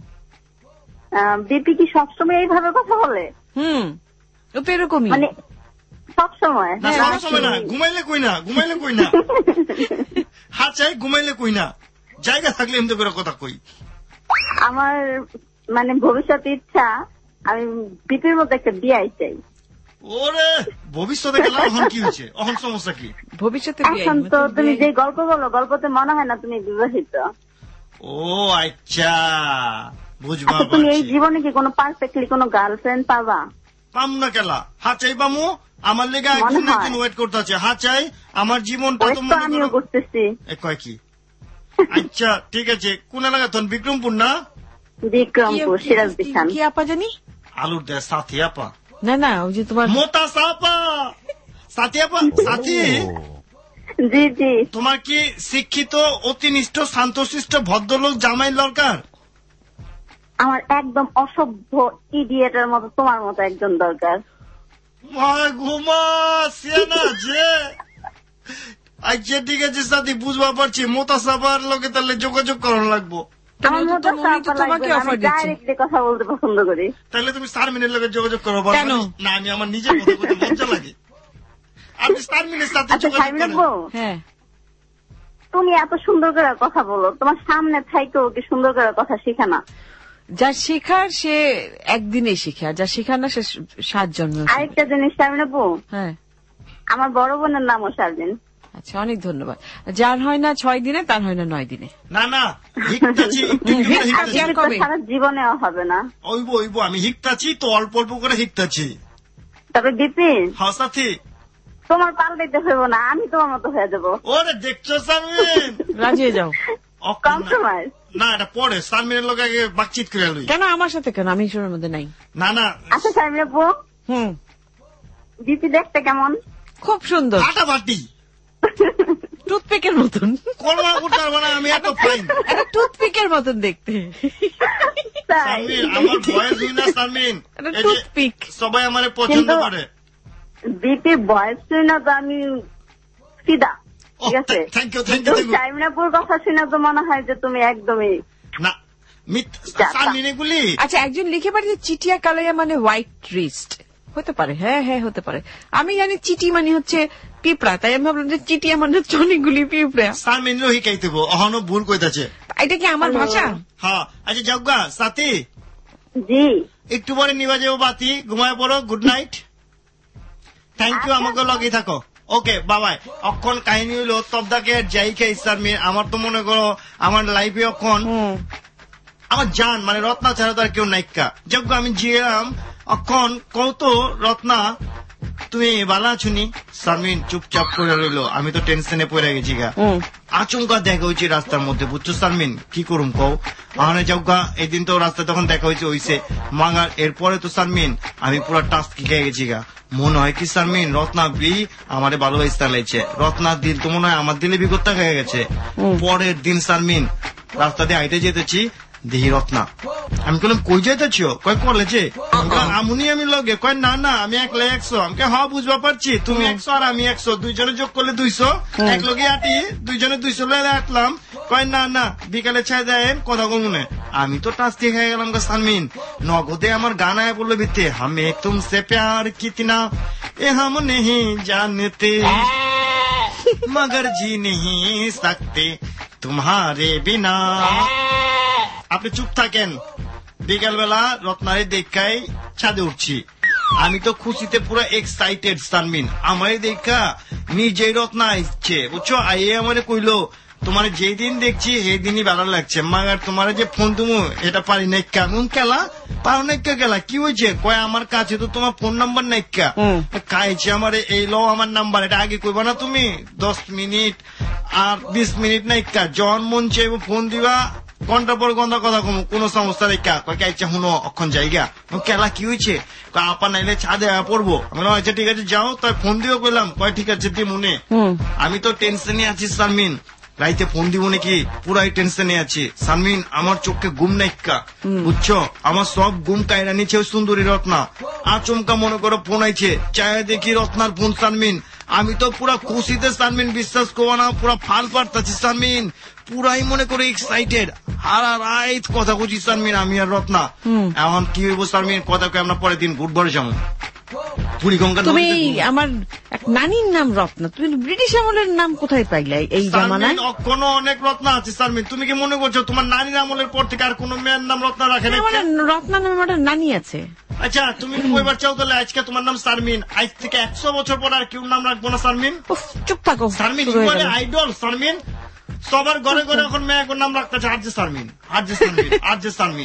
দিপি কি সবসময় এইভাবে কথা বলে? ও তো এরকমই মানে সবসময়? সবসময় না, ঘুমাইলে কই না, ঘুমাইলে কই না। হ্যাঁ চাই ঘুমাইলে কই না, জায়গা থাকলে এমনি করে কথা কই। আমার মানে ভবিষ্যৎ ইচ্ছা, আমি দিপির মধ্যে একটা বিয়ে চাই। ওরে ভবিষ্যতে গেলাম, এখন কি হয়েছে, এখন সমস্যা কি? ভবিষ্যতে এখন তো তুমি যে গল্প বলো, গল্পতে মনে হয় না তুমি বিবাহিত। ও আচ্ছা, বুঝবা। তুমি এই জীবনে কি কোনো পারফেক্টলি কোনো গার্লফ্রেন্ড পাবা? পাম না কেলা, হ্যাঁ চাই পামু। আমার লেগে একদিন একদিন ওয়েট করতে আছে। হ্যাঁ চাই আমার জীবনটা তো আমিও করতেছি। কয় কি? আচ্ছা ঠিক আছে, কোন এলাকা? তখন বিক্রমপুর না? বিক্রমপুর, সিরাজদিখান। কি আপা জানি? আলুর দেয় সাথী আপা। না না, ওই যে তোমার মোটা সাপা সাথী আপা। সাথী জি জি। তোমার কি শিক্ষিত, অতিনিষ্ঠ, শান্তশিষ্ট ভদ্রলোক জামাই দরকার? আমার একদম অসভ্য ইডিয়েটের মতো তোমার মতো একজন দরকার। ঘুমা সিয়ানা যে আচ্ছা ঠিক আছে সাথী, বুঝবা পারছি। মোটা সাপার লোকে তাহলে যোগাযোগ করানো লাগবো। আমার মতো তোমাকে অফার দিচ্ছি, ডাইরেক্টলি কথা বলতে পছন্দ করি। তাহলে তুমি সারমিনের লোকে যোগাযোগ করো। কেন না, আমি আমার নিজের কথা বলতে লজ্জা লাগে। আমি সারমিনের সাথে যোগাযোগ করব। হ্যাঁ, তুমি এত সুন্দর করে কথা বলো, তোমার সামনে থাইকেও কি সুন্দর করে কথা শিখে না? যা শেখার সে একদিনে শিখে, আর যা শেখার না সে 7 জন্ম। আরেকটা জিনিস সারমিন আপু, হ্যাঁ আমার বড় বোনের নামও শারমিন। আচ্ছা, অনেক ধন্যবাদ। যার হয় না 6 দিনে, তার হয় না 9 দিনে। না না, সারা জীবনেও হবে না। ওইব আমি হিকতাছি তো, অল্প অল্প করে হিকতাছি। তবে বিপিন, হ্যাঁ সাথী, তোমার পাল্টাইতে হইব না, আমি তোমার মতো হয়ে যাবো। ওরে দেখছো সারমিন, রাজি হয়ে যাও। কম্প্রোমাইজ না, এটা পরে সারমিনের লোক আগে বাকচিত করে লই। কেন আমার সাথে কেন? আমি শোনার মধ্যে নাই। না না। আচ্ছা সারমিন আপু, দিপি দেখতে কেমন? খুব সুন্দর, ফাটাফাটি, টুথপিকের মতন। কলমা করতে পারবো না আমি, এত ফাইন। এটা টুথপিকের মতন দেখতে। সারমিন আমার ভয়েস হই না সারমিন, টুথপিক সবাই আমারে পছন্দ করে। দিপি ভয়েস শুই না তো আমি ফিদা, ঠিক আছে? Thank you thank you. Sharmin আপুর কথা শুনে তো মনে হয় যে তুমি একদমই না সারমিন এগুলি। আচ্ছা, একজন লিখে পাঠিয়েছে চিটিয়া কালাইয়া মানে হোয়াইট রিস্ট। হতে পারে, হ্যাঁ হ্যাঁ হতে পারে। আমি জানি চিটি মানে হচ্ছে পিঁপড়া, তাই আমি ভাবলাম যে চিটিয়া মানে হচ্ছে অনেকগুলি পিঁপড়া। সারমিন হিকাই দেব, অহনো ভুল কইতাছে। এটা কি আমার ভাষা? হ্যাঁ। আচ্ছা যাওগা সাথী। জি, একটু পরে নিবা যাবো বাতি, ঘুমায় পড়ো। Good night, thank you. আমাকে লগে থাকো। ওকে বাবাই। অক্ষণ কাহিনী হইলো তবদাকে যাই খাই সারমিন। আমার তো মনে করো আমার লাইফে অক্ষণ আমার জান মানে রত্না ছাড়া তো আর কেউ নাইকা। যোগ্য আমি জিয়াম অক্ষণ কৌতো রত্না তুমি ভালো আছো নি? শারমিন চুপচাপ করে রইলো। আমি তো টেনশনে পড়ে গেছি গা। আচমকা দেখা হয়েছে রাস্তার মধ্যে, বুঝছো শারমিন? কি করুম কও? আনে যাও গা। এদিন তো রাস্তায় তখন দেখা হয়েছে মাগার। এরপরে তো শারমিন আমি পুরো টাস্ক খেয়ে গেছি গা। মনে হয় কি শারমিন রত্না বি আমারে ভালোবাসতে লাগছে। রত্নার দিল তো মনে হয় আমার দিলে বিগতটা হয়ে গেছে। পরের দিন শারমিন রাস্তা দিয়ে হাইটে যেতেছি, দেখি রত্না। আমি বললাম কই যাইতেছ? কয় কলেজে। আমুনি আমি লগে। কয় না না আমি 100 আমাকে হ্যাঁ বুঝবা পারছি, তুমি 100 আর আমি 100, দুইজনে যোগ করলে 200, এক লগে আটি দুইজনে 200 লয়ে আটলাম। কয় না না বিকালে ছাই দেয় কথা বলুনে। আমি তো টাস্তি খেয়ে গেলাম গা শারমিন। নগদে আমার গানা বললো বিতে, হামে তুমসে প্যার কিतना এ হাম নেহি জানতে মগর জি নেহি সকতে তোমারে বিনা। আপনি চুপ থাকেন। বিকালবেলা রত্নারে দেখাই ছাদে উঠছি। আমি তো খুশিতে পুরো এক্সাইটেড শারমিন। আমারে দেখা নিজেই রত্না আসছে, বুঝছো? আইয়ে আমারে কইলো তোমার যেই দিন দেখছি সেই দিনই ভালো লাগছে, মাগার তোমার যে ফোন তুমি এটা পারি নাই। কেমন খেলা পারো নাইকা গেলা? কি হয়েছে? কয় আমার কাছে তো তোমার ফোন নাম্বার নাইকা। কাইছে আমার এই লো আমার নাম্বার, এটা আগে কইবা না তুমি? 10 মিনিট আর 20 মিনিট নাইকা, যখন মন চাইবো ফোন দিবা, ঘন্টা পর ঘন্টা কথা কম, কোন সমস্যা দেখা। কয়েছে হুনো অক্ষণ জায়গা খেলা কি হয়েছে? আপা নাইলে ছাদে পড়বো। আমি বললাম আচ্ছা ঠিক আছে যাও। তাই ফোন দিও কইলাম। কয় ঠিক আছে দি মনে। আমি তো টেনশনে আছি শারমিন, রাইতে ফোন দিব নাকি পুরাই টেনশনে আছি শারমিন। আমার চোখে ঘুম নাইকা, বুঝছো? আমার সব ঘুম কায়রা নিচ্ছে ওই সুন্দরী রত্না। আচমকা মনে করো ফোন আইছে, চায়ে দেখি রত্নার ফোন শারমিন। আমি তো পুরা খুশিতে শারমিন, বিশ্বাস করবো না, পুরা ফাল পারতাছি শারমিন। পুরাই মনে করে এক্সাইটেড। হারা রাইত কথা বুঝি শারমিন আমি আর রত্না। এখন কি হইব শারমিন? কথা কয়ে আমরা পরের দিন ঘুরবারে যাবো বুড়িগঙ্গা। তুমি আমার এক নানির নাম রত্না, তুমি ব্রিটিশ আমলের নাম কোথায় পাইলে এই জামানায়? কোনো অনেক রত্না আছে শারমিন। তুমি কি মনে করছো তোমার নানির আমলের পর থেকে আর কোন মেয়ের নাম রত্না রাখে না? রত্না নামে আমার নানি আছে। আচ্ছা তুমি কইবার চাও তাহলে আজকে তোমার নাম শারমিন, আজ থেকে 100 বছর পর আর কেউ নাম রাখবো না শারমিন? চুপ থাকো শারমিন, আইডল শারমিন। সবার ঘরে ঘরে এখন মেয়ে নাম রাখতেছে আর যে শারমিন, আর যে শারমিন, আর যে শারমিন।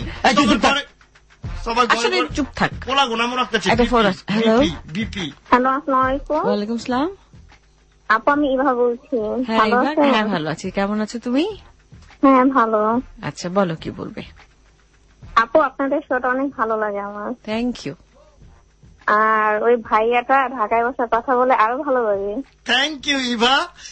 সবার ঘরে চুপ থাক। পোলা গোনাম রাখতেছে। বিপি। হ্যালো, আসসালামু আলাইকুম। ওয়ালাইকুম আসসালাম। আপু আমি ইভা বলছি। হ্যাঁ ভালো আছি, কেমন আছো তুমি? হ্যাঁ ভালো। আচ্ছা বলো কি বলবে? আপু আপনাদের শোটা অনেক ভালো লাগে আমার। Thank you. আর ওই ভাইয়াটা ঢাকায় বসে কথা বলে আরো ভালো লাগে। Thank you Eva.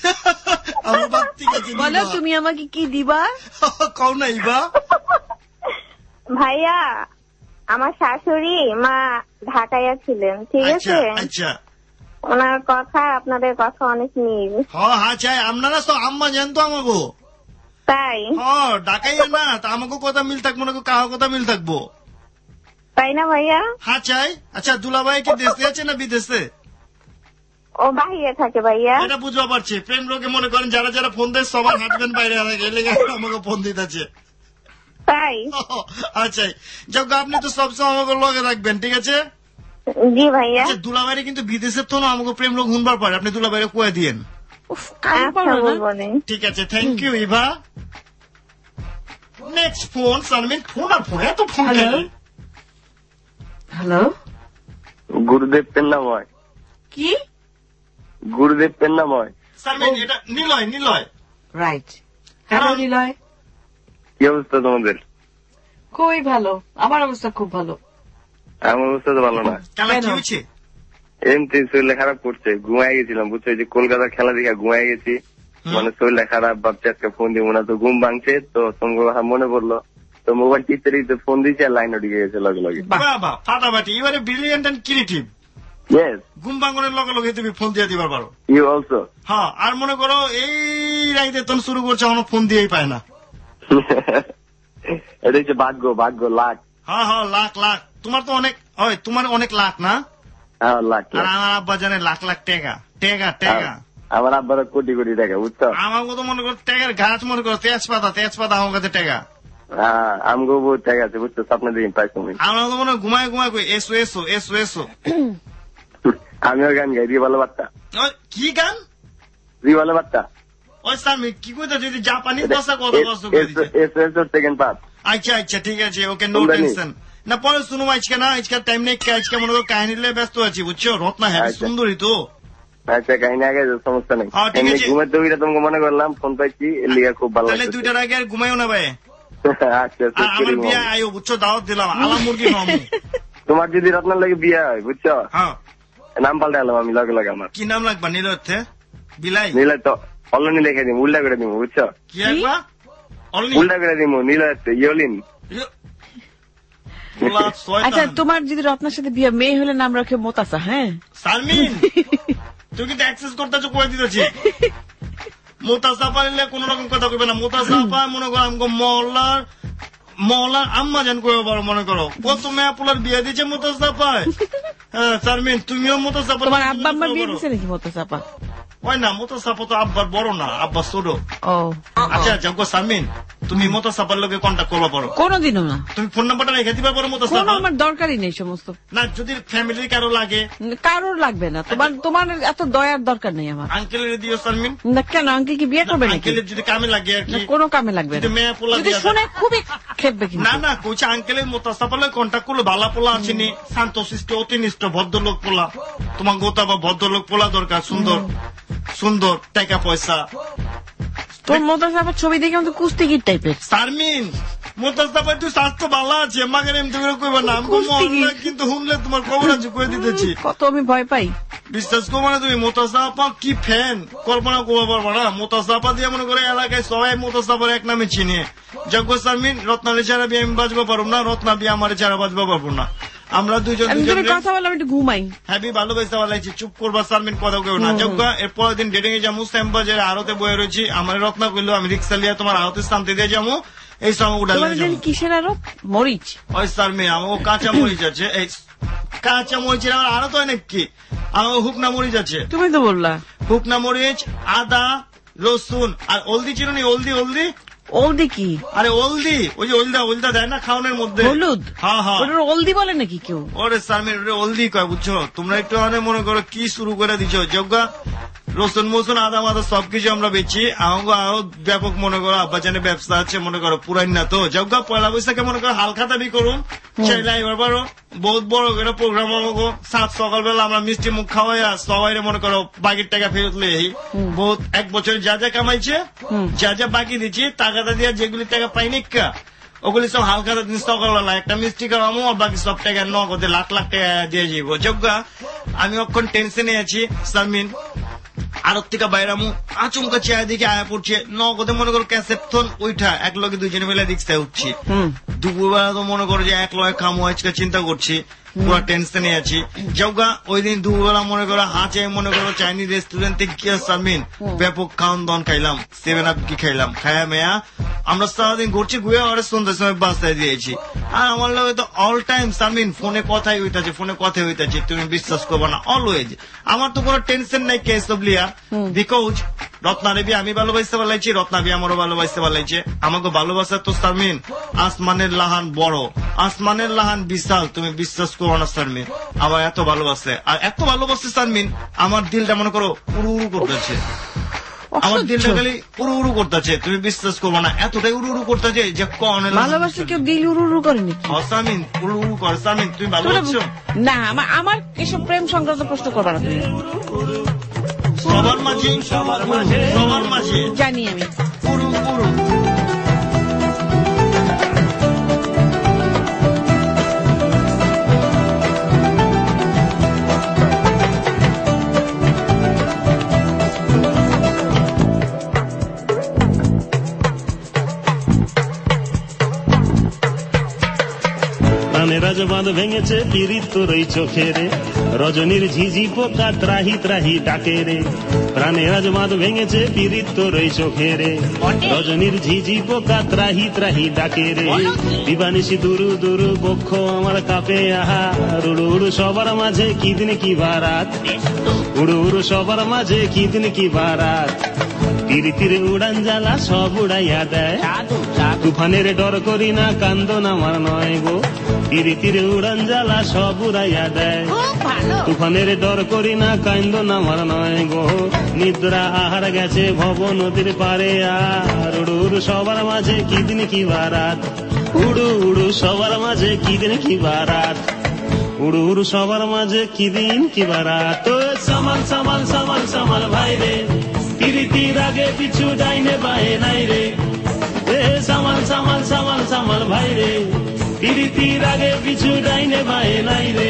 বলো তুমি আমাকে কি দিবা? কও না ইভা। ভাইয়া আমার শাশুড়ি মা ঢাকায় ছিলেন, ঠিক আছে? আচ্ছা। ওনার কথা আপনাদের কথা অনেক মিল। হ্যাঁ চাই আপনারা তো আম্মা জানতো আমাকে। তাই? ঢাকাই না তা আমাকে কথা মিল থাকবো না, কাহা কথা মিল থাকবো, তাই না ভাইয়া? হ্যাঁ চাই। আচ্ছা দুলাভাই কি দেশে আছে না বিদেশে? ও বাইরে থাকে ভাইয়া। এটা বুঝবা পারছি। প্রেম রোগে মনে করেন যারা যারা ফোন দেয় সবার হাজবেন্ড বাইরে থাকে, এলে আমাকে ফোন দিতেছে। তাই? আচ্ছা যাক, আপনি তো সবসময় আমাকে লগে রাখবেন, ঠিক আছে? জি ভাইয়া। আচ্ছা দুলাভাইরে কিন্তু বিদেশের তো না আমাকে প্রেম রোগ হুনবার পারে, আপনি দুলাভাইরে কয়ে দিয়েন। ঠিক আছে, thank you Eva. Next phone Sharmin. Phone আর ফোন এত ফোন। হ্যালো, গুরুদেব পেন্নাময়। কি? গুরুদেব পেন্নাময়। শারমিন এটা নিলয়। নিলয় রাইট। হ্যালো নিলয়, কি অবস্থা তোমাদের? খুবই ভালো, আমার অবস্থা খুব ভালো। আমার অবস্থা তো ভালো না। কি হয়েছে? এমনি শরীরটা খারাপ করছে, ঘুমাই গেছিলাম বুঝছো, যে কলকাতার খেলা দেখে ঘুমাই গেছি, মানে শরীরটা খারাপ, ভাবছি আজকে ফোন দিব না, তো ঘুম ভাঙছে, তো তোমার কথা মনে পড়লো, তো মোবাইল টিপতে ফোন দিয়েছি আর লাইন উঠে গেছে লগে লগে। বাবা ফাটাফাটি, you are brilliant and creative. Yes, ঘুম ভাঙনের লগে লগে তুমি ফোন দিয়ে দিবার পারো। You also. হ্যাঁ, আর মনে করো এই রাইতে তখন শুরু করছে, আমার ফোন দিয়েই পায় না। এটা হচ্ছে ভাগ্য, ভাগ্য লাখ। হ্যাঁ লাখ লাখ। তোমার তো অনেক হয়, তোমার অনেক লাখ না? হ্যাঁ লাখ। আর আমার আব্বা জানে লাখ লাখ টাকা। টাকা টাকা আমার আব্বার কোটি কোটি টাকা, বুঝছো? আমার তো মনে করো টাকার গাছ, মনে করো তেজপাতা আমার কাছে টাকা। আমগো বহুত টাকা আছে, বুঝছো? স্বপ্নে দিন পাইছো। আমার তো মনে ঘুমায় ঘুমায় কই এসো এসো এসো এসো। আমিও গান গাই, রিওয়ালা বার্তা। কি গান? রিওয়ালা বার্তা। ওই সামি কি কইতা, যদি জাপানিজ ভাষা কথা বলছো। Second part. আচ্ছা ঠিক আছে, ওকে নো টেনশন। না পরে শুনুম আজকে না, আজকে টাইম নেই, আজকে মনে করো কাহিনী নিয়ে ব্যস্ত আছি বুঝছো। রত্না হ্যাঁ সুন্দরী তো। আচ্ছা কাহিনী আগে সমস্যা নেই, ঘুমাতে ওইটা তোমাকে মনে করলাম ফোন পাইছি এর লিগে খুব ভালো লাগছে। 2টার আগে আর ঘুমাইও না ভাই। আচ্ছা আমার বিয়ে আয়ো বুঝছো, দাওয়াত দিলাম, আলাম মুরগি নামু। তোমার যদি রত্নার লাগে বিয়ে হয় বুঝছো, নাম পাল্টালাম আমি লগে লগে। আমার কি নাম লাগবা? নীলর্থে বিলাই? নীলাই তো অলনি লিখে দিব, উল্টা করে দিব বুঝছো। কি লাগবা? উল্টা করে দিব, নীলর্থে ইয়লিন। আচ্ছা তোমার যদি রত্নার সাথে বিয়ে মেয়ে হলে নাম রাখে মোতাসা। হ্যাঁ শারমিন তুই কিন্তু অ্যাক্সেস করতেছো, কয়ে দিতেছি। মোতাসা পারলে কোন রকম কথা কইবে না। মোতাসা পা মনে করো আমাকে মহলার আম্মা জান কয়ে পারো মনে করো। কত মেয়া পোলার বিয়ে দিচ্ছে মোতাসা পায়। হ্যাঁ শারমিন তুমিও মোতাসা পা। তোমার আব্বা আম্মার বিয়ে দিচ্ছে নাকি মোতাসা পা? ওই না মোতাসাপা তো আব্বার বড় না, আব্বার ছোট। আচ্ছা যাও শারমিন তুমি মোতাসাপার লোকে কন্ট্যাক্ট করবা পারো? কোনোদিনও না। তুমি ফোন নাম্বারটা রেখে দিবা পারো মোতাসাপা? আমার দরকারই নেই সমস্ত। না যদি ফ্যামিলির কারো লাগে? কারোর লাগবে না, তোমার এত দয়ার দরকার নেই আমার। আঙ্কেলের দিও শারমিন। না কেন, আঙ্কেল কি বিয়ে করবে নাকি? আঙ্কেলের যদি কামে লাগে আর কি। কোনো কামে লাগবে না, মেয়ে পোলা যদি শুনে খুবই খেপবে। না না কইছে আঙ্কেলের মোতাসাপার লোক কন্ট্যাক্ট করলো, ভালো পোলা আসেনি, শান্তশিষ্ট অতিনিষ্ঠ ভদ্রলোক পোলা। তোমার গোতা বা ভদ্রলোক পোলা দরকার, সুন্দর সুন্দর টাকা পয়সা। তোর মোতাসাপার ছবি দেখে আমাদের কুস্তিগির টাইপের। শারমিন মোতাসাপার তুই স্বাস্থ্য ভালো আছে, মাগের এমনি করে কইবা না। কিন্তু শুনলে তোমার খবর আছে কয়ে দিতেছি। কত আমি ভয় পাই, বিশ্বাস করবো না তুমি। মোতাসাপা কি ফ্যান, কল্পনা করবো পারবো না। মোতাসাপা দিয়ে মনে করে এলাকায় সবাই মোতাসাপার এক নামে চিনে। যজ্ঞ শারমিন রত্নারে ছাড়া বিয়ে আমি বাজবো পারবো না, রত্না বিয়ে আমার ছাড়া বাজবো পারবো না। আমরা দুজন কথা বললাম একটু ঘুমাই। হ্যাঁ ভালোবাসা বলাইছি, চুপ করবা শারমিন, কথা কেউ না। যজ্ঞ এর পরের দিন ডেটিং এ যাবো, শ্যামবাজারে আড়তে বয়ে রয়েছি। আমার রত্না কইলো আমি রিক্সা লিয়া তোমার আড়তে শান্তি দিয়ে যাবো। এই সময় উঠা কিসের আরো মরিচ? ওই শারমিন আমার কাঁচা মরিচ আছে, এই কাঁচা মরিচের আমার আরো তো অনেক কি, আমার হুকনা মরিচ আছে। তুমি তো বললা হুকনা মরিচ, আদা, রসুন আর হলদি ছিল নি? হলদি ওলদি কি? আরে ওলদি, ওই যে ওলদা দেয় না খাওয়ানোর মধ্যে, হলুদ। হ্যাঁ হ্যাঁ ওলদি বলে নাকি কেউ? ওরে শারমিন ওরে ওলদি কয় বুঝছো। তোমরা একটু মনে করো কি শুরু করে দিচ্ছ। যজ্ঞা রসুন মসুন আদা মাদা সবকিছু আমরা বেচি। আমাকে আরো ব্যাপক মনে করো আব্বাজানের ব্যবসা আছে মনে করো, পুরান না তো। যজ্ঞা পয়লা বৈশাখে মনে করো হালকা দাবি করুন, চাইলে এবার পারো বহুত বড় করে প্রোগ্রাম আমাকে। সাত সকালবেলা আমরা মিষ্টি মুখ খাওয়াইয়া সবাই মনে করো বাকির টাকা ফেরত লই। বহুত এক বছর যা যা কামাইছে, যা যা বাকি দিচ্ছি, টাকাটা দিয়ে যেগুলি টাকা পাইনি ওগুলি সব হালকা দিন সকালবেলা একটা মিষ্টি খাওয়াবো, আর বাকি সব টাকা নগদে লাখ লাখ টাকা দিয়ে যাবো। যজ্ঞা আমি অক্ষণ টেনশনে আছি শারমিন, আরব থেকে বাইরামু আচমকা চেয়ার দিকে আয়া পড়ছে, নগদে মনে করো ক্যাসেপথন ওইটা এক লগে দুজনে মিলে রিক্সায় উঠছি। দুপুরবেলা তো মনে করো যে এক লগে খামো, আজকে চিন্তা করছি, পুরো টেনশনে আছি। যজ্ঞা ওই দিন দুপুরবেলা মনে করো হাঁচে মনে করো চাইনিজ রেস্টুরেন্ট থেকে গিয়ে শারমিন ব্যাপক খাওয়ান দাওয়ান খাইলাম, 7 আপ কি খাইলাম, খায়া মেয়া আমরা সারাদিন ঘুরছি, ঘুরে আর সন্ধ্যার সময় বাসায় দিয়েছি। আর আমার লগে তো অল টাইম শারমিন ফোনে কথাই হইতাছে, তুমি বিশ্বাস করবো না, অলওয়েজ। আমার তো কোনো টেনশন নাই কেস অফ লিয়া, বিকজ রত্নারে বি আমি ভালোবাসতে পারলাইছি, রত্না বি আমারও ভালোবাসতে পারলাইছে। আমাকে ভালোবাসা তো শারমিন আসমানের লাহান বড়, আসমানের লাহান বিশাল, তুমি বিশ্বাস করো না শারমিন। আমার এত ভালোবাসে, আর এত ভালোবাসে শারমিন, আমার দিলটা মনে করো উড়ু উড়ু করতেছে, আমার দিলটা খালি উড়ু উড়ু করতেছে, তুমি বিশ্বাস করবো না, এতটাই উড়ু উড়ু করতেছে যে কনে ভালোবাসে কেউ দিল উড়ু উড়ু করেনি। শারমিন উড়ু উড়ু করে। শারমিন তুমি ভালোবাসছো না? আমার এসব প্রেম সংক্রান্ত প্রশ্ন করবা না তুমি। সবার মাঝে জানি আমি উড়ু উড়ু। রাজবাঁধ ভেঙেছে পিরিত তোর ওই চোখেরে, রজনীর ঝিঝি পোকা ত্রাহি ত্রাহি ডাকে রে। প্রাণে রাজবাঁধ ভেঙেছে পিরিত তোর ওই চোখেরে, রজনীর ঝিঝি পোকা ত্রাহি ত্রাহি ডাকে রে। দিবানিশি দুরু দুরু বক্ষ আমার কাপে আহা, উড়ু উড়ু সবার মাঝে কি দিন কি বারাত, উড়ু উড়ু সবার মাঝে কি দিন কি বারাত। পিরিতিরে উড়ান জ্বালা সব উড়াইয়া দেয়, তুফানের ডর করি না কান্দন আমার নয় গো। পিরিতিরে উড়ান জ্বালা সব উড়াইয়া দেয়, তুফানের ডর করি না কান্দন আমার নয় গো। নিদ্রা আহার গেছে ভব নদীর পারে, আর উড়ু উড়ু সবার মাঝে কি দিন কি বারাত, উড়ু উড়ু সবার মাঝে কি দিন কি বারাত, উড়ু উড়ু সবার মাঝে কি দিন কি বারাত। তো সামাল সামাল সামাল সামাল ভাই রে, পিরিতির আগে পিছু ডাইনে বায়ে নাই রে। এ সামাল সামাল সামাল সামাল ভাই রে, পিরিতির আগে পিছু ডাইনে বায়ে নাই রে।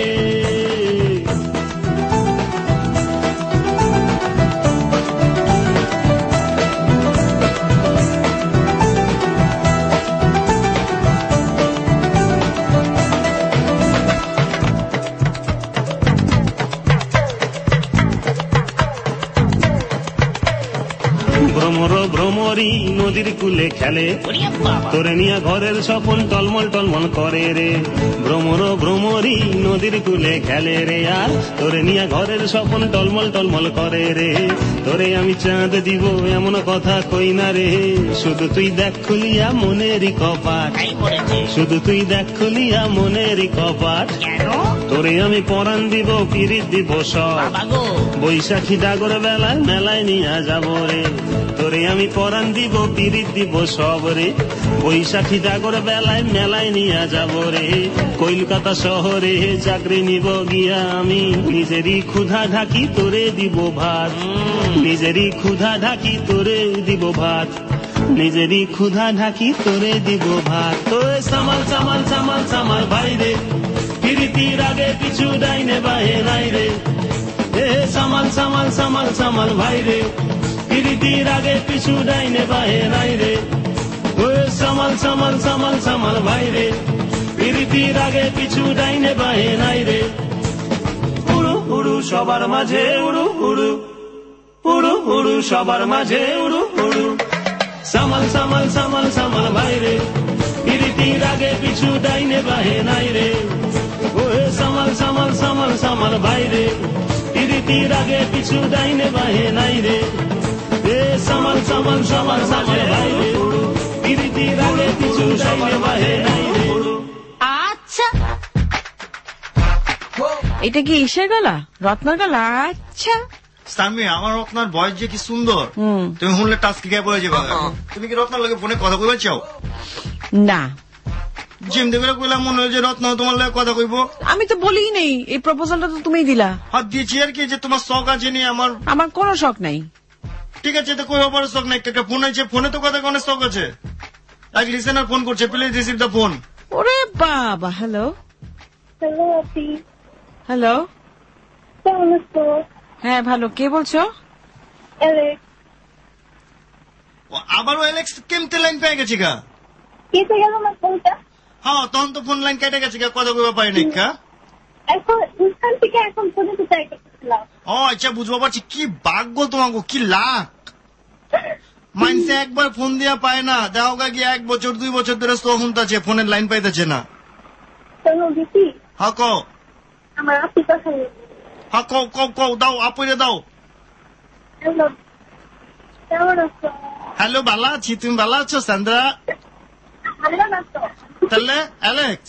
ভ্রমর ভ্রমরি নদীর কূলে খেলে, তোরে নিয়ে ঘরের স্বপন টলমল টলমল করে রে। ভ্রমর ভ্রমরি নদীর কূলে খেলে রে, আর তোরে নিয়ে ঘরের স্বপন টলমল টলমল করে রে। তোরে আমি চাঁদ দিব এমন কথা কই না রে, শুধু তুই দেখ খুলিয়া মনেরই কপাট, শুধু তুই দেখ খুলিয়া মনেরই কপাট। তোরে আমি পরাণ দিব পিরিত দিব সব, বৈশাখী ডাগর বেলায় মেলায় নিয়ে যাব রে। তোরে আমি পরাণ দিব পিরিত দিব সব রে, বৈশাখী ডাগর বেলায় মেলায় নিয়ে যাব রে। কলকাতা শহরে চাকরি নিব গিয়া আমি, নিজেরই ক্ষুধা ঢাকি তোরে দিব ভাত, নিজেরই ক্ষুধা ঢাকি তোরে দিব ভাত, নিজেরই ক্ষুধা ঢাকি তোরে দিব ভাত। তো সামাল সামাল সামাল সামাল ভাই রে, পিরিতির আগে পিছু ডাইনে বাহে নাই রে। এ সামাল সামাল সামাল সামাল ভাই রে, পিরিতির আগে পিছু ডাইনে বাহে নাই রে। ও সামাল সামাল সামাল সামাল ভাই রে, পিরিতির আগে পিছু ডাইনে বাহে নাই রে। উড়ু উড়ু সবার মাঝে উড়ু উড়ু, উড়ু উড়ু সবার মাঝে উড়ু উড়ু। সামাল সামাল সামাল সামাল ভাই রে, পিরিতির আগে পিছু ডাইনে বাহে নাই রে। ও সামাল সামাল সামাল সামাল ভাই রে, পিরিতির আগে পিছু ডাইনে বাহে নাই রে। এ সামাল সামাল সামাল সামাল ভাই রে, পিরিতির আগে পিছু ডাইনে বাহে নাই রে। আচ্ছা, এটা কি ঈশার গলা, রত্নার গলা? আচ্ছা সামি, আমার রত্নার ভয়েস যে কি সুন্দর, তুমি শুনলে টাস্কি খেয়ে পড়ে যাবে। তুমি কি রত্নার লগে ফোনে কথা কইবা চাও? না, জিম দেবে কইলাম মনে হয় যে রত্ন তোমার লগে কথা কইব। আমি তো বলিই নেই, এই প্রপোজালটা তো তুমিই দিলা। হাত দিয়েছি আর কি, যে তোমার শখ আছে নি। আমার কোনো শখ নাই। ঠিক আছে, তো কইবা বড় শখ নাই। একটা ফোন আছে, ফোনে তো কথা কোন শখ আছে। এক লিসেনার ফোন করছে, প্লিজ রিসিভ দ্য ফোন। ওরে বাবা, হ্যালো হ্যালো আপি। হ্যালো, কেমন আছো? হ্যাঁ ভালো, কে বলছো? অ্যালেক্স। আবারও অ্যালেক্স কেমতে লাইন পেয়ে গেছি গা? কেটে গেল না ফোনটা? হ্যাঁ, তখন তো ফোন লাইন কেটে গেছে গা, কথা কইবা পাই নাই কা। এখন ইনস্টান থেকে এখন পর্যন্ত ট্রাই করছিলাম। ও আচ্ছা, বুঝবো পারছি। কি ভাগ্য তোমাকে, কি লাখ। মাইনসে একবার ফোন দিয়া পায় না, দেওয়া গা গিয়ে 1 বছর 2 বছর ধরে স্লো শুনতেছে, ফোনের লাইন পাইতেছে না। হ্যাঁ কও, আমার আপি কথা বলবে। হ্যাঁ কও কও কও, দাও আপুরে দাও। হ্যালো, কেমন আছো? হ্যালো, ভালো আছি, তুমি ভালো আছো সান্দ্রা? ভালো না তো। তাহলে অ্যালেক্স?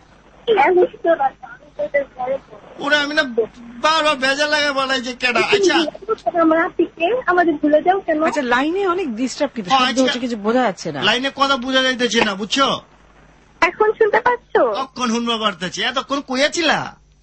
ওরা আমি না বারবার বেজার লাগে বলাই যে কেডা। আচ্ছা, আমার আপিকে আমাদের ভুলে যাও কেন? আচ্ছা, লাইনে অনেক ডিস্টার্ব, কিন্তু শব্দ হচ্ছে, কিছু বোঝা যাচ্ছে না। লাইনে কথা বোঝা যাইতেছে না, বুঝছো? এখন শুনতে পাচ্ছো? কখন শুনবা পারতেছি, এতক্ষণ কইয়াছিলা?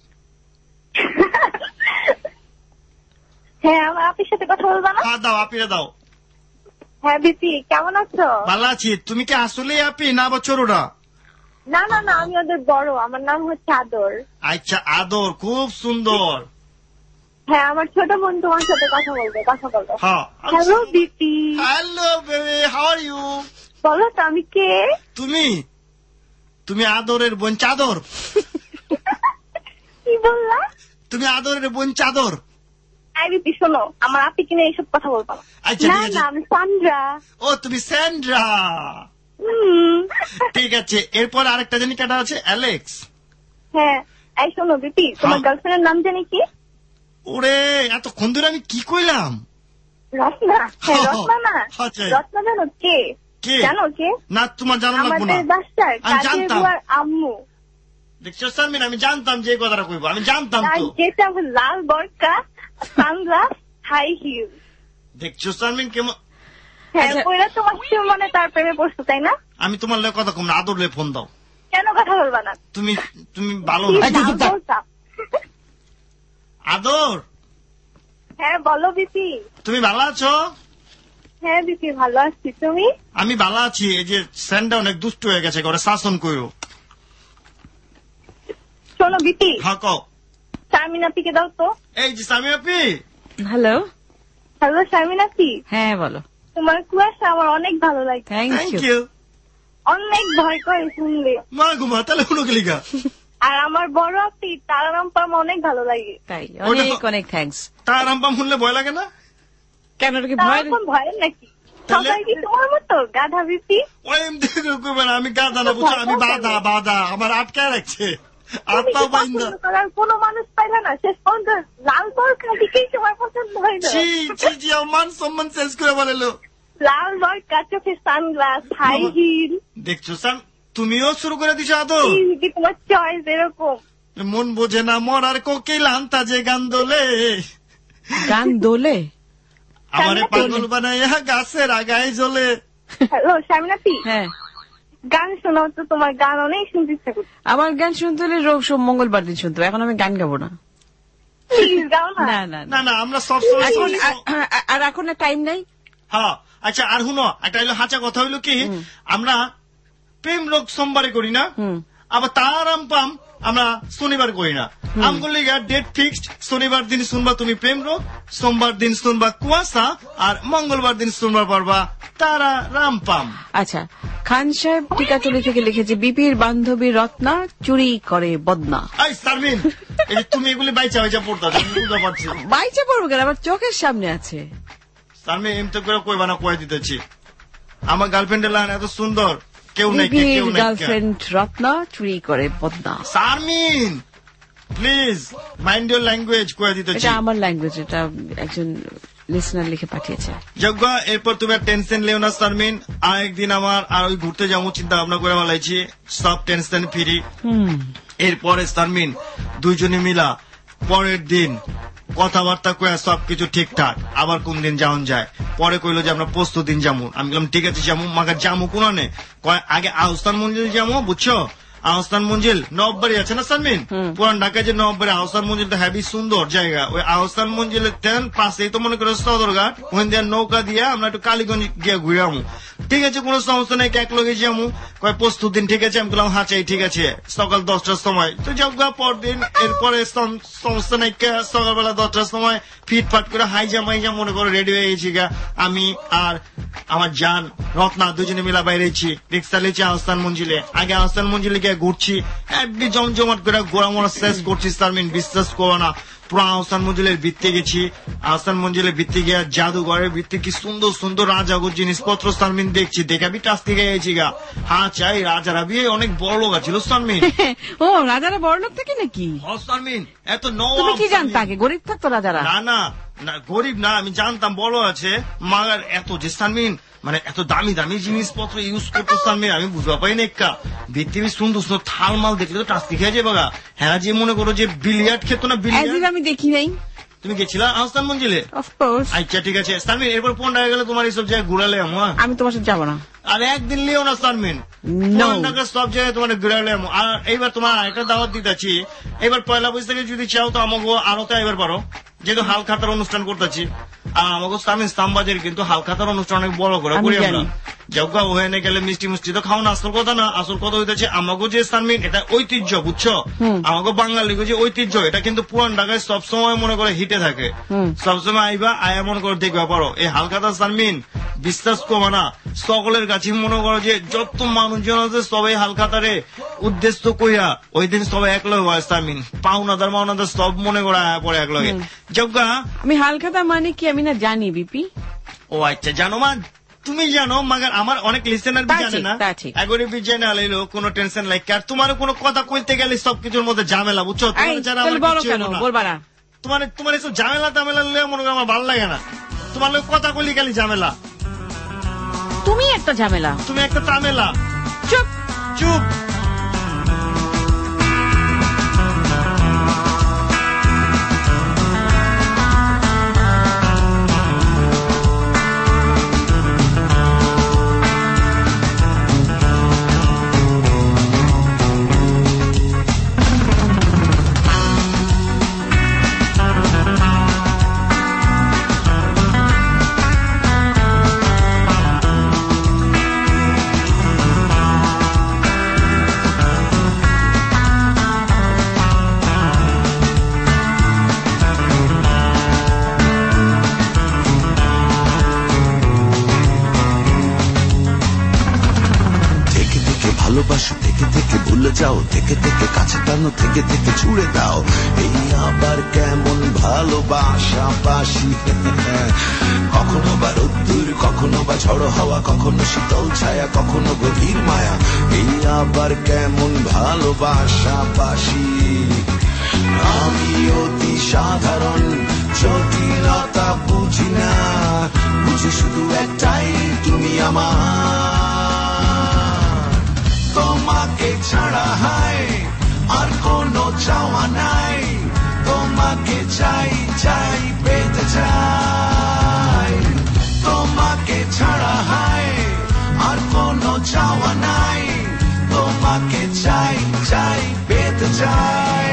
হ্যাঁ, আমার আপির সাথে কথা বলবা না? হ্যাঁ দাও, আপিরে দাও। হ্যাঁ বিপি, কেমন আছো? ভালো আছি। তুমি কি আসলে আপি না বছর ওরা? না না না, আমি ওদের বড়। আমার নাম হচ্ছে আদর। আচ্ছা, আদর, খুব সুন্দর। হ্যাঁ, আমার ছোট বোন তোমার সাথে কথা বলবে, কথা বলো। হ্যাঁ। হ্যালো বিপি। Hello baby, how are you? বলো তো আমি কে? তুমি আদরের বোন চাদর। কি বললা? তুমি আদরের বোন চাদর। বিপি শোনো, আমার আপি কিনে এইসব কথা বলবো না। না না, আমি সান্দ্রা। ও, তুমি স্যান্ড্রা। ঠিক আছে, এরপর আরেকটা জানি কাটা আছে, অ্যালেক্স। হ্যাঁ, এই শোনো বিপি, তোমার গার্লফ্রেন্ডের নাম জানি কি? ওরে, এতক্ষণ ধরে আমি কি কইলাম? রত্না। হ্যাঁ, রত্না না? রত্না জানো কে? জানো কে? না, তোমার জানো না? আমাদের বাসার কাজের বুয়ার আম্মু। দেখছো শারমিন, আমি জানতাম যে কথাটা কইবো, আমি জানতাম তো। যেটা লাল বরকা, সানগ্লাস, হাই হিল। দেখছো শারমিন কেমন? হ্যাঁ ওইরা তোমার মানে তার প্রেমে পড়ছো তাই না? আমি তোমার লগে কথা কম না, আদর লয়ে ফোন দাও। কেন কথা বলবা না? তুমি ভালো না। আদর। হ্যাঁ বলো বিপি। তুমি ভালো আছো? হ্যাঁ বিপি ভালো আছি, তুমি? আমি ভালো আছি। এই যে স্যান্ডা অনেক দুষ্ট হয়ে গেছে, ঘরে শাসন করো। শোনো বিপি। হ্যাঁ কও। শারমিন আপিকে দাও তো। এই যে শারমিন আপি। হ্যালো হ্যালো শারমিন আপি। হ্যাঁ বলো। তোমার কুয়াশা আমার অনেক ভালো লাগে। Thank you. অনেক ভয় করে শুনলে। মা ঘুমা তাহলে শুনো কি লিগা? আর আমার বড় আপি তারারাম্পাম অনেক ভালো লাগে। তাই অনেক অনেক থ্যাঙ্কস। তারারাম্পাম শুনলে ভয় লাগে না? কেন কি ভয়? ভয় নাকি? সবাই কি তোমার মতো গাধা বিপি? ওই এমনি কইবে না, আমি গাধা না বুঝছো, আমি বাধা আমার আটকায় রাখছে। আত্মা বাইন্দা করার কোনো মানুষ পাইলে না, শেষ পর্যন্ত লাল বরকা দিকেই তোমার পছন্দ হয় না। জি আমার সম্মান শেষ করে বলেলো। লাল বরকা, চোখে সানগ্লাস, হাই হিল। দেখছো সান, তুমিও শুরু করে দিছো আদর। তোমার চয়েস এরকম। মন বোঝে না মরার কোকিল আন্তা যে গান দোলে। গান দোলে? আমারে পাগল বানাইয়া গাছের আগায় জ্বলে। হ্যালো শারমিন আপি। হ্যাঁ গান শোনাও তো, তোমার গান অনেক শুনতে ইচ্ছা করছে। আমার গান শুনতে হলে রোজ মঙ্গলবার দিন শুনতে, এখন আমি গান গাবো না। না না আমরা সব আর এখন টাইম নাই। হ্যাঁ আচ্ছা আর শুনো, একটা হইলো হাঁচা কথা হইলো কি, আমরা প্রেম রোগ সোমবারে করি না, আবার তারারাম্পাম আমরা শনিবার করি না। আমগুলো ডেট ফিক্সড, শনিবার দিন শুনবা তুমি প্রেম রোগ, সোমবার দিন শুনবা কুয়াশা, আর মঙ্গলবার দিন শুনবা পারবা তারারাম্পাম। আচ্ছা খান সাহেব টিকাতলি থেকে লিখেছে, বিপির বান্ধবী রত্না চুরি করে বদনা। এই শারমিন, তুমি এগুলি বাইচা পড়তা, বুঝতে পারছি। বাইচা পড়বো কেন, আমার চোখের সামনে আছে। শারমিন এমনি করে কইবা না, কয়ে দিতেছি। আমার গার্লফ্রেন্ডের লাইন এত সুন্দর, কেউ নাই গার্লফ্রেন্ড রত্না চুরি করে বদনা। Sharmin please mind your language, কয়ে দিতেছি। এটা আমার ল্যাঙ্গুয়েজ, এটা একজন লিসনার লিখে পাঠিয়েছে। যজ্ঞ এরপর তুমি টেনশন লেও না শারমিন, আরেকদিন আমার আর ওই ঘুরতে যাবো চিন্তা ভাবনা করে বলাইছি, সব টেনশন ফ্রি। এরপরে শারমিন দুইজনে মিলা পরের দিন কথাবার্তা কয়ে সবকিছু ঠিকঠাক, আবার কোন দিন যাওন যায়। পরে কইলো যে আমরা পোস্ত দিন যাবো। আমি বললাম ঠিক আছে যাবো, মাকে যাবো কোন আগে আহস্তান মঞ্জিল যাবো, বুঝছো? আহস্তান মঞ্জিল নববাড়ি আছে না শারমিন, পুরান ঢাকায় যে নববাড়ি আহস্তান মঞ্জিলটা হেভি সুন্দর জায়গা। ওই আহস্তান মঞ্জিলের পাশেই তো মনে করো সদরঘাট, ওখান দিয়ে নৌকা দিয়ে আমরা একটু কালীগঞ্জ গিয়ে ঘুরে আমু। ঠিক আছে কোনো সমস্যা নেই, এক লগে যাবো। কয় প্রস্তুত দিন ঠিক আছে, আমি বললাম হ্যাঁ চাই ঠিক আছে, সকাল 10টার সময়। তো যজ্ঞা পরদিন এরপরে সমস্যা নেই, সকালবেলা 10টার সময় ফিটফাট করে হাইজা মনে করে রেডি হয়ে গেছি গা। আমি আর আমার জান রত্না দুজনে মিলা বাইরেছি, রিক্সা লিছি আহস্তান মঞ্জিলে। আগে আহস্তান মঞ্জিলে গিয়ে ঘুরছি, একদিন জমজমাট করে গোড়া মোড়া শেষ করছি শারমিন, বিশ্বাস করো না। পুরো আহস্তান মঞ্জিলের ভিত্তি গেছি, আহস্তান মঞ্জিলের ভিত্তি গিয়ে জাদুঘরের ভিত্তি কি সুন্দর সুন্দর রাজাগর জিনিসপত্র শারমিন দেখছি, দেখে আমি টাচ থেকে গেছি গা। হ্যাঁ চাই রাজারা বিয়ে অনেক বড় লোক ছিল শারমিন। ও রাজারা বড় লোক থাকে নাকি? শারমিন এত তুমি কি জানতা আগে গরিব থাকতো রাজারা? না না না গরিব না, আমি জানতাম বড় আছে, মাগার এত যে শারমিন মানে এত দামি দামি জিনিসপত্র ইউজ করতো শারমিন, আমি বুঝবা পাই না। একটা পৃথিবী সুন্দর সুন্দর থাল মাল দেখলে তো টাস্তি খেয়ে যাবে গা। হ্যাঁ যে মনে করো যে বিলিয়ার্ড খেতো না, বিলিয়ার্ড আমি দেখি নাই। তুমি গেছিলা আহস্তান মঞ্জিলে? অফকোর্স। আচ্ছা ঠিক আছে শারমিন, এরপর ফোন ডাকা গেলে তোমার এইসব জায়গায় ঘুরালে আমি তোমার সাথে যাবো না। আর একদিন লিও না শারমিন, সব জায়গায় তোমার ঘুরালে। আর এইবার তোমার একটা দাওয়াত দিতেছি, এবার পয়লা বৈশাখে যদি চাও তো আমাকে আরোতে এবার পারো, যেহেতু হালখাতার অনুষ্ঠান করতেছি। আর আমাকে শারমিন ইসলামবাজের কিন্তু হালখাতার অনুষ্ঠান অনেক বড় করে করি আমরা। যজ্ঞ ওখানে গেলে মিষ্টি মিষ্টি তো খাও না, আসল কথা না। আসল কথা হইতেছে আমাকে যে শারমিন এটা ঐতিহ্য, বুঝছো? আমাকে বাঙালি যে ঐতিহ্য, এটা কিন্তু পুরান ঢাকায় সবসময় মনে করে হিটে থাকে। সবসময় আইবা আয়া মনে করে দেখবা পারো এই হালখাতা শারমিন, বিশ্বাস করবা না সকলের কাছে মনে করো যে যত মানুষজন আছে সবাই হালখাতারে উদ্দেশ্য কইয়া ওই দিন সবাই একলগে হয় শারমিন, পাওনাদার মাওনাদার সব মনে করে আয়া পরে একলগে। যজ্ঞ আমি হালখাতা মানে কি আমি না জানি বিপি। ও আচ্ছা জানো মা, তুমি জানো, মাগার আমার অনেক লিসেনার জানে না। এগরে বি জেনে আলাইলো কোনো টেনশন লাইক, আর তোমার কোনো কথা কইতে গেলে সবকিছুর মধ্যে ঝামেলা, বুঝছো? তোমার এসব ঝামেলা টামেলা মনে করো আমার ভালো লাগে না। তোমার লোক কথা কইলি খালি ঝামেলা। তুমি একটা ঝামেলা, তুমি একটা তামেলা। চুপ চুপ। ভালোবাসো থেকে থেকে ভুলে যাও থেকে থেকে কাছে টানো থেকে থেকে ছুড়ে দাও এই আবার কেমন ভালোবাসা বাসি কখনো বা রোদ্দুর কখনো বা ঝড় হাওয়া কখনো শীতল ছায়া কখনো গভীর মায়া এই আবার কেমন ভালোবাসা বাসি আমি অতি সাধারণ জটিলতা বুঝি না বুঝি শুধু একটাই তুমি আমার তোমাকে ছাড়া হায় আর কোনো চাওয়া নাই তোমাকে চাই চাই পেতে চাই তোমাকে ছাড়া হায় আর কোনো চাওয়া নাই তোমাকে চাই চাই পেতে চাই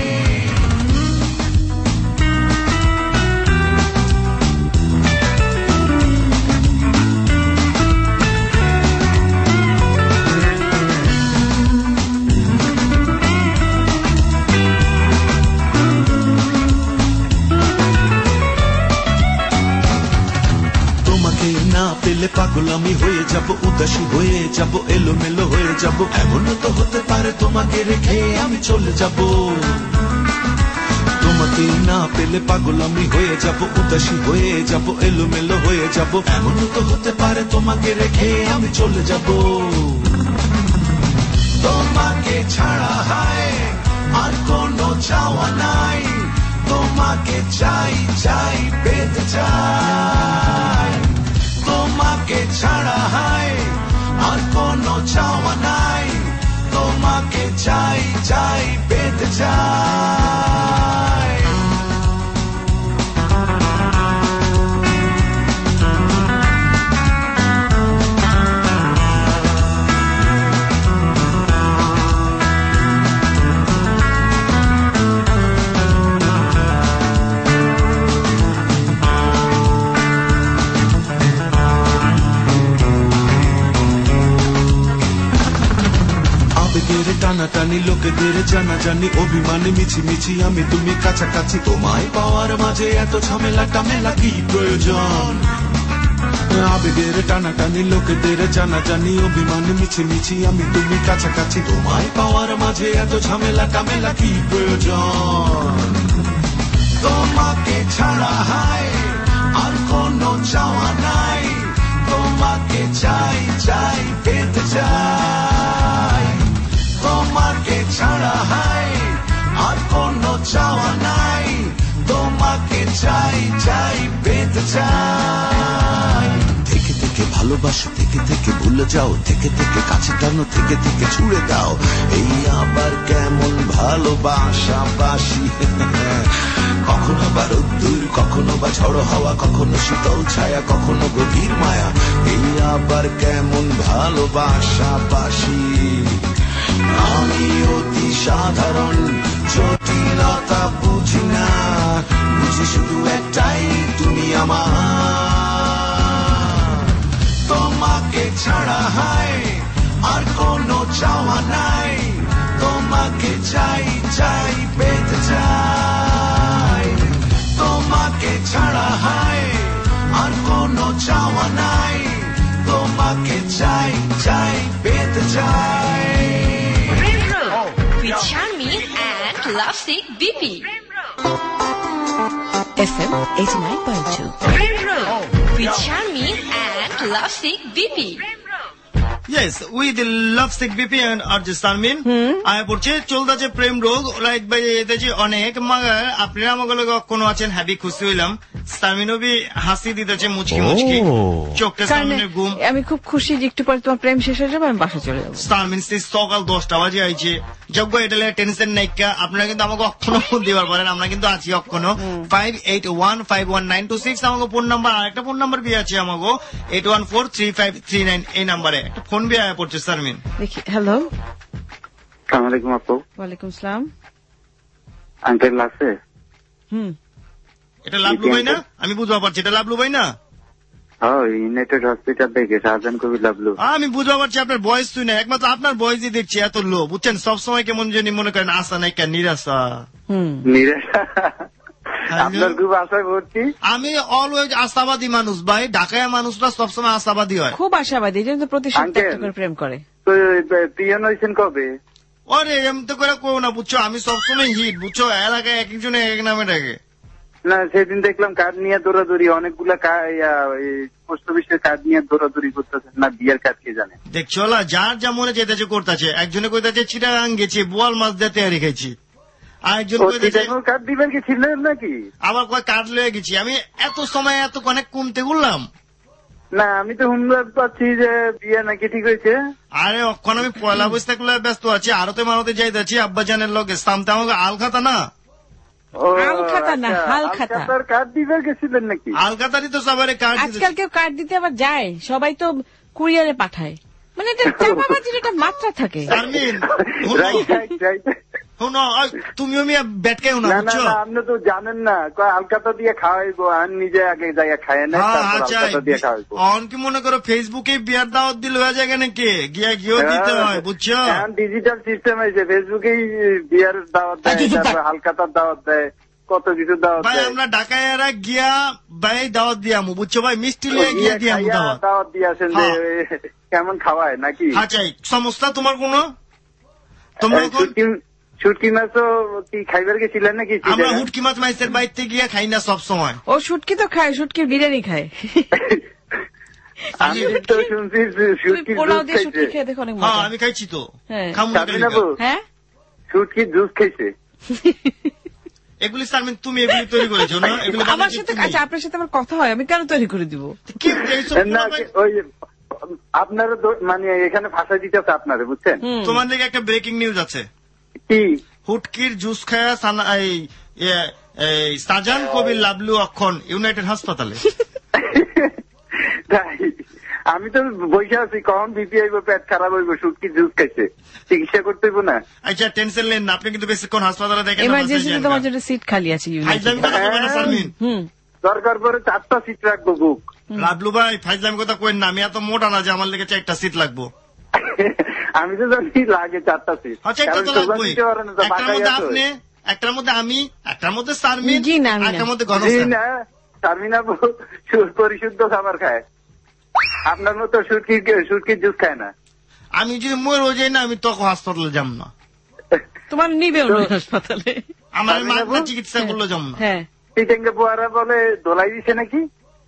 না পেলে পাগল আমি হয়ে যাব উদাসী হয়ে যাব এলোমেলো হয়ে যাব এমনও তো হতে পারে তোমাকে রেখে আমি চলে যাব তোমাকে না পেলে পাগল আমি হয়ে যাব উদাসী হয়ে যাব এলোমেলো হয়ে যাব এমনও তো হতে পারে তোমাকে রেখে আমি চলে যাব তোমাকে ছাড়া হায় আর কোনো চাওয়া নাই তোমাকে চাই চাই পেতে চাই তোমাকে ছাড়া হায় আর কোনো চাওয়া নাই তোমাকে চাই চাই পেতে চাই টানাটানি লোকেদের জানা জানি অভিমানে মিছি মিছি আমি তুমি কাছাকাছি তোমায় পাওয়ার মাঝে এত ঝামেলাটা মেলা কি প্রয়োজন আবেগের টানাটানি লোকেদের জানা জানি অভিমানে মিছি মিছি আমি তুমি কাছাকাছি তোমায় পাওয়ার মাঝে এত ঝামেলাটা মেলা কি প্রয়োজন তোমাকে ছাড়া হায় আর কোনো চাওয়া নাই তোমাকে চাই চাই পেতে চাই তোমাকে ছাড়া হায় আর কোনো চাওয়া নাই তোমাকে চাই চাই পেতে চাই থেকে থেকে ভালোবাসো থেকে থেকে ভুলে যাও থেকে থেকে কাছে টানো থেকে থেকে ছুড়ে দাও এই আবার কেমন ভালোবাসা বাসি কখনো বা রোদ্দুর কখনো বা ঝড় হাওয়া কখনো শীতল ছায়া কখনো গভীর মায়া এই আবার কেমন ভালোবাসা বাসি আমি অতি সাধারণ জটিলতা বুঝি না বুঝি শুধু একটাই তুমি আমার তোমাকে ছাড়া হায় আর কোনো চাওয়া নাই তোমাকে চাই চাই পেতে চাই তোমাকে ছাড়া হায় আর কোনো চাওয়া নাই তোমাকে চাই চাই পেতে চাই with Charmin and Lovesick BP. FM 89.2. With Charmin and Lovesick BP. Yes, with the Lovesick BP and Arjun Sarmin. I পড়ছে চলতেছে প্রেম রোগ লাইক ভাই এতেছে অনেক মাগার আপনারা আমাগুলো কখনো আছেন হ্যাপি খুশি হইলাম সারমিনবি হাসি দিতেছে মুচকি মুচকি চোখটা সারমিনের ঘুম আমি খুব খুশি যে একটু পরে তোমার প্রেম শেষ হয়ে যাবে আমি বাসা চলে যাবো সারমিন সকাল 10টা বাজে আইছে যোগ্য এটা টেনশন নাই আপনারা কিন্তু আমাকে অক্ষণ ফোন দিবার পারেন আমরা কিন্তু আছি অক্ষণ 58151926 আমাকে ফোন নাম্বার আরেকটা ফোন নাম্বার বি আছে আমাকে 81435339 এই নাম্বারে একটা ফোন বি আয়া পড়ছে সারমিন দেখি হ্যালো আসসালামু আলাইকুম আপু ওয়ালাইকুম সালাম আঙ্কেল আছে এটা লাভলু ভাই না আমি বুঝতে পারছি এটা লাভলু ভাই না ইউনাইটেড হসপিটাল থেকে শাহজাহান কবির লাভলু আমি বুঝতে পারছি আপনার বয়স শুনে একমাত্র আপনার বয়সই দেখছি এত লো বুঝছেন সবসময় কেমন জানি মনে করেন আশা নাই কেন নিরাশা আপনার খুব আশা করছি আমি অলওয়েজ আশাবাদী মানুষ ভাই ঢাকায় মানুষরা সবসময় আশাবাদী হয় খুব আশাবাদী প্রতি সপ্তাহে করে প্রেম করে তো পিয়ন হয়েছেন কবে? আরে এমনি করে কো না, বুঝছো আমি সবসময় হিট, বুঝছো এলাকায় এক একজনে এক নামে ডাকে। না সেদিন দেখলাম কার্ড নিয়ে দৌড়াদৌড়ি, অনেকগুলা পোস্ট অফিসের কার্ড নিয়ে দৌড়াদৌড়ি করতেছেন, না বিয়ের কার্ড কে জানে। দেখছো না, যার যা মনে চাইতেছে করতেছে। একজনে কইতাছে চিটাগাং গেছি, বোয়াল মাছ দিয়ে তৈরি খাইছি, আরেকজন কইতাছে কার্ড দিবেন কি ছিলেন নাকি, আবার কয় কার্ড লয়ে গেছি। আমি এত সময় এত অনেক কমতে বললাম না, আমি তো শুনতে পাচ্ছি যে বিয়ে নাকি ঠিক হয়েছে। আরে অক্ষণ আমি পয়লা বৈশাখ ব্যস্ত আছি, আরতে মারতে যাইতেছি আব্বাজানের লগে। সামতে আমাকে আলখাতা না, আলখাতা না হালখাতা কার্ড দিবে গেছিলেন নাকি? আলখাতারই তো সবাই কার্ড, আজকাল কেউ কার্ড দিতে আবার যায়, সবাই তো কুরিয়ারে পাঠায়, মানে এটা চাপাবাজির একটা মাত্রা থাকে। তুমিও মিয়া ব্যাটকে না, বুঝছো? আপনি তো জানেন না, আলকাতা দিয়ে খাওয়াইবো, আর নিজে আগে যাইয়া খায় না, আলকাতা দিয়ে খাওয়াইবো। অন কি মনে করো ফেসবুকে বিয়ার দাওয়াত দিল হয়ে যায় নাকি, গিয়েও দিতে হয়, বুঝছো? ডিজিটাল সিস্টেম হয়েছে, ফেসবুকেই বিয়ার দাওয়াত দেয়, তারপর আলকাতার দাওয়াত দেয়, কত কিছু দাওয়াত ভাই। আমরা ঢাকায় গিয়া ভাই দাওয়াত দিয়ামু, বুঝছো ভাই, মিষ্টি লিয়ে গিয়ে দিয়ামু দাওয়াত দিয়েছেন যে কেমন খাওয়ায় নাকি? আচ্ছা সমস্যা তোমার কোনো, তোমরা শুটকি মাছও কি খাইবার গেছিলেন নাকি? আমরা হুটকি মাছ মাইসের বাইতে গিয়ে খাই না সব সময়। ও শুটকি তো খায়, শুটকির বিরিয়ানি খায়। আমি তো শুনছি শুটকি খেয়ে দেখো অনেক মজা। আমি খাইছি তো, হ্যাঁ শুটকির জুস খাইছে। এগুলি সারমিন তুমি এগুলি তৈরি করেছো না? এগুলো আমার সাথে, আচ্ছা আপনার সাথে আমার কথা হয়, আমি কেন তৈরি করে দিব? ওই আপনারা মানে এখানে ভাষা দিতেছে আপনারা, বুঝছেন? তোমার দিকে একটা ব্রেকিং নিউজ আছে। কি? হুটকির জুস খায়া সাজান কবির লাবলু অক্ষণ ইউনাইটেড হাসপাতালে। আমি তো বসে আছি, কখন বিপি আইব, পেট খারাপ হইব, শুটকির জুস খাইছে, চিকিৎসা করতে হইব না? আচ্ছা টেনশন নেন না, আপনি কিন্তু বেশিক্ষণ হাসপাতালে দেখেন, ইমার্জেন্সিতে তোমার জন্য সিট খালি আছে। দরকার পরে 4টা সিট রাখবো বুক। লাবলু ভাই ফাইজলামি কথা কইন না, আমি এত মোটা না যে আমার লেগে 4টা সিট লাগবো। আমি তো জানি লাগে 4টা সিট। একটার মধ্যে আপনি, একটার মধ্যে আমি, একটার মধ্যে সারমিন, একটার মধ্যে সারমিন আপু পরিশুদ্ধ খাবার খায়, আপনার মতো শুটকির জুস খায় না। আমি যদি মরে যাই না, আমি তখন হাসপাতালে যাব না। তোমার নিবে হাসপাতালে, আমার মাগনা চিকিৎসা করলে যাব না। হ্যাঁ পিটেঙ্গে পোয়ারা বলে দোলাই দিছে নাকি?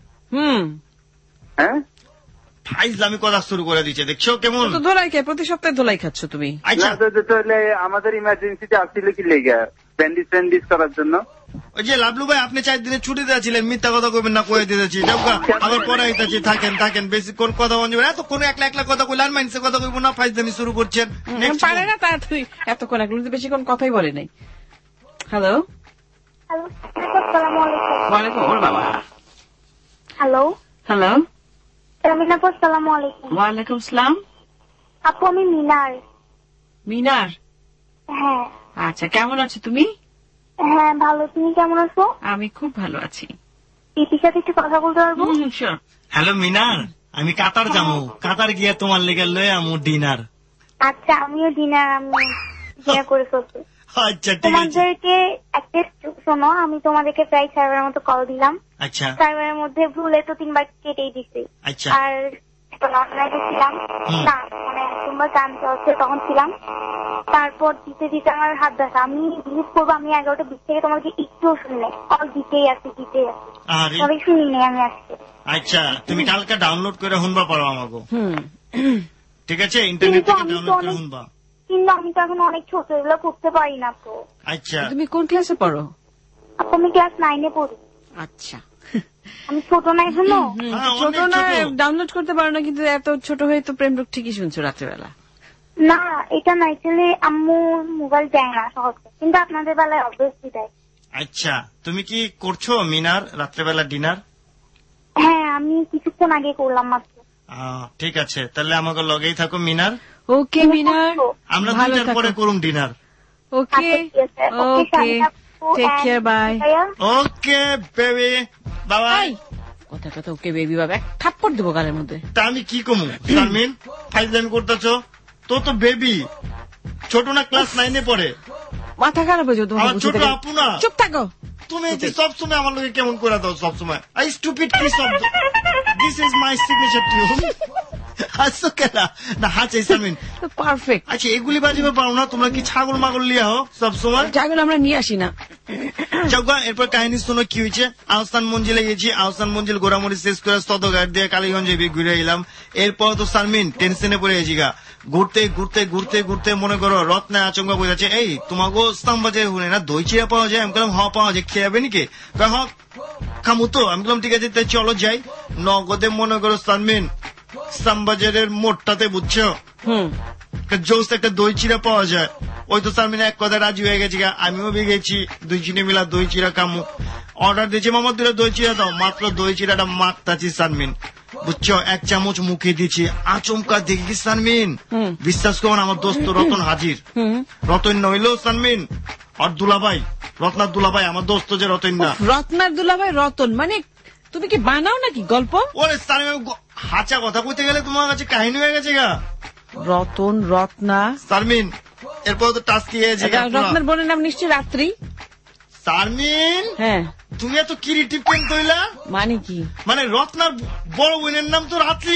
হ্যাঁ ফাইজলামি কথা শুরু করে দিচ্ছে, দেখছো কেমন? দোলাই খেয়ে প্রতি সপ্তাহে দোলাই খাচ্ছ তুমি। আমাদের ইমার্জেন্সিতে আসছিল কি লেগে ব্যান্ডিজ করার জন্য। ওই যে লাবলু ভাই আপনি 4 দিনে ছুটি দিয়েছিলেন, মিথ্যা কথা কইবেন না, কয়ে দিতেছি আবার পরে আইতাছি, থাকেন বেশিক্ষণ কথা বলবেন, এতক্ষণ একলা কথা কইলে আর মাইন্সে কথা কইব না, ফাইজলামি শুরু করছেন। পারে না তাড়াতাড়ি, এতক্ষণ একলা বেশিক্ষণ কথাই বলে নাই। হ্যালো হ্যালো হ্যালো ওয়ালাইকুম আসসালাম আপু, আমি মিনার। হ্যাঁ আচ্ছা, কেমন আছো তুমি? হ্যাঁ ভালো, তুমি কেমন আছো? আমি খুব ভালো আছি। পিপির সাথে একটু কথা বলতে পারবো? হ্যালো মিনার, আমি কাতার যাবো, কাতার গিয়ে তোমার লেগে লয়ে আমু ডিনার। আচ্ছা আমিও ডিনার আমি করে ফেলছি। আচ্ছা ঠিক আছে। তোমাদেরকে একটা শোনো, আমি তোমাদেরকে প্রায় 4 মতো কল দিলাম। আচ্ছা 4 মধ্যে ভুলে তো 3বার কেটেই দিছি। আচ্ছা আর ছিলাম না, মানে 3বার গান চলছে তখন ছিলাম, তারপর দিতে আমার হাত ব্যথা, আমি ডিলিট করবো, আমি 11টা 20 থেকে তোমাকে একটুও শুনলে কল দিতেই আছি তবে শুনিনি আমি আজকে। আচ্ছা তুমি কালকে ডাউনলোড করে শুনবা পারো আমাকে, ঠিক আছে? ইন্টারনেট থেকে ডাউনলোড করে শুনবা। কিন্তু আমি তো এখন অনেক ছোট, এগুলো করতে পারি না তো। আচ্ছা তুমি কোন ক্লাসে পড়ো? আমি ক্লাস 9-এ পড়ি। আচ্ছা আমি ছোট না এখনো। ছোট না, ডাউনলোড করতে পারো না, কিন্তু এত ছোট হয়ে তো প্রেম রোগ ঠিকই শুনছো রাত্রেবেলা। না এটা না, অ্যাকচুয়ালি আম্মু মোবাইল দেয় না সহজে, কিন্তু আপনাদের বেলায় অবভিয়াসলি দেয়। আচ্ছা তুমি কি করছো মিনার রাত্রেবেলা ডিনার? হ্যাঁ আমি কিছুক্ষণ আগে করলাম মাত্র। ঠিক আছে, তাহলে আমাকে লগেই থাকো মিনার। ওকে মিনার, আমরা 2টার পরে করুম dinner. Okay okay, take care, bye. Okay baby, bye bye. কথা ওকে বেবি বাবা, এক থাপ্পড় দেবো গালের মধ্যে। তা আমি কি কমু শারমিন, ফাইজলামি করতেছো তো বেবি ছোট না, ক্লাস 9-এ পড়ে, মাথা খারাপ হয়ে যাবে তোমার। ছোট আপু না, চুপ থাকো তুমি। সবসময় আমার লোকে কেমন করে দাও সবসময়, আই স্টুপিড কি শব্দ, this is my signature tune. হাসছো কেনা না হাঁচে সারমিন পারফেক্ট। আচ্ছা এগুলি বাজিবে পারো না তোমরা? কি ছাগল মাগল লিয়া হো সব সময়? ছাগল আমরা নিয়ে আসি না। চৌকা এরপর কাহিনী শোনো কি হয়েছে। আহসান মঞ্জিলে গেছি, আহসান মঞ্জিল ঘোরামুড়ি শেষ করে সদরঘাট দিয়ে কালীগঞ্জে ঘুরে এলাম। এরপর তো সারমিন টেনশনে পড়ে গেছি গা। ঘুরতে ঘুরতে ঘুরতে ঘুরতে মনে করো রত্নায় আচমকা বোঝাচ্ছে এই তোমাকে ইসলামবাজারে হুনে না দই চিরা পাওয়া যায়? আমি বললাম পাওয়া যায়, খেয়ে যাবে নাকি? খামু তো। আমি বললাম ঠিক আছে তাই চলো যাই। নগদে মনে করো সারমিন ইসলামবাজারের মোড়টাতে বুঝছো জোস একটা দই চিরা পাওয়া যায়। ওই তো সারমিন এক কথা রাজি হয়ে গেছি গা। আমিও গেছি, দুই চিনি মিলা দই চিরা কামু। অর্ডার দিয়েছি মামা দুটো দই চিরা দাও। মাত্র দই চিরাটা মাখতাছি সারমিন বুঝছো, এক চামচ মুখে দিচ্ছি। আচমকা দেখি কি সারমিন বিশ্বাস করো না আমার দোস্ত রতন হাজির। রতন নইল সারমিন আর দুলাভাই, রত্নার দুলাভাই আমার দোস্ত যে রতন না। রত্নার দুলাভাই রতন মানে তুমি কি বানাও নাকি গল্প? ওরে সারমিন হাঁচা কথা কইতে গেলে তোমার কাছে কাহিনী হয়ে গেছে গা। রতন রত্না সারমিন এরপর তো টাস্কি হয়েছে। রত্নার বোনের নাম নিশ্চয়ই রাত্রি। সারমিন হ্যাঁ তুমি এত ক্রিয়েটিভ কেন তৈলা? মানে কি? মানে রত্নার বড় বোনের নাম তো রাত্রি।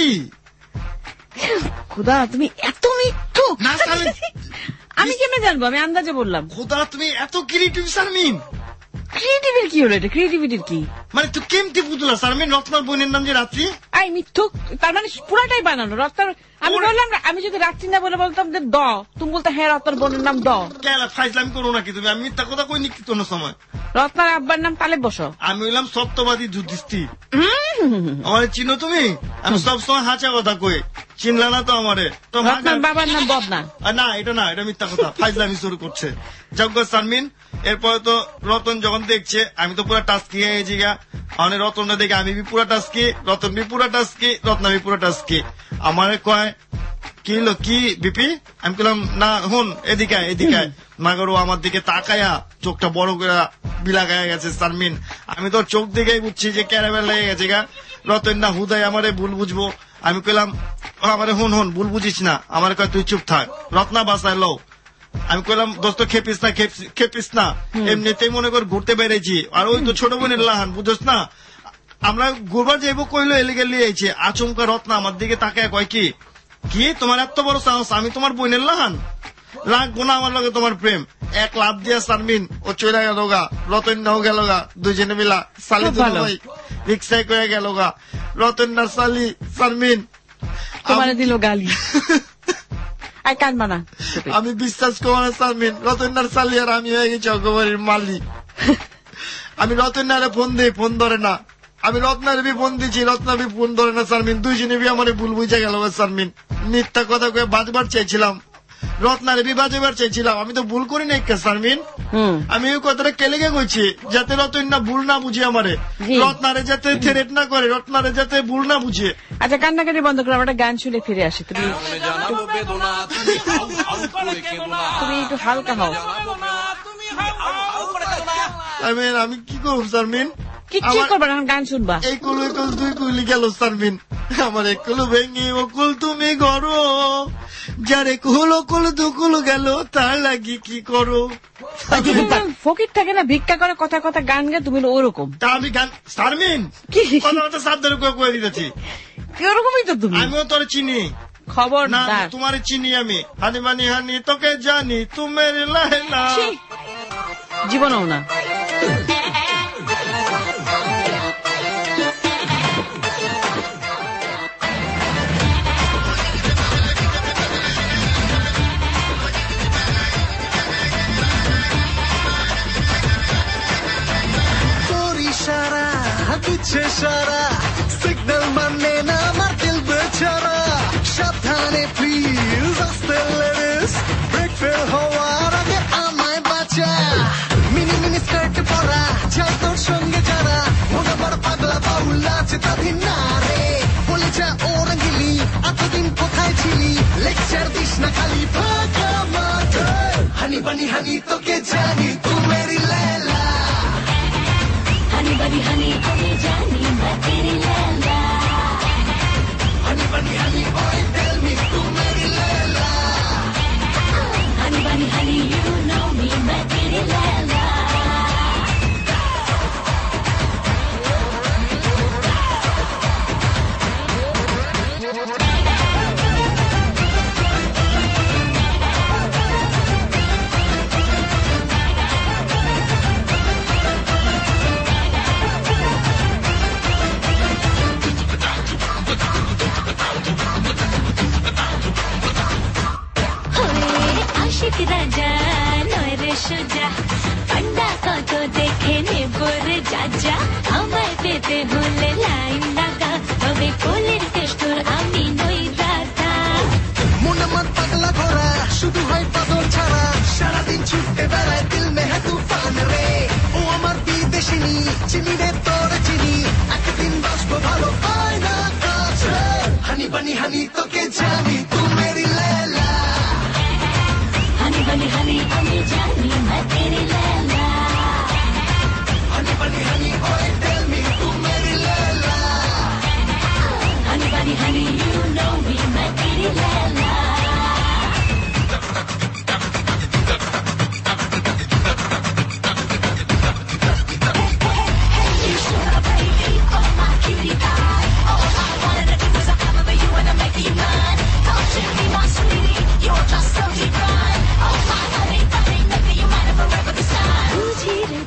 খুদা তুমি এত মিথ্যু। না সারমিন আমি কেমনে জানবো? আমি আন্দাজে বললাম। খুদা তুমি এত ক্রিয়েটিভ সারমিন। ক্রিয়েটিভিটির কি হলো এটা? ক্রিয়েটিভিটির কি মানে তুই কেমতি বুঝলা সারমিন রত্নার বোনের নাম যে রাত্রি? আই মিথ্যুক, তার মানে পুরাটাই বানানো রত্নার। আমি বললাম আমি যদি রাত্রি না বলে বলতাম যে দ, তুমি বলতে হ্যাঁ রত্নার বোনের নাম দ। কেলা ফাইজলামি করো নাকি তুমি? আমি মিথ্যা কথা কই নিকি কোনো সময়? রত্নার আব্বার নাম তালে বসো। আমি হইলাম সত্যবাদী যুধিষ্ঠির। আমার চিনো তুমি? আমি সবসময় হাঁচা কথা কই, চিনলা না তো আমারে? তো রত্নার বাবার নাম বদনা। না এটা না, এটা মিথ্যা কথা, ফাইজলামি শুরু করছে। যজ্ঞ সারমিন এরপরে তো রতন যখন দেখছে আমি তো পুরা টাস্কি হয়ে গেছি গা। মানে রতনটা দেখে আমি পুরা টাস্কি, রতন বি পুরা টাস্কি, রত্না বি পুরা টাস্কি। আমারে কয় কি হলো কি বিপি? আমি বললাম না হুন এদিকে এদিকে। মাগর ও আমার দিকে তাকায়া চোখটা বড় করে বিলা গায়ে গেছে সারমিন। আমি তো চোখ দিকেই বুঝছি যে ক্যারামেল লেগে গেছে গা। রতন না হুদায় আমারে ভুল বুঝবো। আমি কইলাম আমারে হুন ভুল বুঝিস না। আমার কয় তুই চুপ থাক, রত্না বাসায় লো। আমি কইলাম দোস্ত খেপিস না এমনিতেই মনে কর ঘুরতে বেড়েছি। আর ওই তো ছোট বোনের লাহান বুঝোস না, আমরা ঘুরবার যাইবো কইলো এলিগে লিয়েছে। আচমকা রত্না আমার দিকে তাকায় কয় কি কি তোমার এত বড় সাহস? আমি তোমার বোনের লাহান? লাগবো না আমার লগে তোমার প্রেম। এক লাভ দিয়া সারমিন ও চলে গেল গা। রতন নাও গেল গা, দুজনে মিলা সালি দুই রিক্সায় করে গেল গা। রতন না সালি সারমিন তোমার দিল গালি। আই কানবা না। আমি বিশ্বাস করবো না সারমিন, রতনার সালি আর আমি হয়ে গেছি অগবাড়ির মালিক। আমি রতনারে ফোন দিই, ফোন ধরে না। আমি রত্নার বি ফোন দিচ্ছি, রত্না বি ফোন ধরে না সারমিন। দুইজনে বি আমার ভুল বুঝে গেল সারমিন। মিথ্যা কথা কয়ে বাজবার চাইছিলাম, রত্নারে বি বাজবার চাইছিলাম। আমি তো ভুল করি না সারমিন। আমি ওই কথাটা কেলেগে কইছি যাতে রতন না ভুল না বুঝে আমারে, রত্নারে যাতে থ্রেট না করে, রত্নারে যাতে ভুল না বুঝে। আচ্ছা কান্নাকাটি বন্ধ করে আমরা একটা গান শুনে ফিরে আসি। তুমি একটু হালকা হও। আমি কি করব সারমিন? কিচ্ছু করবা না, গান শুনবা। এই কুল দুই কুলি গেল সারমিন। আমার এক কুল ভেঙে ও কুল তুমি গড়ো, যারে কুল ও কুল দুকুল গেল তার লাগি কি করো? ফকির থাকে না ভিক্ষা করে কথা কথা গান গে, তুমি ওরকম। তা আমি গান সারমিন কি কথা সাবধানে করে দিতেছি। ওরকমই তো তুমি। আমিও তোর চিনি, খবর না তোমার চিনি আমি। হানি মানি হানি তোকে জানি তুমের লাইলা, জীবনও না। দিচ্ছে সারা সিগন্যাল মানে না আমার দিল বেচারা। সাবধানে প্লিজ আস্তে লেডিস, ব্রেক ফেল হওয়ার আগে আমায় বাঁচা। মিনি মিনি স্কার্ট পরা যায় তোর সঙ্গে যারা, মনে বড় পাগলা বাউল আছে তাদের না রে। বলে যা ও রঙ্গিলি এতদিন কোথায় ছিলি, লেকচার দিস না খালি ফাঁকা মাঠে। হানি বানি হানি তোকে জানি তু মেরি লেলা, Honey, honey, honey, Johnny, मैं तेरी Laila. Honey, bunny, honey, boy, tell me तू मेरी Laila. Honey, bunny, honey, you know me, मैं तेरी लैला।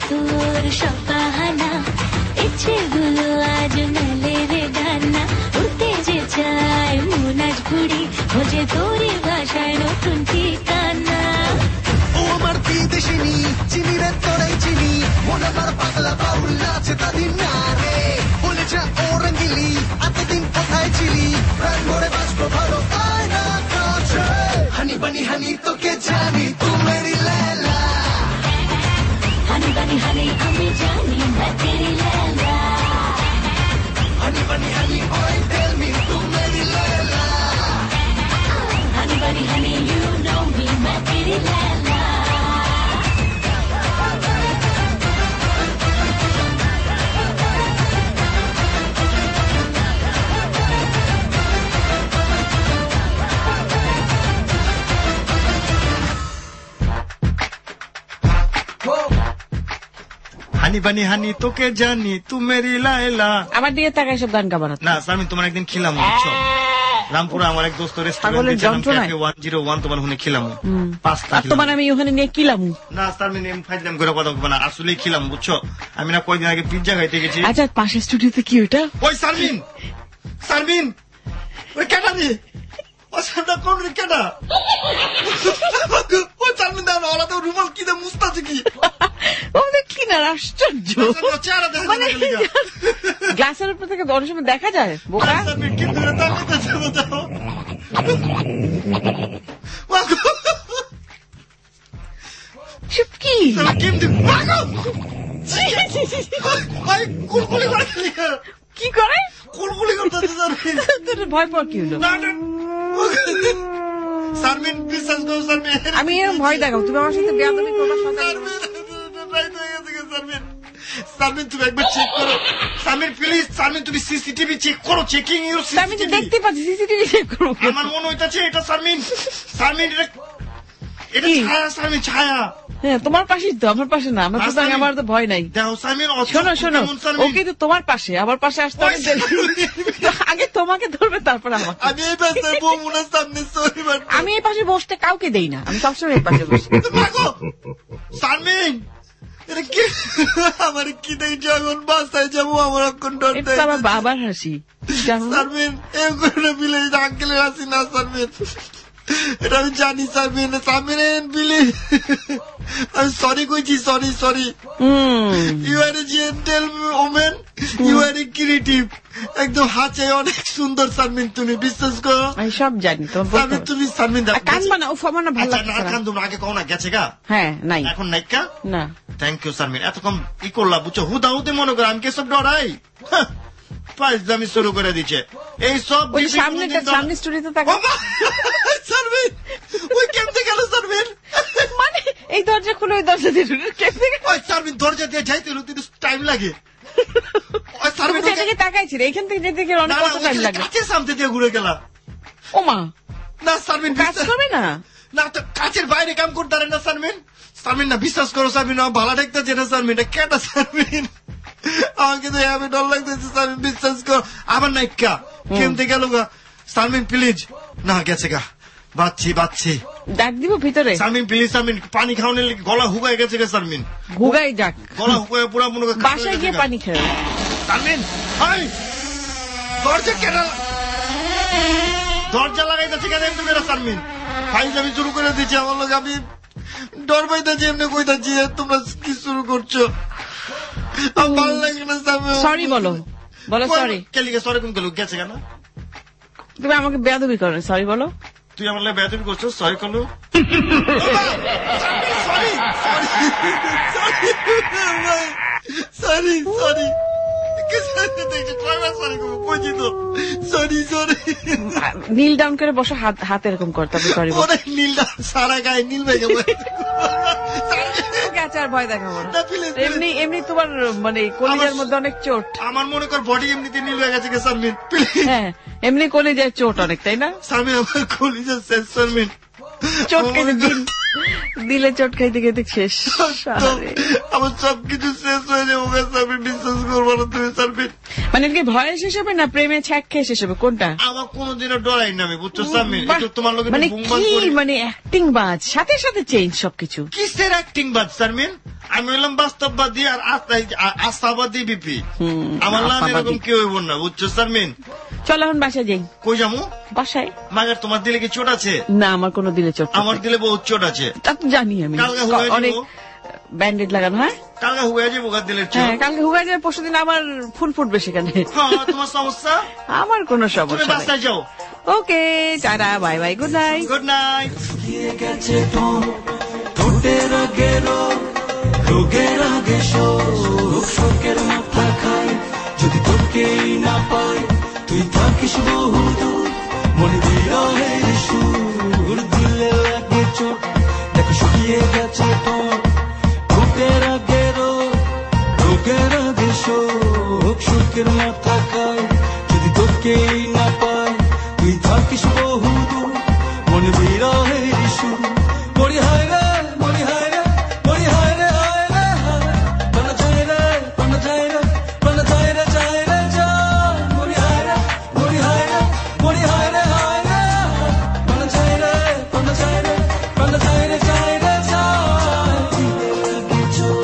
তোর সপাহানা ইচ্ছেগুলো আজ মেলে রে ডানা উড়তে যে চায় মন আজ ঘুড়ি খোঁজে তোরই ভাষায় নতুন ঠিকানা ও আমার বিদেশিনী চিনি রে তোরাই চিনি মন আমার পাগলা বাউল আছে তাদের না রে বলে যা ও রঙ্গিলি এতদিন কোথায় ছিলি প্রাণ ভরে বাঁচবো ভালো পায় না কাছে হানি বানি হানি তোকে জানি তু মেরি লেলা হানি বানি হানি আমি জানি मैं तेरी लैला হানি বানি হানি ওই টেল মি তু মেরি লেলা হানি বানি হানি you know me मैं तेरी लैला হানি বানি হানি তোকে জানি তু মেরি লাইলা। আমার দিকে তাকাই সব গান গাবানা না সারমিন, তোমার একদিন খিলাম বুঝছো, রামপুরে আমার এক দোস্ত রেস্টুরেন্ট 101 তোমার ওখানে খিলাম পাস্তা। তোমার আমি ওখানে নিয়ে কিলাম না সারমিন, এম ফাইলাম করে কথা বলবো না, আসলে খিলাম বুঝছো। আমি না কয়দিন আগে পিজ্জা খাইতে গেছি। আচ্ছা পাশের স্টুডিওতে কি ওটা? ওই সারমিন, সারমিন ওই কেটা রে, ও সারদা কোন রে কেটা, ও সারমিন দাও না, ওরা তো রুমাল কি দে মুস্তাছে কি ওদের কি না আশ্চর্য, মানে গ্লাসের উপর থেকে অনেক সময় দেখা যায় বোকা। কি কি করে কুলকুলি করতেছে ভয় পাওয়ার কি হলো? সারমিন বিশ্বাস করো সারমিন, আমি এরকম ভয় দেখাও, তুমি আমার সাথে বেয়াদবি করবার সাথে সারমিন তুমি একবার চেক করো সারমিন প্লিজ, সারমিন তুমি সিসিটিভি চেক করো, চেকিং ইউর সিসিটিভি। আমি তো দেখতে পাচ্ছি সিসিটিভি চেক করো। আমার মনে হইতাছে এটা সারমিন, সারমিন এটা ছায়া, সারমিন ছায়া। হ্যাঁ তোমার পাশেই তো, আমার পাশে না। আমার তো আমার তো ভয় নাই। দেখো সারমিন, শোনো শোনো, ও কিন্তু তোমার পাশে, আমার পাশে আসতে আগে তোমাকে ধরবে তারপর আমাকে। আমি এই পাশে বসবো না সামনে, সরি বাট আমি এই পাশে বসতে কাউকে দেই না, আমি সবসময় এই পাশে বসি। সারমিন এটা কি আমার কি দেই, যখন বাসায় যাবো আমার এখন ডর দেয়। এটা আমার বাবার হাসি সারমিন, এম করে বিলে আঙ্কেলের হাসি না সারমিন, এটা আমি জানি সারমিন। সারমিন প্লিজ, আমি সরি কইছি, sorry sorry. You are a gentle woman, you are a creative, একদম হাতে অনেক সুন্দর সারমিন, তুমি বিশ্বাস করো। আমি সব জানি সারমিন, তুমি সারমিন কান্দবা না, ও ফমানা ভালো লাগছে না। কান্দুম আগে কও না, গেছে গা? হ্যাঁ নাই, এখন নাই কা না। থ্যাংক ইউ সারমিন, এত কম ই করলা বুঝছো, হুদা হুদে মনে করো আমি কেসব ডরাই, আমি শুরু করে দিচ্ছে এই সব। সামনে স্টুডিওতে থাকা সারমিন, ওই কেমতে গেল সারমিন, মানে এই দরজা খুলে ওই দরজা দিয়ে কেমতে গেল? ওই সারমিন দরজা দিয়ে যাইতে হলো কিন্তু টাইম লাগে। ওই সারমিন এটাকে তাকাইছিল, এইখান থেকে যেতে গেলে অনেক কত টাইম লাগে। কাছের সামনে দিয়ে ঘুরে গেলা। ও মা, না সারমিন কাজ করবে না, না তো কাছের বাইরে কাম করতে পারে না সারমিন। সারমিন না বিশ্বাস করো সারমিন, ভালো দেখতেছে না সারমিন, কেটা সারমিন, আমাকে তো আমি ডর লাগতেছে সারমিন, বিশ্বাস কর। আমার নাইকা কেমতে গেল গা সারমিন, প্লিজ। না গেছে গা, বাচ্ছি বাচ্ছি, ডাক দিব ভিতরে। সারমিন প্লিজ, সারমিন পানি খাওয়ানোর গলা হুগায় গেছে গা সারমিন, হুগাই যাক, গলা হুগায় পুরা মনে করে বাসায় গিয়ে পানি খেয়ে। সারমিন হাই দরজা কেন, দরজা লাগাইতেছে কেন তুমি? সারমিন ফাইজ আমি শুরু করে দিচ্ছি, আমার লোক আমি ডর পাইতেছি, এমনি কইতাছি তোমরা কি শুরু করছো, আমার ভালো লাগে না। সরি বলো, বলো সরি। কেলিকে সরি কোন গেল, গেছে কেন? তুমি আমাকে বেয়াদবি করো, সরি বলো। তুই আমার লাগে বেয়াদবি করছো, সরি করলো। Sorry sorry sorry kneel down করে বসো, হাত এরকম কর, তারপর সরি বলো। নীল ডাউন সারা গায়ে নীল হয়ে যাবো, আর ভয় দেখাবো না। এমনি এমনি তোমার মানে কলিজার মধ্যে অনেক চোট। আমার মনে কর বডি এমনিতে নীল হয়ে গেছে সারমিন। হ্যাঁ এমনি কলিজার চোট অনেক, তাই না? সারমিন আমার কলিজার শেষ সারমিন, চোট খাইতে দিলে চোট খাইতে খাইতে শেষ, আমার সবকিছু শেষ হয়ে যাবো সারমিন, বিশ্বাস করবো না তুমি সারমিন। মানে কি ভয়ে শেষ হবে না প্রেমে ছ্যাক খেয়ে শেষ হবে, কোনটা? আমার কোনোদিনও ডরাই না আমি, বুঝছো সামিন? একটু তোমার লোক মানে কি মানে অ্যাক্টিং বাজ, সাথে সাথে চেঞ্জ সবকিছু। কিসের অ্যাক্টিং বাজ সারমিন? আমি হলাম বাস্তববাদী আর আস্থাবাদী বিপি। আমার নাম এরকম কেউ হইব না, বুঝছো সারমিন? চল এখন বাসায় যাই। কই যাবো? বাসায়। মাগার তোমার দিলে কি চোট আছে? না, আমার কোনো দিলে চোট। আমার দিলে বহুত চোট আছে। তা তো জানি আমি, অনেক ব্যান্ডেড লাগানো। হ্যাঁ, কালকে হুয়ে যাবো দিলের চোট। হ্যাঁ, কালকে হুয়ে যাবে, পরশু দিন আবার ফুল ফুটবে সেখানে। তোমার সমস্যা? আমার কোনো সমস্যা নেই। বাসায় যাও। ওকে, টাটা, bye bye, good night. Good night. গেছে ঠোঁটের গেরো রোগের আগে শোকের মাথা খায়, যদি তোকেই না পাই তুই থাকিস বহুদূর, মনে বিরহের সুর দিলে লাগে চোট, দেখো শুকিয়ে গেছে ঠোঁটের গেরো রোগের আগে শোকের মাথা খায়, যদি তোকেই না পাই তুই থাকিস বহুদূর, মনে বিরহের সুর। মরি হায় রে, মরি হায় রে, মরি হায় রে, হায় রে হায়, পানা যায় রে, পানা যায় রে, পানা যায় রে, যায় রে যায়, মরি হায় রে, মরি হায় রে, মরি হায় রে, হায় রে হায়, পানা যায় রে, পানা যায় রে, পানা যায় রে, যায় রে যায়, দিলে লাগে চোট।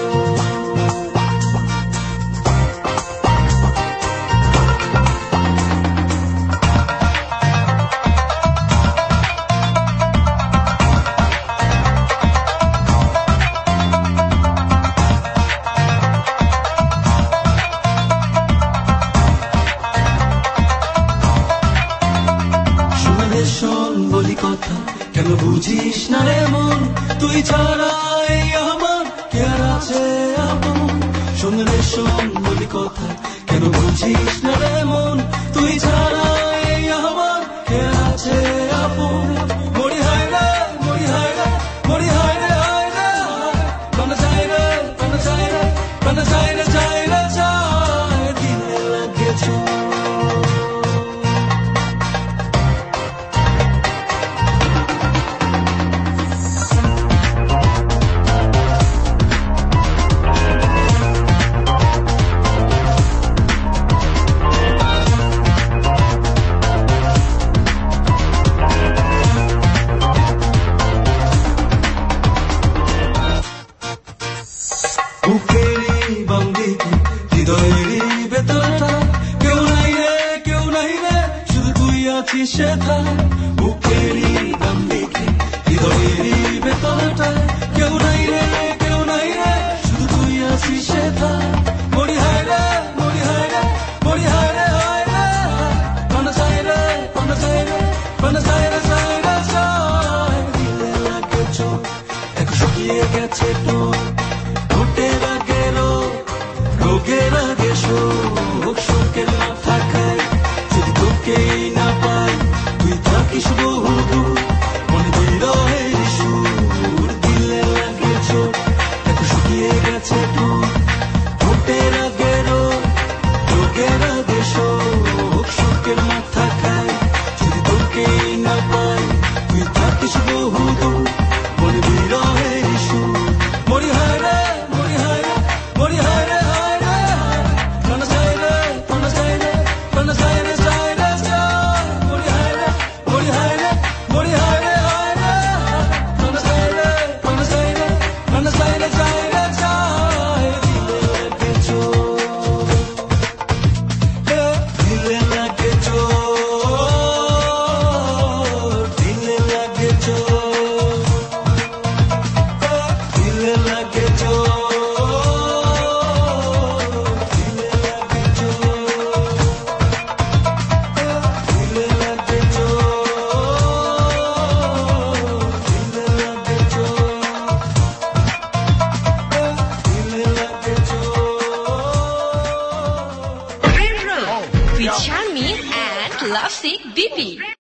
শোন বলি কথা, কেন বুঝিস না রে মন, তুই ছাড়া এই আমার কে আর আছে আপন। শোন রে শোন বলি কথা, কেন বুঝিস না রে মন, তুই ছাড়া এই আমার কে আর আছে আপন। মরি হায় রে, মরি হায় রে, মরি হায় রে, হায় রে হায়, পানা যায় রে, পানা যায় রে, পানা যায় রে, যায় রে যায়, দিলে লাগে চোট। বুকেরই বান্দিকে হৃদয়েরই ভেতরটা, কেউ নাই রে, কেউ নাই রে, শুধু তুই আছিস সেথা। বুকেরই বান্দিকে হৃদয়েরই ভেতরটা, কেউ নাই রে, কেউ নাই রে, শুধু তুই আছিস সেথা। মরি হায় রে, মরি হায় রে, মরি হায় রে, হায় রে হায়, পানা যায় রে, পানা যায় রে, পানা যায় রে, যায় রে যায়, দিলে লাগে চোট, এক শুকিয়ে গেছে ঠোঁটের গেরো রোগের আগে শোকের মাথা খায়, যদি তোকেই না পাই তুই থাকিস বহুদূর, মনে বিরহের সুর দিলে লাগে চোট, এত শুকিয়ে গেছে ঠোঁটের গেরো রোগের আগে শোকের মাথা খায়, যদি তোকেই না পাই তুই থাকিস বহুদূর, মনে বিরহের সুর। মরি হায় রে, মরি হায় রে, মরি হায় রে, হায় রে হায়, পানা যায় রে, পানা যায় রে, পানা যায় রে, যায় রে যায়, মরি হায় রে, মরি হায় রে, মরি হায় রে, হায় রে হায়, পানা যায় রে, পানা যায় রে, পানা যায় রে, যায় রে যায়, দিলে লাগে চোট, দিলে লাগে চোট, দিলে লাগে চোট, দিলে লাগে চোট, দিলে লাগে চোট, দিলে লাগে চোট, দিলে লাগে চোট, দিলে লাগে চোট। Red Road with Charmin and Lovesick BP.